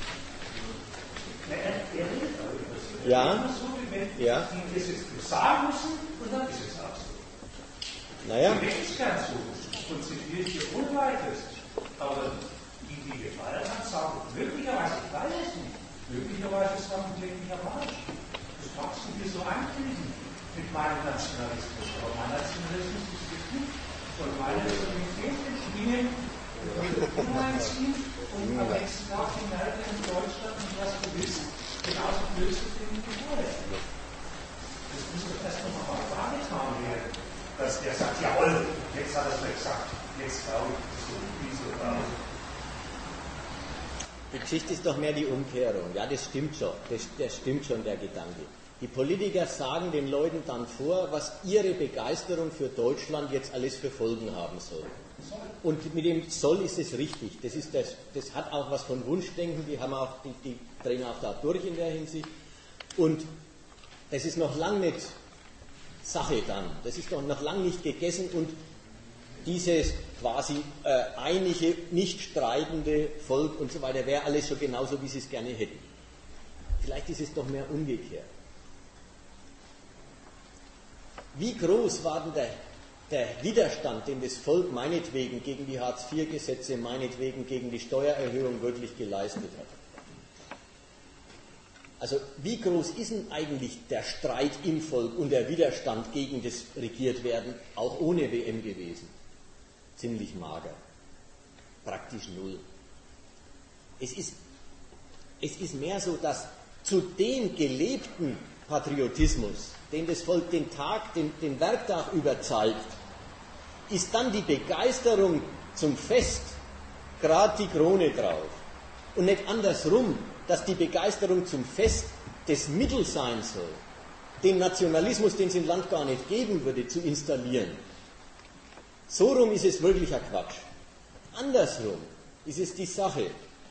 Er redet aber über so. Ja. So, wie wenn Ja. die das jetzt nur sagen müssen und dann ist es auch so. Naja. Die Menschen gern so und zitiere ich hier unweitest. Aber die gefallen hat, sagen möglicherweise, ich weiß es nicht, möglicherweise sagen möglicherweise. Das kannst du dir so ankriegen mit meinem Nationalismus. Aber mein Nationalismus ist gefühlt von meiner Solidarität entstehen, hineinziehen und am nächsten Tag die Märkte in Deutschland und was du willst, genauso blöd zu finden wie vorher. Das muss doch erst noch mal wahrgetan werden, dass der sagt, jawohl, jetzt hat er es mir gesagt, jetzt glaube ich, so wie so drauf. Die Geschichte ist doch mehr die Umkehrung. Ja, das stimmt schon. Das stimmt schon, der Gedanke. Die Politiker sagen den Leuten dann vor, was ihre Begeisterung für Deutschland jetzt alles für Folgen haben soll. Und mit dem soll ist es richtig. Das hat auch was von Wunschdenken, die drehen auch da durch in der Hinsicht. Und das ist noch lang nicht Sache dann. Das ist doch noch lang nicht gegessen und dieses quasi einige, nicht streitende Volk und so weiter wäre alles schon genauso, wie sie es gerne hätten. Vielleicht ist es doch mehr umgekehrt. Wie groß war denn der Widerstand, den das Volk meinetwegen gegen die Hartz-IV-Gesetze, meinetwegen gegen die Steuererhöhung wirklich geleistet hat? Also wie groß ist denn eigentlich der Streit im Volk und der Widerstand gegen das Regiertwerden auch ohne WM gewesen? Ziemlich mager. Praktisch null. Es ist mehr so, dass zu dem gelebten Patriotismus, den das Volk den Werktag über zeigt, ist dann die Begeisterung zum Fest gerade die Krone drauf. Und nicht andersrum, dass die Begeisterung zum Fest das Mittel sein soll, den Nationalismus, den es im Land gar nicht geben würde, zu installieren. So rum ist es wirklich ein Quatsch. Andersrum ist es die Sache.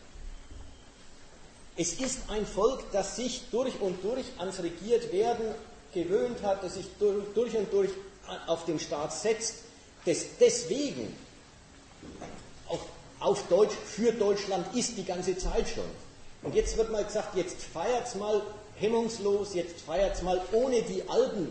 Es ist ein Volk, das sich durch und durch ans Regiertwerden gewöhnt hat, das sich durch und durch auf den Staat setzt, das deswegen auch auf Deutsch für Deutschland ist die ganze Zeit schon. Und jetzt wird mal gesagt, jetzt feiert's mal hemmungslos, jetzt feiert's mal ohne die alten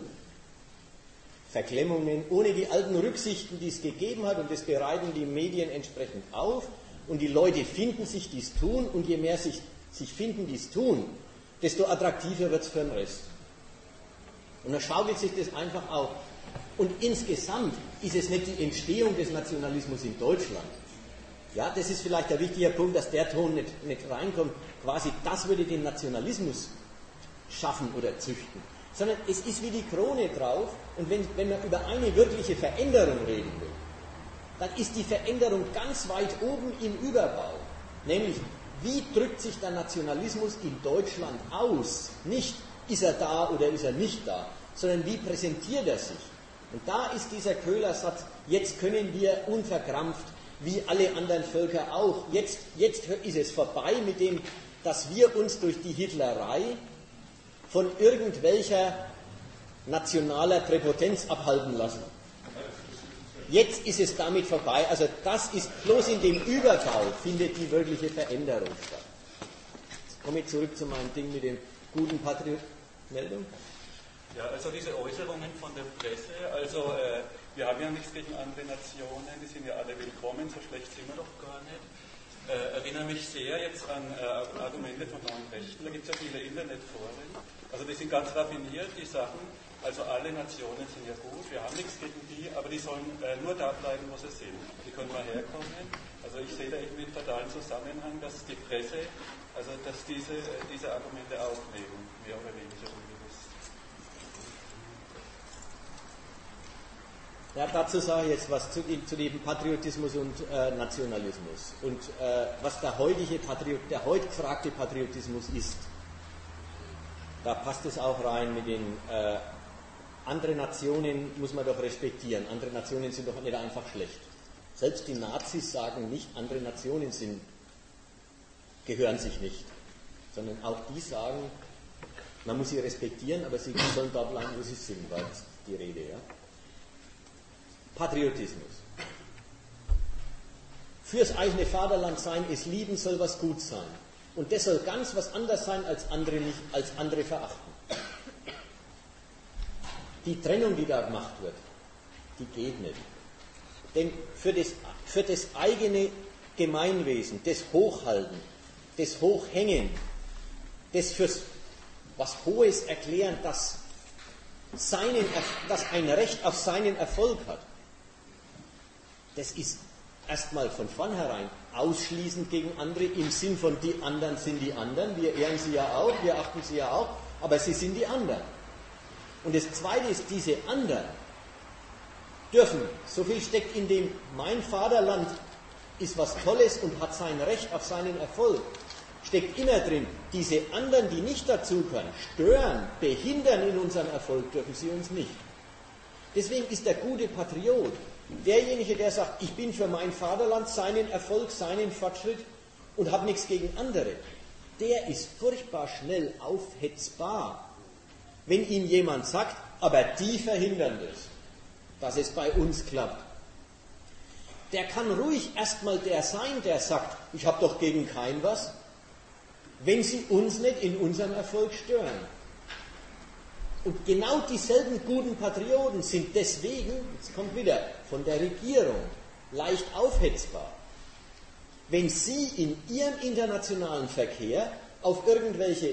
Verklemmungen, ohne die alten Rücksichten, die es gegeben hat, und das bereiten die Medien entsprechend auf. und die Leute finden sich, die es tun, und je mehr sich finden, die es tun, desto attraktiver wird es für den Rest. Und dann schaukelt sich das einfach auf. Und insgesamt ist es nicht die Entstehung des Nationalismus in Deutschland. Ja, das ist vielleicht der wichtige Punkt, dass der Ton nicht reinkommt. Quasi, das würde den Nationalismus schaffen oder züchten. Sondern es ist wie die Krone drauf. Und wenn man über eine wirkliche Veränderung reden will, dann ist die Veränderung ganz weit oben im Überbau. Nämlich, wie drückt sich der Nationalismus in Deutschland aus? Nicht, ist er da oder ist er nicht da, sondern wie präsentiert er sich? Und da ist dieser Köhler-Satz, jetzt können wir unverkrampft, wie alle anderen Völker auch, jetzt ist es vorbei mit dem, dass wir uns durch die Hitlerei von irgendwelcher nationaler Präpotenz abhalten lassen. Jetzt ist es damit vorbei. Also das ist bloß in dem Überbau findet die wirkliche Veränderung statt. Jetzt komme ich zurück zu meinem Ding mit dem guten Meldung? Ja, also diese Äußerungen von der Presse, also wir haben ja nichts gegen andere Nationen, die sind ja alle willkommen, so schlecht sind wir doch gar nicht. Erinnere mich sehr jetzt an Argumente von neuen Rechten, da gibt es ja viele Internetforen, also die sind ganz raffiniert, die Sachen, also alle Nationen sind ja gut, wir haben nichts gegen die, aber die sollen nur da bleiben, wo sie sind. Die können mal herkommen. Also ich sehe da irgendwie einen fatalen Zusammenhang, dass die Presse, also dass diese Argumente aufnehmen, mehr oder weniger unbewusst. Ja, dazu sage ich jetzt was zu dem Patriotismus und Nationalismus. Und was der heute gefragte Patriotismus ist, da passt es auch rein mit den andere Nationen muss man doch respektieren. Andere Nationen sind doch nicht einfach schlecht. Selbst die Nazis sagen nicht, andere Nationen gehören sich nicht. Sondern auch die sagen, man muss sie respektieren, aber sie sollen da bleiben, wo sie sind, war jetzt die Rede. Ja? Patriotismus. Fürs eigene Vaterland sein, es lieben, soll was gut sein. Und das soll ganz was anderes sein, als andere verachten. Die Trennung, die da gemacht wird, die geht nicht. Denn für das eigene Gemeinwesen, das Hochhalten, das Hochhängen, das fürs was Hohes erklären, das ein Recht auf seinen Erfolg hat, das ist erstmal von vornherein ausschließend gegen andere, im Sinn von die anderen sind die anderen, wir ehren sie ja auch, wir achten sie ja auch, aber sie sind die anderen. Und das Zweite ist, diese anderen dürfen, so viel steckt in dem, mein Vaterland ist was Tolles und hat sein Recht auf seinen Erfolg, steckt immer drin, diese anderen, die nicht dazugehören, stören, behindern in unserem Erfolg, dürfen sie uns nicht. Deswegen ist der gute Patriot derjenige, der sagt, ich bin für mein Vaterland, seinen Erfolg, seinen Fortschritt und habe nichts gegen andere. Der ist furchtbar schnell aufhetzbar. Wenn ihm jemand sagt, aber die verhindern das, dass es bei uns klappt. Der kann ruhig erstmal der sein, der sagt, ich habe doch gegen kein was, wenn sie uns nicht in unserem Erfolg stören. Und genau dieselben guten Patrioten sind deswegen, jetzt kommt wieder, von der Regierung leicht aufhetzbar. Wenn sie in ihrem internationalen Verkehr auf irgendwelche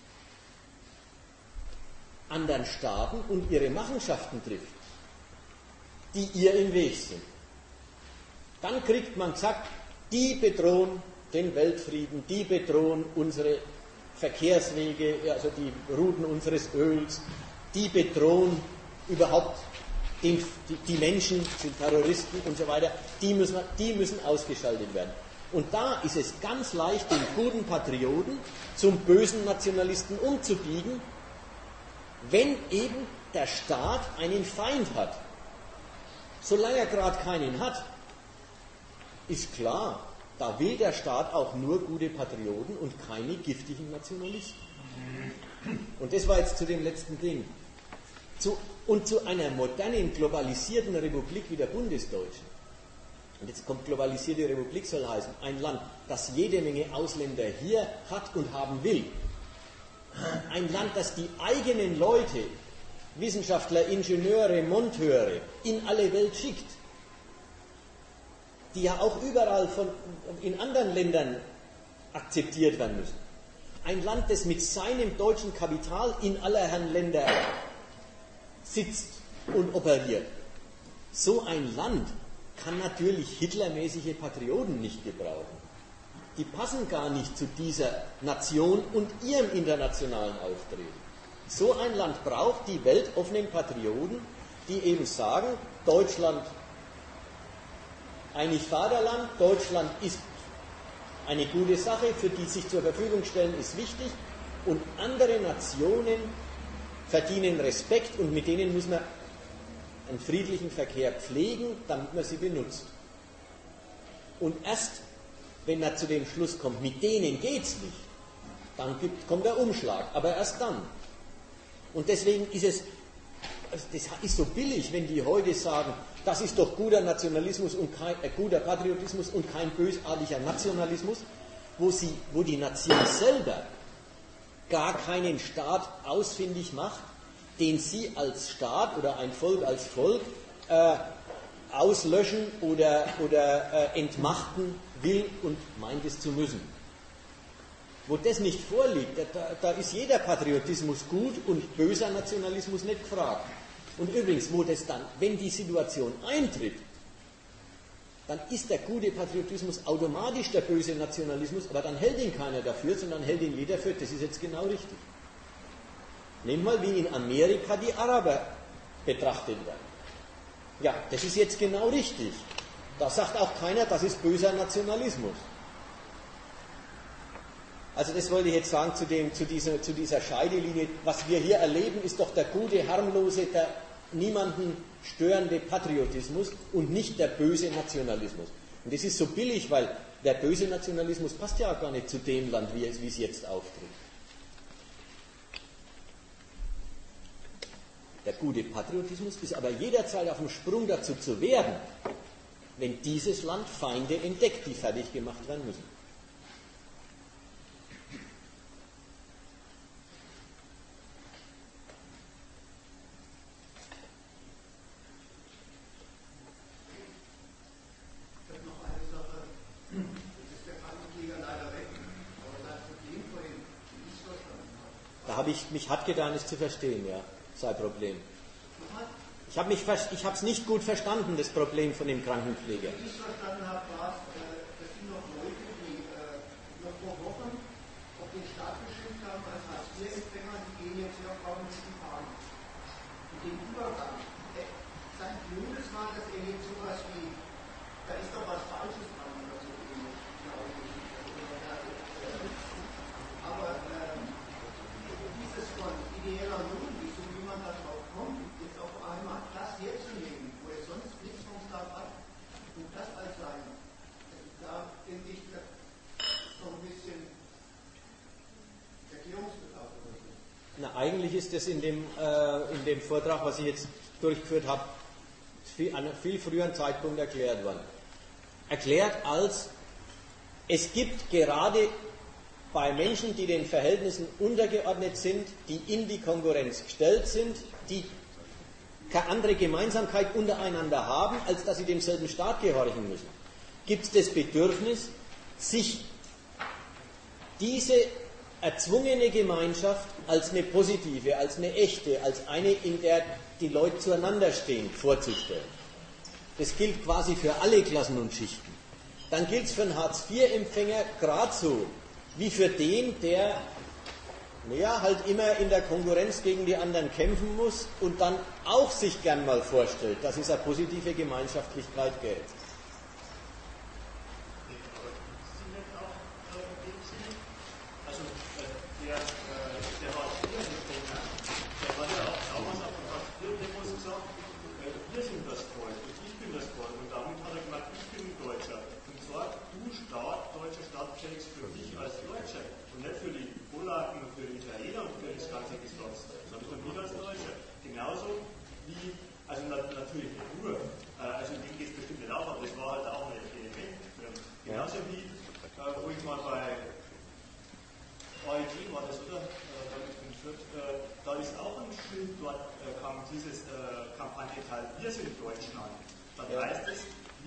anderen Staaten und ihre Machenschaften trifft, die ihr im Weg sind, dann kriegt man gesagt, die bedrohen den Weltfrieden, die bedrohen unsere Verkehrswege, also die Routen unseres Öls, die bedrohen überhaupt die Menschen, sind Terroristen und so weiter, die müssen ausgeschaltet werden. Und da ist es ganz leicht, den guten Patrioten zum bösen Nationalisten umzubiegen, wenn eben der Staat einen Feind hat. Solange er gerade keinen hat, ist klar, da will der Staat auch nur gute Patrioten und keine giftigen Nationalisten. Und das war jetzt zu dem letzten Ding. Und zu einer modernen, globalisierten Republik wie der Bundesdeutschen. Und jetzt kommt globalisierte Republik, soll heißen, ein Land, das jede Menge Ausländer hier hat und haben will. Ein Land, das die eigenen Leute, Wissenschaftler, Ingenieure, Monteure, in alle Welt schickt. die ja auch überall in anderen Ländern akzeptiert werden müssen. Ein Land, das mit seinem deutschen Kapital in aller Herren Länder sitzt und operiert. So ein Land kann natürlich hitlermäßige Patrioten nicht gebrauchen. Die passen gar nicht zu dieser Nation und ihrem internationalen Auftreten. So ein Land braucht die weltoffenen Patrioten, die eben sagen, Deutschland eigentlich Vaterland, Deutschland ist eine gute Sache, für die sich zur Verfügung stellen, ist wichtig, und andere Nationen verdienen Respekt und mit denen muss man einen friedlichen Verkehr pflegen, damit man sie benutzt. Und erst wenn er zu dem Schluss kommt, mit denen geht es nicht, dann kommt der Umschlag, aber erst dann. Und deswegen ist das ist so billig, wenn die heute sagen, das ist doch guter Nationalismus und guter Patriotismus und kein bösartiger Nationalismus, wo die Nation selber gar keinen Staat ausfindig macht, den sie als Staat oder ein Volk als Volk auslöschen oder entmachten will und meint es zu müssen. Wo das nicht vorliegt, da ist jeder Patriotismus gut und böser Nationalismus nicht gefragt. Und übrigens, wenn die Situation eintritt, dann ist der gute Patriotismus automatisch der böse Nationalismus, aber dann hält ihn keiner dafür, sondern hält ihn jeder für, das ist jetzt genau richtig. Nehmt mal, wie in Amerika die Araber betrachtet werden. Ja, das ist jetzt genau richtig. Da sagt auch keiner, das ist böser Nationalismus. Also das wollte ich jetzt sagen zu dieser Scheidelinie. Was wir hier erleben, ist doch der gute, harmlose, der niemanden störende Patriotismus und nicht der böse Nationalismus. Und das ist so billig, weil der böse Nationalismus passt ja auch gar nicht zu dem Land, wie es jetzt auftritt. Der gute Patriotismus ist aber jederzeit auf dem Sprung dazu zu werden, wenn dieses Land Feinde entdeckt, die fertig gemacht werden müssen. Mich hat getan, es zu verstehen, ja, sei Problem. Ich habe es nicht gut verstanden, das Problem von dem Krankenpfleger. Was ich verstanden habe, war, das sind noch Leute, die noch vor Wochen auf den Staat bestimmt haben, als Hartz-IV-Empfänger, die gehen jetzt hier auf die Fahren. Und den Übergang, sein Blödes war, dass er jetzt sowas wie, da ist doch was Falsches dran oder so ähnlich, glaube ich. Aber dieses von ideeller Not, wie man da drauf kommt, ist auf einmal das herzunehmen, wo er sonst nichts vom Staat hat, und das als sein. Da denke ich, das ist noch ein bisschen Erklärungsbedarf oder so. Na, eigentlich ist das in dem Vortrag, was ich jetzt durchgeführt habe, an einem viel früheren Zeitpunkt erklärt worden. Erklärt als, es gibt gerade bei Menschen, die den Verhältnissen untergeordnet sind, die in die Konkurrenz gestellt sind, die keine andere Gemeinsamkeit untereinander haben, als dass sie demselben Staat gehorchen müssen, gibt es das Bedürfnis, sich diese erzwungene Gemeinschaft als eine positive, als eine echte, als eine, in der die Leute zueinander stehen, vorzustellen. Das gilt quasi für alle Klassen und Schichten. Dann gilt es für einen Hartz-IV-Empfänger gerade so, wie für den, der halt immer in der Konkurrenz gegen die anderen kämpfen muss und dann auch sich gern mal vorstellt, dass es eine positive Gemeinschaftlichkeit gibt. Also der Hartz-IV-Empfänger, der hat ja auch damals auf der Hartz-IV-Demos gesagt, wir sind das Volk und ich bin das Volk, und damit hat er gesagt, ich bin Deutscher. Und zwar, du Staat, deutscher Staat, zählst für dich als Deutscher und nicht für die Polaken und für die Italiener und für das ganze Gesloss, sondern für mich als Deutscher. Genauso wie, also natürlich nicht nur, also dem geht es bestimmt nicht auch, aber das war halt auch ein Element. Genauso wie, wo ich mal bei AEG war das, oder? Da ist auch ein Schild, dort kam dieses Kampagne Teil, wir sind Deutschland. Dann heißt es,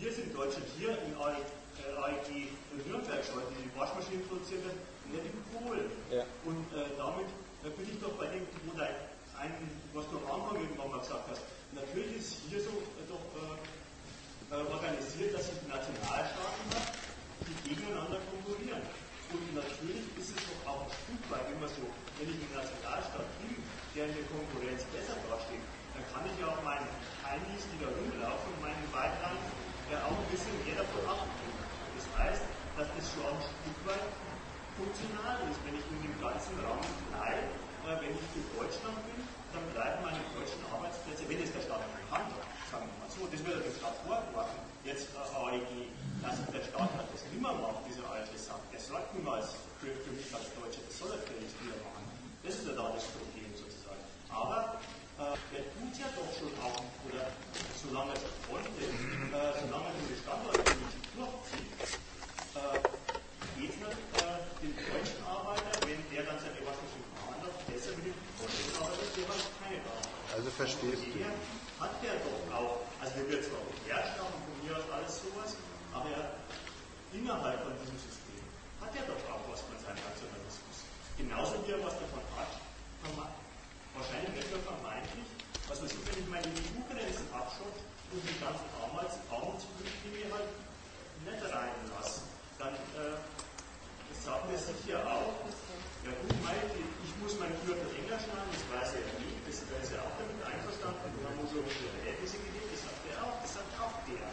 wir sind in Deutschland hier in AEG Nürnberg schon, die Waschmaschinen produziert werden, nicht in Polen. Ja. Und damit bin ich doch bei dem, was du am Anfang irgendwann mal gesagt hast, natürlich ist hier so doch organisiert, dass sich die Nationalstaaten die gegeneinander konkurrieren. Und natürlich ist es doch auch ein Stück weit immer so, wenn ich einen Nationalstaat bin, der in der Konkurrenz besser dasteht, dann kann ich ja auch meinen Heinis, die da rumlaufen, und meinen Beiträgen auch ein bisschen mehr davon abgeben. Das heißt, dass das schon ein Stück weit funktional ist, wenn ich in dem ganzen Raum bleibe, wenn ich für Deutschland bin, dann bleiben meine deutschen Arbeitsplätze, wenn es der Staat nicht kann, sagen wir mal so, das wird der Staat vorgeworfen, jetzt AEG, dass der Staat das nimmer macht, diese alte Sache. Er sagt niemals für mich als Deutscher, das soll er vielleicht wieder machen. Das ist ja da das Problem sozusagen. Aber er tut ja doch schon auch, oder solange es konnte, solange diese Standortpolitik durchzieht, geht es nicht den deutschen Arbeiter, wenn der dann seine Waschmaschine fahren darf, besser mit dem deutschen Arbeiter, der hat keine da. Also verstehst du. Hat der doch auch, also der wird zwar beherrscht haben, von mir aus alles sowas, aber innerhalb von diesem System hat er doch auch was von seinem Nationalismus. Genauso wie er was davon hat, wahrscheinlich nicht nur vermeintlich, was weiß ich, wenn ich meine EU-Grenzen abschotte und die ganzen Armutsflüchtlinge halt nicht reinlasse, dann sagt er sicher auch, ja gut, ich muss meinen Gürtel enger schnallen, das weiß er ja nicht, da ist er auch damit einverstanden, und man muss so Verhältnisse geben, das sagt er auch, das sagt auch der.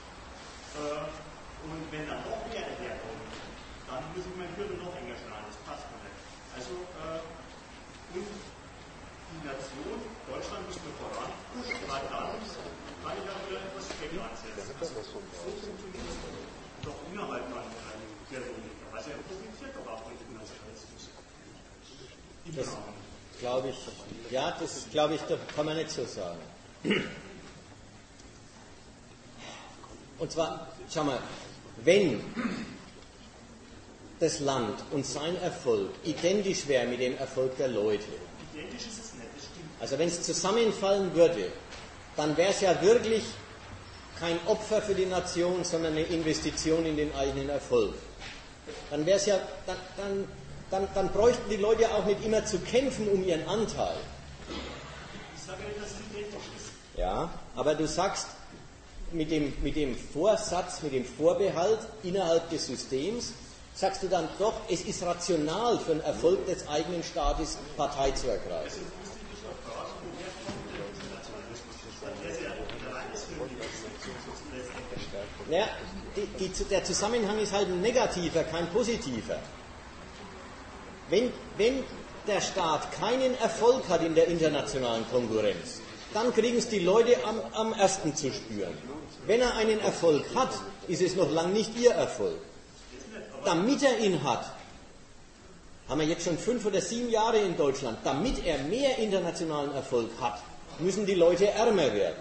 Und wenn dann noch mehr daherkommt, dann muss ich meinen Gürtel noch enger schnallen, das passt mir nicht. Also, und die Nation, Deutschland muss mir voran, weil dann kann ich auch wieder etwas später ansetzen. Also, so funktioniert es doch innerhalb meiner Republik. Also er profitiert doch auch von dem Nationalismus. Das glaube ich, ja, das glaube ich, kann man nicht so sagen. Und zwar, schau mal, wenn das Land und sein Erfolg identisch wäre mit dem Erfolg der Leute, identisch ist es nicht, das stimmt. Also wenn es zusammenfallen würde, dann wäre es ja wirklich kein Opfer für die Nation, sondern eine Investition in den eigenen Erfolg. Dann wäre es ja, dann bräuchten die Leute ja auch nicht immer zu kämpfen um ihren Anteil. Ich sage nicht, dass es identisch ist. Ja, aber du sagst, mit dem Vorsatz, mit dem Vorbehalt innerhalb des Systems, sagst du dann doch, es ist rational für den Erfolg des eigenen Staates Partei zu ergreifen. Ja, der Zusammenhang ist halt ein negativer, kein positiver. Wenn der Staat keinen Erfolg hat in der internationalen Konkurrenz, dann kriegen es die Leute am ersten zu spüren. Wenn er einen Erfolg hat, ist es noch lange nicht ihr Erfolg. Damit er ihn hat, haben wir jetzt schon 5 oder 7 Jahre in Deutschland, damit er mehr internationalen Erfolg hat, müssen die Leute ärmer werden.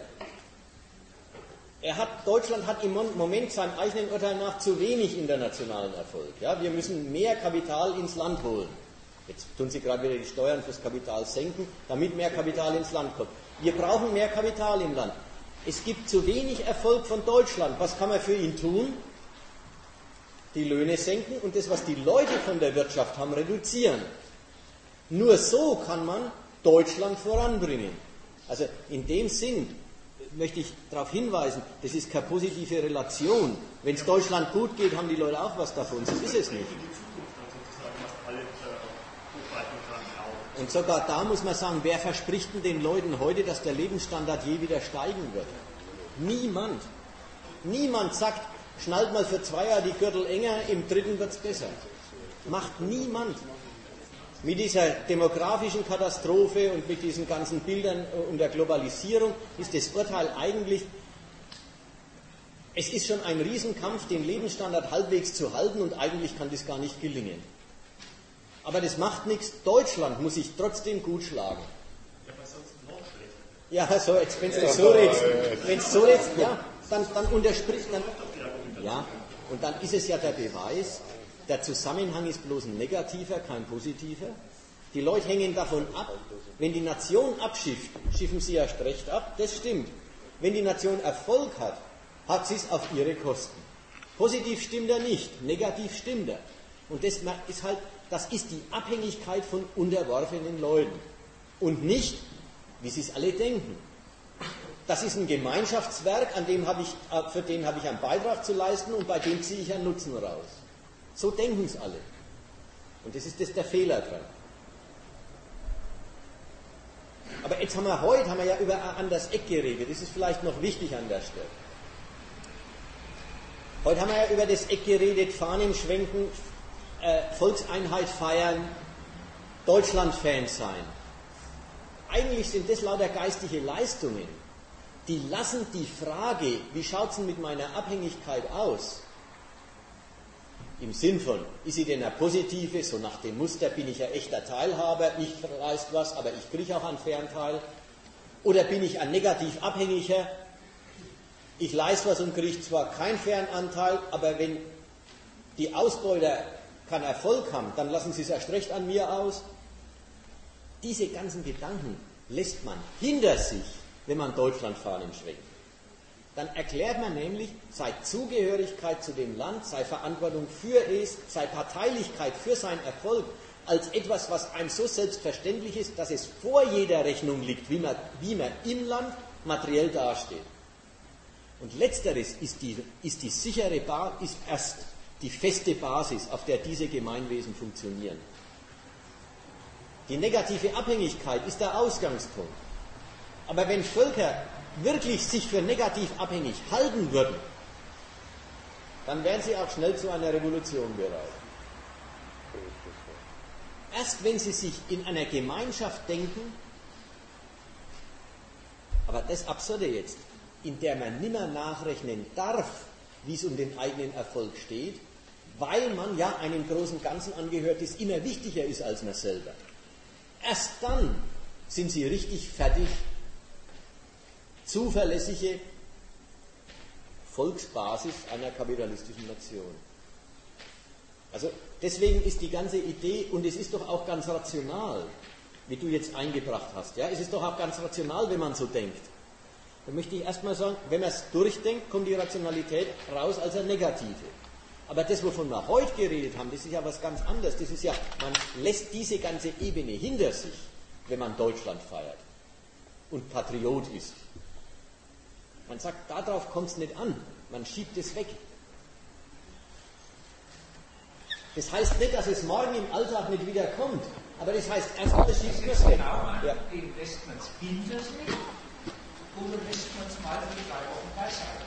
Deutschland hat im Moment seinem eigenen Urteil nach zu wenig internationalen Erfolg. Ja, wir müssen mehr Kapital ins Land holen. Jetzt tun sie gerade wieder die Steuern fürs Kapital senken, damit mehr Kapital ins Land kommt. Wir brauchen mehr Kapital im Land. Es gibt zu wenig Erfolg von Deutschland. Was kann man für ihn tun? Die Löhne senken und das, was die Leute von der Wirtschaft haben, reduzieren. Nur so kann man Deutschland voranbringen. Also in dem Sinn möchte ich darauf hinweisen, das ist keine positive Relation. Wenn es Deutschland gut geht, haben die Leute auch was davon. So ist es nicht. Und sogar da muss man sagen, wer verspricht denn den Leuten heute, dass der Lebensstandard je wieder steigen wird? Niemand. Niemand sagt, schnallt mal für 2 Jahre die Gürtel enger, im 3. wird es besser. Macht niemand. Mit dieser demografischen Katastrophe und mit diesen ganzen Bildern und der Globalisierung ist das Urteil eigentlich, es ist schon ein Riesenkampf, den Lebensstandard halbwegs zu halten und eigentlich kann das gar nicht gelingen. Aber das macht nichts. Deutschland muss sich trotzdem gut schlagen. Ja, aber sonst noch schlechter. Ja, so, jetzt, wenn es so redest, ja, dann unterspricht, ja, und dann ist es ja der Beweis, der Zusammenhang ist bloß ein negativer, kein positiver. Die Leute hängen davon ab, wenn die Nation abschifft, schiffen sie ja recht ab, das stimmt. Wenn die Nation Erfolg hat, hat sie es auf ihre Kosten. Positiv stimmt er nicht, negativ stimmt er. Und das ist die Abhängigkeit von unterworfenen Leuten. Und nicht, wie sie es alle denken. Das ist ein Gemeinschaftswerk, für den habe ich einen Beitrag zu leisten und bei dem ziehe ich einen Nutzen raus. So denken es alle. Und das ist der Fehler dran. Aber jetzt haben wir ja über an das Eck geredet. Das ist vielleicht noch wichtig an der Stelle. Heute haben wir ja über das Eck geredet, Fahnen schwenken, Volkseinheit feiern, Deutschland-Fans sein. Eigentlich sind das lauter geistige Leistungen. Die lassen die Frage, wie schaut es denn mit meiner Abhängigkeit aus? Im Sinn von, ist sie denn eine positive, so nach dem Muster, bin ich ein echter Teilhaber, ich leiste was, aber ich kriege auch einen fairen Teil? Oder bin ich ein negativ Abhängiger, ich leiste was und kriege zwar keinen fairen Anteil, aber wenn die Ausbeuter keinen Erfolg haben, dann lassen sie es erst recht an mir aus. Diese ganzen Gedanken lässt man hinter sich, wenn man Deutschlandfahnen schwenkt. Dann erklärt man nämlich, sei Zugehörigkeit zu dem Land, sei Verantwortung für es, sei Parteilichkeit für seinen Erfolg als etwas, was einem so selbstverständlich ist, dass es vor jeder Rechnung liegt, wie man im Land materiell dasteht. Und letzteres ist erst die feste Basis, auf der diese Gemeinwesen funktionieren. Die negative Abhängigkeit ist der Ausgangspunkt. Aber wenn Völker wirklich sich für negativ abhängig halten würden, dann wären sie auch schnell zu einer Revolution bereit. Erst wenn sie sich in einer Gemeinschaft denken, aber das Absurde jetzt, in der man nimmer nachrechnen darf, wie es um den eigenen Erfolg steht, weil man ja einem großen Ganzen angehört, das immer wichtiger ist als man selber. Erst dann sind sie richtig fertig, zuverlässige Volksbasis einer kapitalistischen Nation. Also deswegen ist die ganze Idee, und es ist doch auch ganz rational, wie du jetzt eingebracht hast, ja, es ist doch auch ganz rational, wenn man so denkt. Da möchte ich erstmal sagen, wenn man es durchdenkt, kommt die Rationalität raus als eine negative. Aber das, wovon wir heute geredet haben, das ist ja was ganz anderes. Das ist ja, man lässt diese ganze Ebene hinter sich, wenn man Deutschland feiert und Patriot ist. Man sagt, darauf kommt es nicht an. Man schiebt es weg. Das heißt nicht, dass es morgen im Alltag nicht wieder kommt. Aber das heißt, erstmal schiebt man es weg. Ja. Lässt man es hinter sich oder lässt man es mal für 3 Wochen beiseite?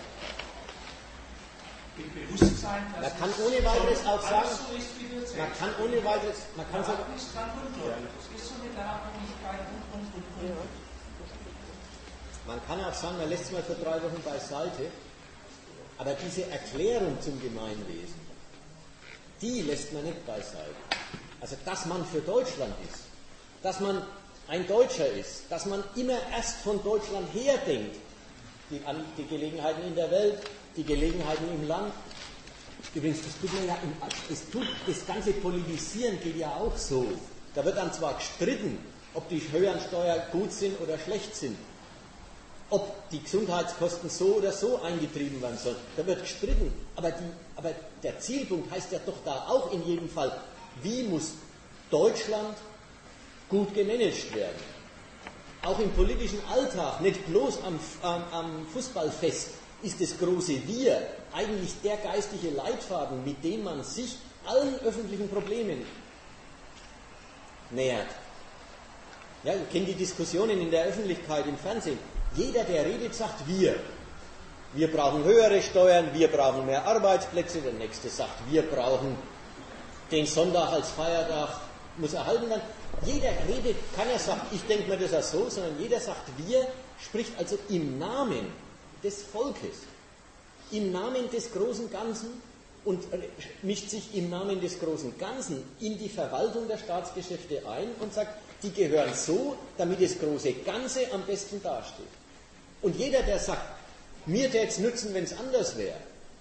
Im Bewusstsein, dass man kann ohne weiteres auch sagen, so ist, wie du man kann ohne weiteres, man kann so, ist dran ungläubig. Das ist so mit der Abhängigkeit und. Man kann auch sagen, man lässt es mal für 3 Wochen beiseite, aber diese Erklärung zum Gemeinwesen, die lässt man nicht beiseite. Also, dass man für Deutschland ist, dass man ein Deutscher ist, dass man immer erst von Deutschland her denkt, die Gelegenheiten in der Welt, die Gelegenheiten im Land. Übrigens, das ganze Politisieren geht ja auch so. Da wird dann zwar gestritten, ob die höheren Steuern gut sind oder schlecht sind, ob die Gesundheitskosten so oder so eingetrieben werden sollen. Da wird gestritten. Aber der Zielpunkt heißt ja doch da auch in jedem Fall, wie muss Deutschland gut gemanagt werden. Auch im politischen Alltag, nicht bloß am Fußballfest, ist das große Wir eigentlich der geistige Leitfaden, mit dem man sich allen öffentlichen Problemen nähert. Ja, ihr kennt die Diskussionen in der Öffentlichkeit, im Fernsehen. Jeder, der redet, sagt wir. Wir brauchen höhere Steuern, wir brauchen mehr Arbeitsplätze. Der Nächste sagt, wir brauchen den Sonntag als Feiertag, muss erhalten werden. Jeder redet, keiner sagt, ich denke mir das auch so, sondern jeder sagt wir, spricht also im Namen des Volkes, im Namen des großen Ganzen und mischt sich im Namen des großen Ganzen in die Verwaltung der Staatsgeschäfte ein und sagt, die gehören so, damit das große Ganze am besten dasteht. Und jeder, der sagt, mir täte es nützen, wenn es anders wäre,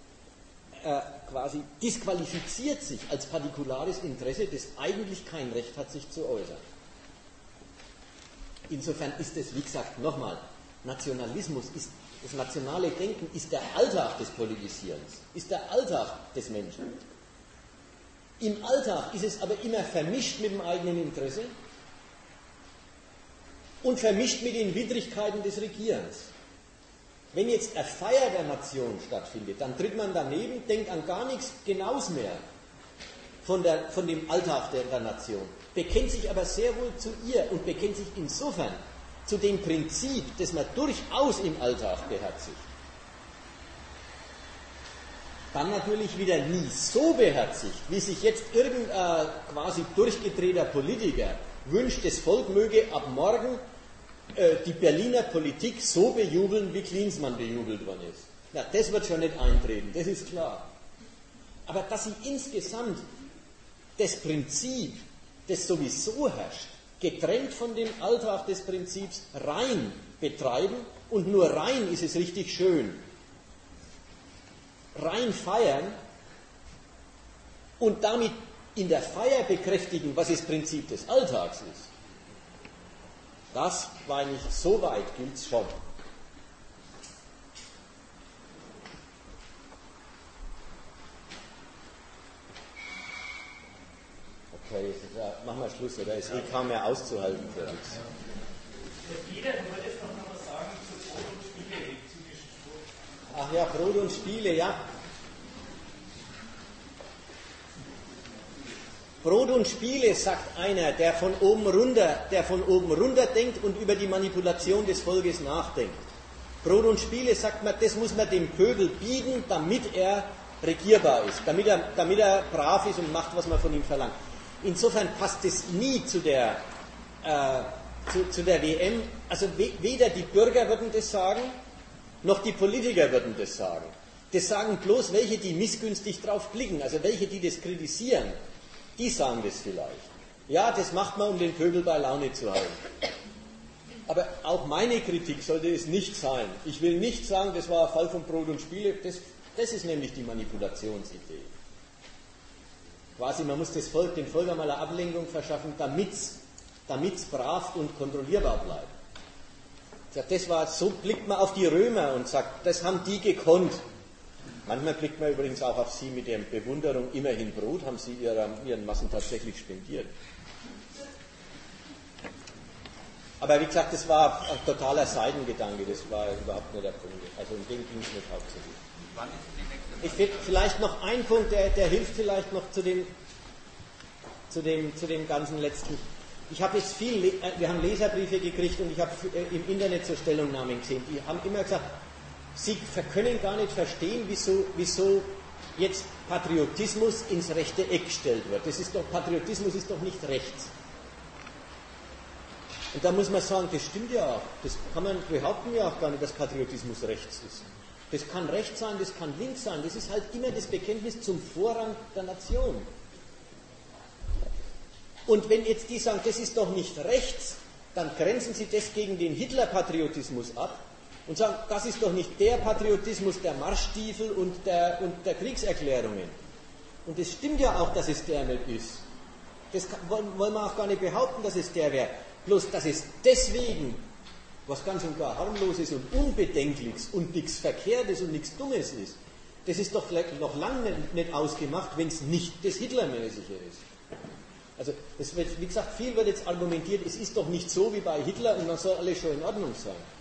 quasi disqualifiziert sich als partikulares Interesse, das eigentlich kein Recht hat, sich zu äußern. Insofern ist es, wie gesagt, nochmal, Nationalismus ist Das nationale Denken ist der Alltag des Politisierens, ist der Alltag des Menschen. Im Alltag ist es aber immer vermischt mit dem eigenen Interesse und vermischt mit den Widrigkeiten des Regierens. Wenn jetzt eine Feier der Nation stattfindet, dann tritt man daneben, denkt an gar nichts Genaues mehr von dem Alltag der Nation, bekennt sich aber sehr wohl zu ihr und bekennt sich insofern zu dem Prinzip, das man durchaus im Alltag beherzigt. Dann natürlich wieder nie so beherzigt, wie sich jetzt irgendein quasi durchgedrehter Politiker wünscht, das Volk möge ab morgen die Berliner Politik so bejubeln, wie Klinsmann bejubelt worden ist. Na, das wird schon nicht eintreten, das ist klar. Aber dass sie insgesamt das Prinzip, das sowieso herrscht, getrennt von dem Alltag des Prinzips rein betreiben, und nur rein ist es richtig schön, rein feiern und damit in der Feier bekräftigen, was das Prinzip des Alltags ist. Das war nicht so weit, gilt es schon. Okay, jetzt machen wir Schluss, oder? Ist kaum mehr auszuhalten für uns. Jeder wollte jetzt noch was sagen zu Brot und Spiele. Ach ja, Brot und Spiele, ja. Brot und Spiele, sagt einer, der von oben runter denkt und über die Manipulation des Volkes nachdenkt. Brot und Spiele, sagt man, das muss man dem Pöbel bieten, damit er regierbar ist, damit er brav ist und macht, was man von ihm verlangt. Insofern passt es nie zu der WM. Also weder die Bürger würden das sagen, noch die Politiker würden das sagen. Das sagen bloß welche, die missgünstig drauf blicken, also welche, die das kritisieren. Die sagen das vielleicht. Ja, das macht man, um den Pöbel bei Laune zu halten. Aber auch meine Kritik sollte es nicht sein. Ich will nicht sagen, das war ein Fall von Brot und Spiele. Das ist nämlich die Manipulationsidee. Quasi, man muss dem Volk einmal eine Ablenkung verschaffen, damit es brav und kontrollierbar bleibt. So blickt man auf die Römer und sagt, das haben die gekonnt. Manchmal blickt man übrigens auch auf sie mit der Bewunderung, immerhin Brot haben sie ihren Massen tatsächlich spendiert. Aber wie gesagt, das war ein totaler Seitengedanke, das war überhaupt nicht der Punkt. Also um den ging es nicht hauptsächlich. Ich finde vielleicht noch ein Punkt, der hilft vielleicht noch zu dem ganzen letzten. Ich habe jetzt wir haben Leserbriefe gekriegt und ich habe im Internet so Stellungnahmen gesehen, die haben immer gesagt, sie können gar nicht verstehen, wieso jetzt Patriotismus ins rechte Eck gestellt wird. Patriotismus ist doch nicht rechts. Und da muss man sagen, das stimmt ja auch. Das kann man behaupten ja auch gar nicht, dass Patriotismus rechts ist. Das kann rechts sein, das kann links sein. Das ist halt immer das Bekenntnis zum Vorrang der Nation. Und wenn jetzt die sagen, das ist doch nicht rechts, dann grenzen sie das gegen den Hitler-Patriotismus ab und sagen, das ist doch nicht der Patriotismus der Marschstiefel und der Kriegserklärungen. Und es stimmt ja auch, dass es der nicht ist. Das wollen wir auch gar nicht behaupten, dass es der wäre. Bloß, dass es deswegen was ganz und gar harmloses und unbedenkliches und nichts Verkehrtes und nichts Dummes ist, das ist doch noch lange nicht ausgemacht, wenn es nicht das Hitlermäßige ist. Also, wie gesagt, viel wird jetzt argumentiert, es ist doch nicht so wie bei Hitler und dann soll alles schon in Ordnung sein.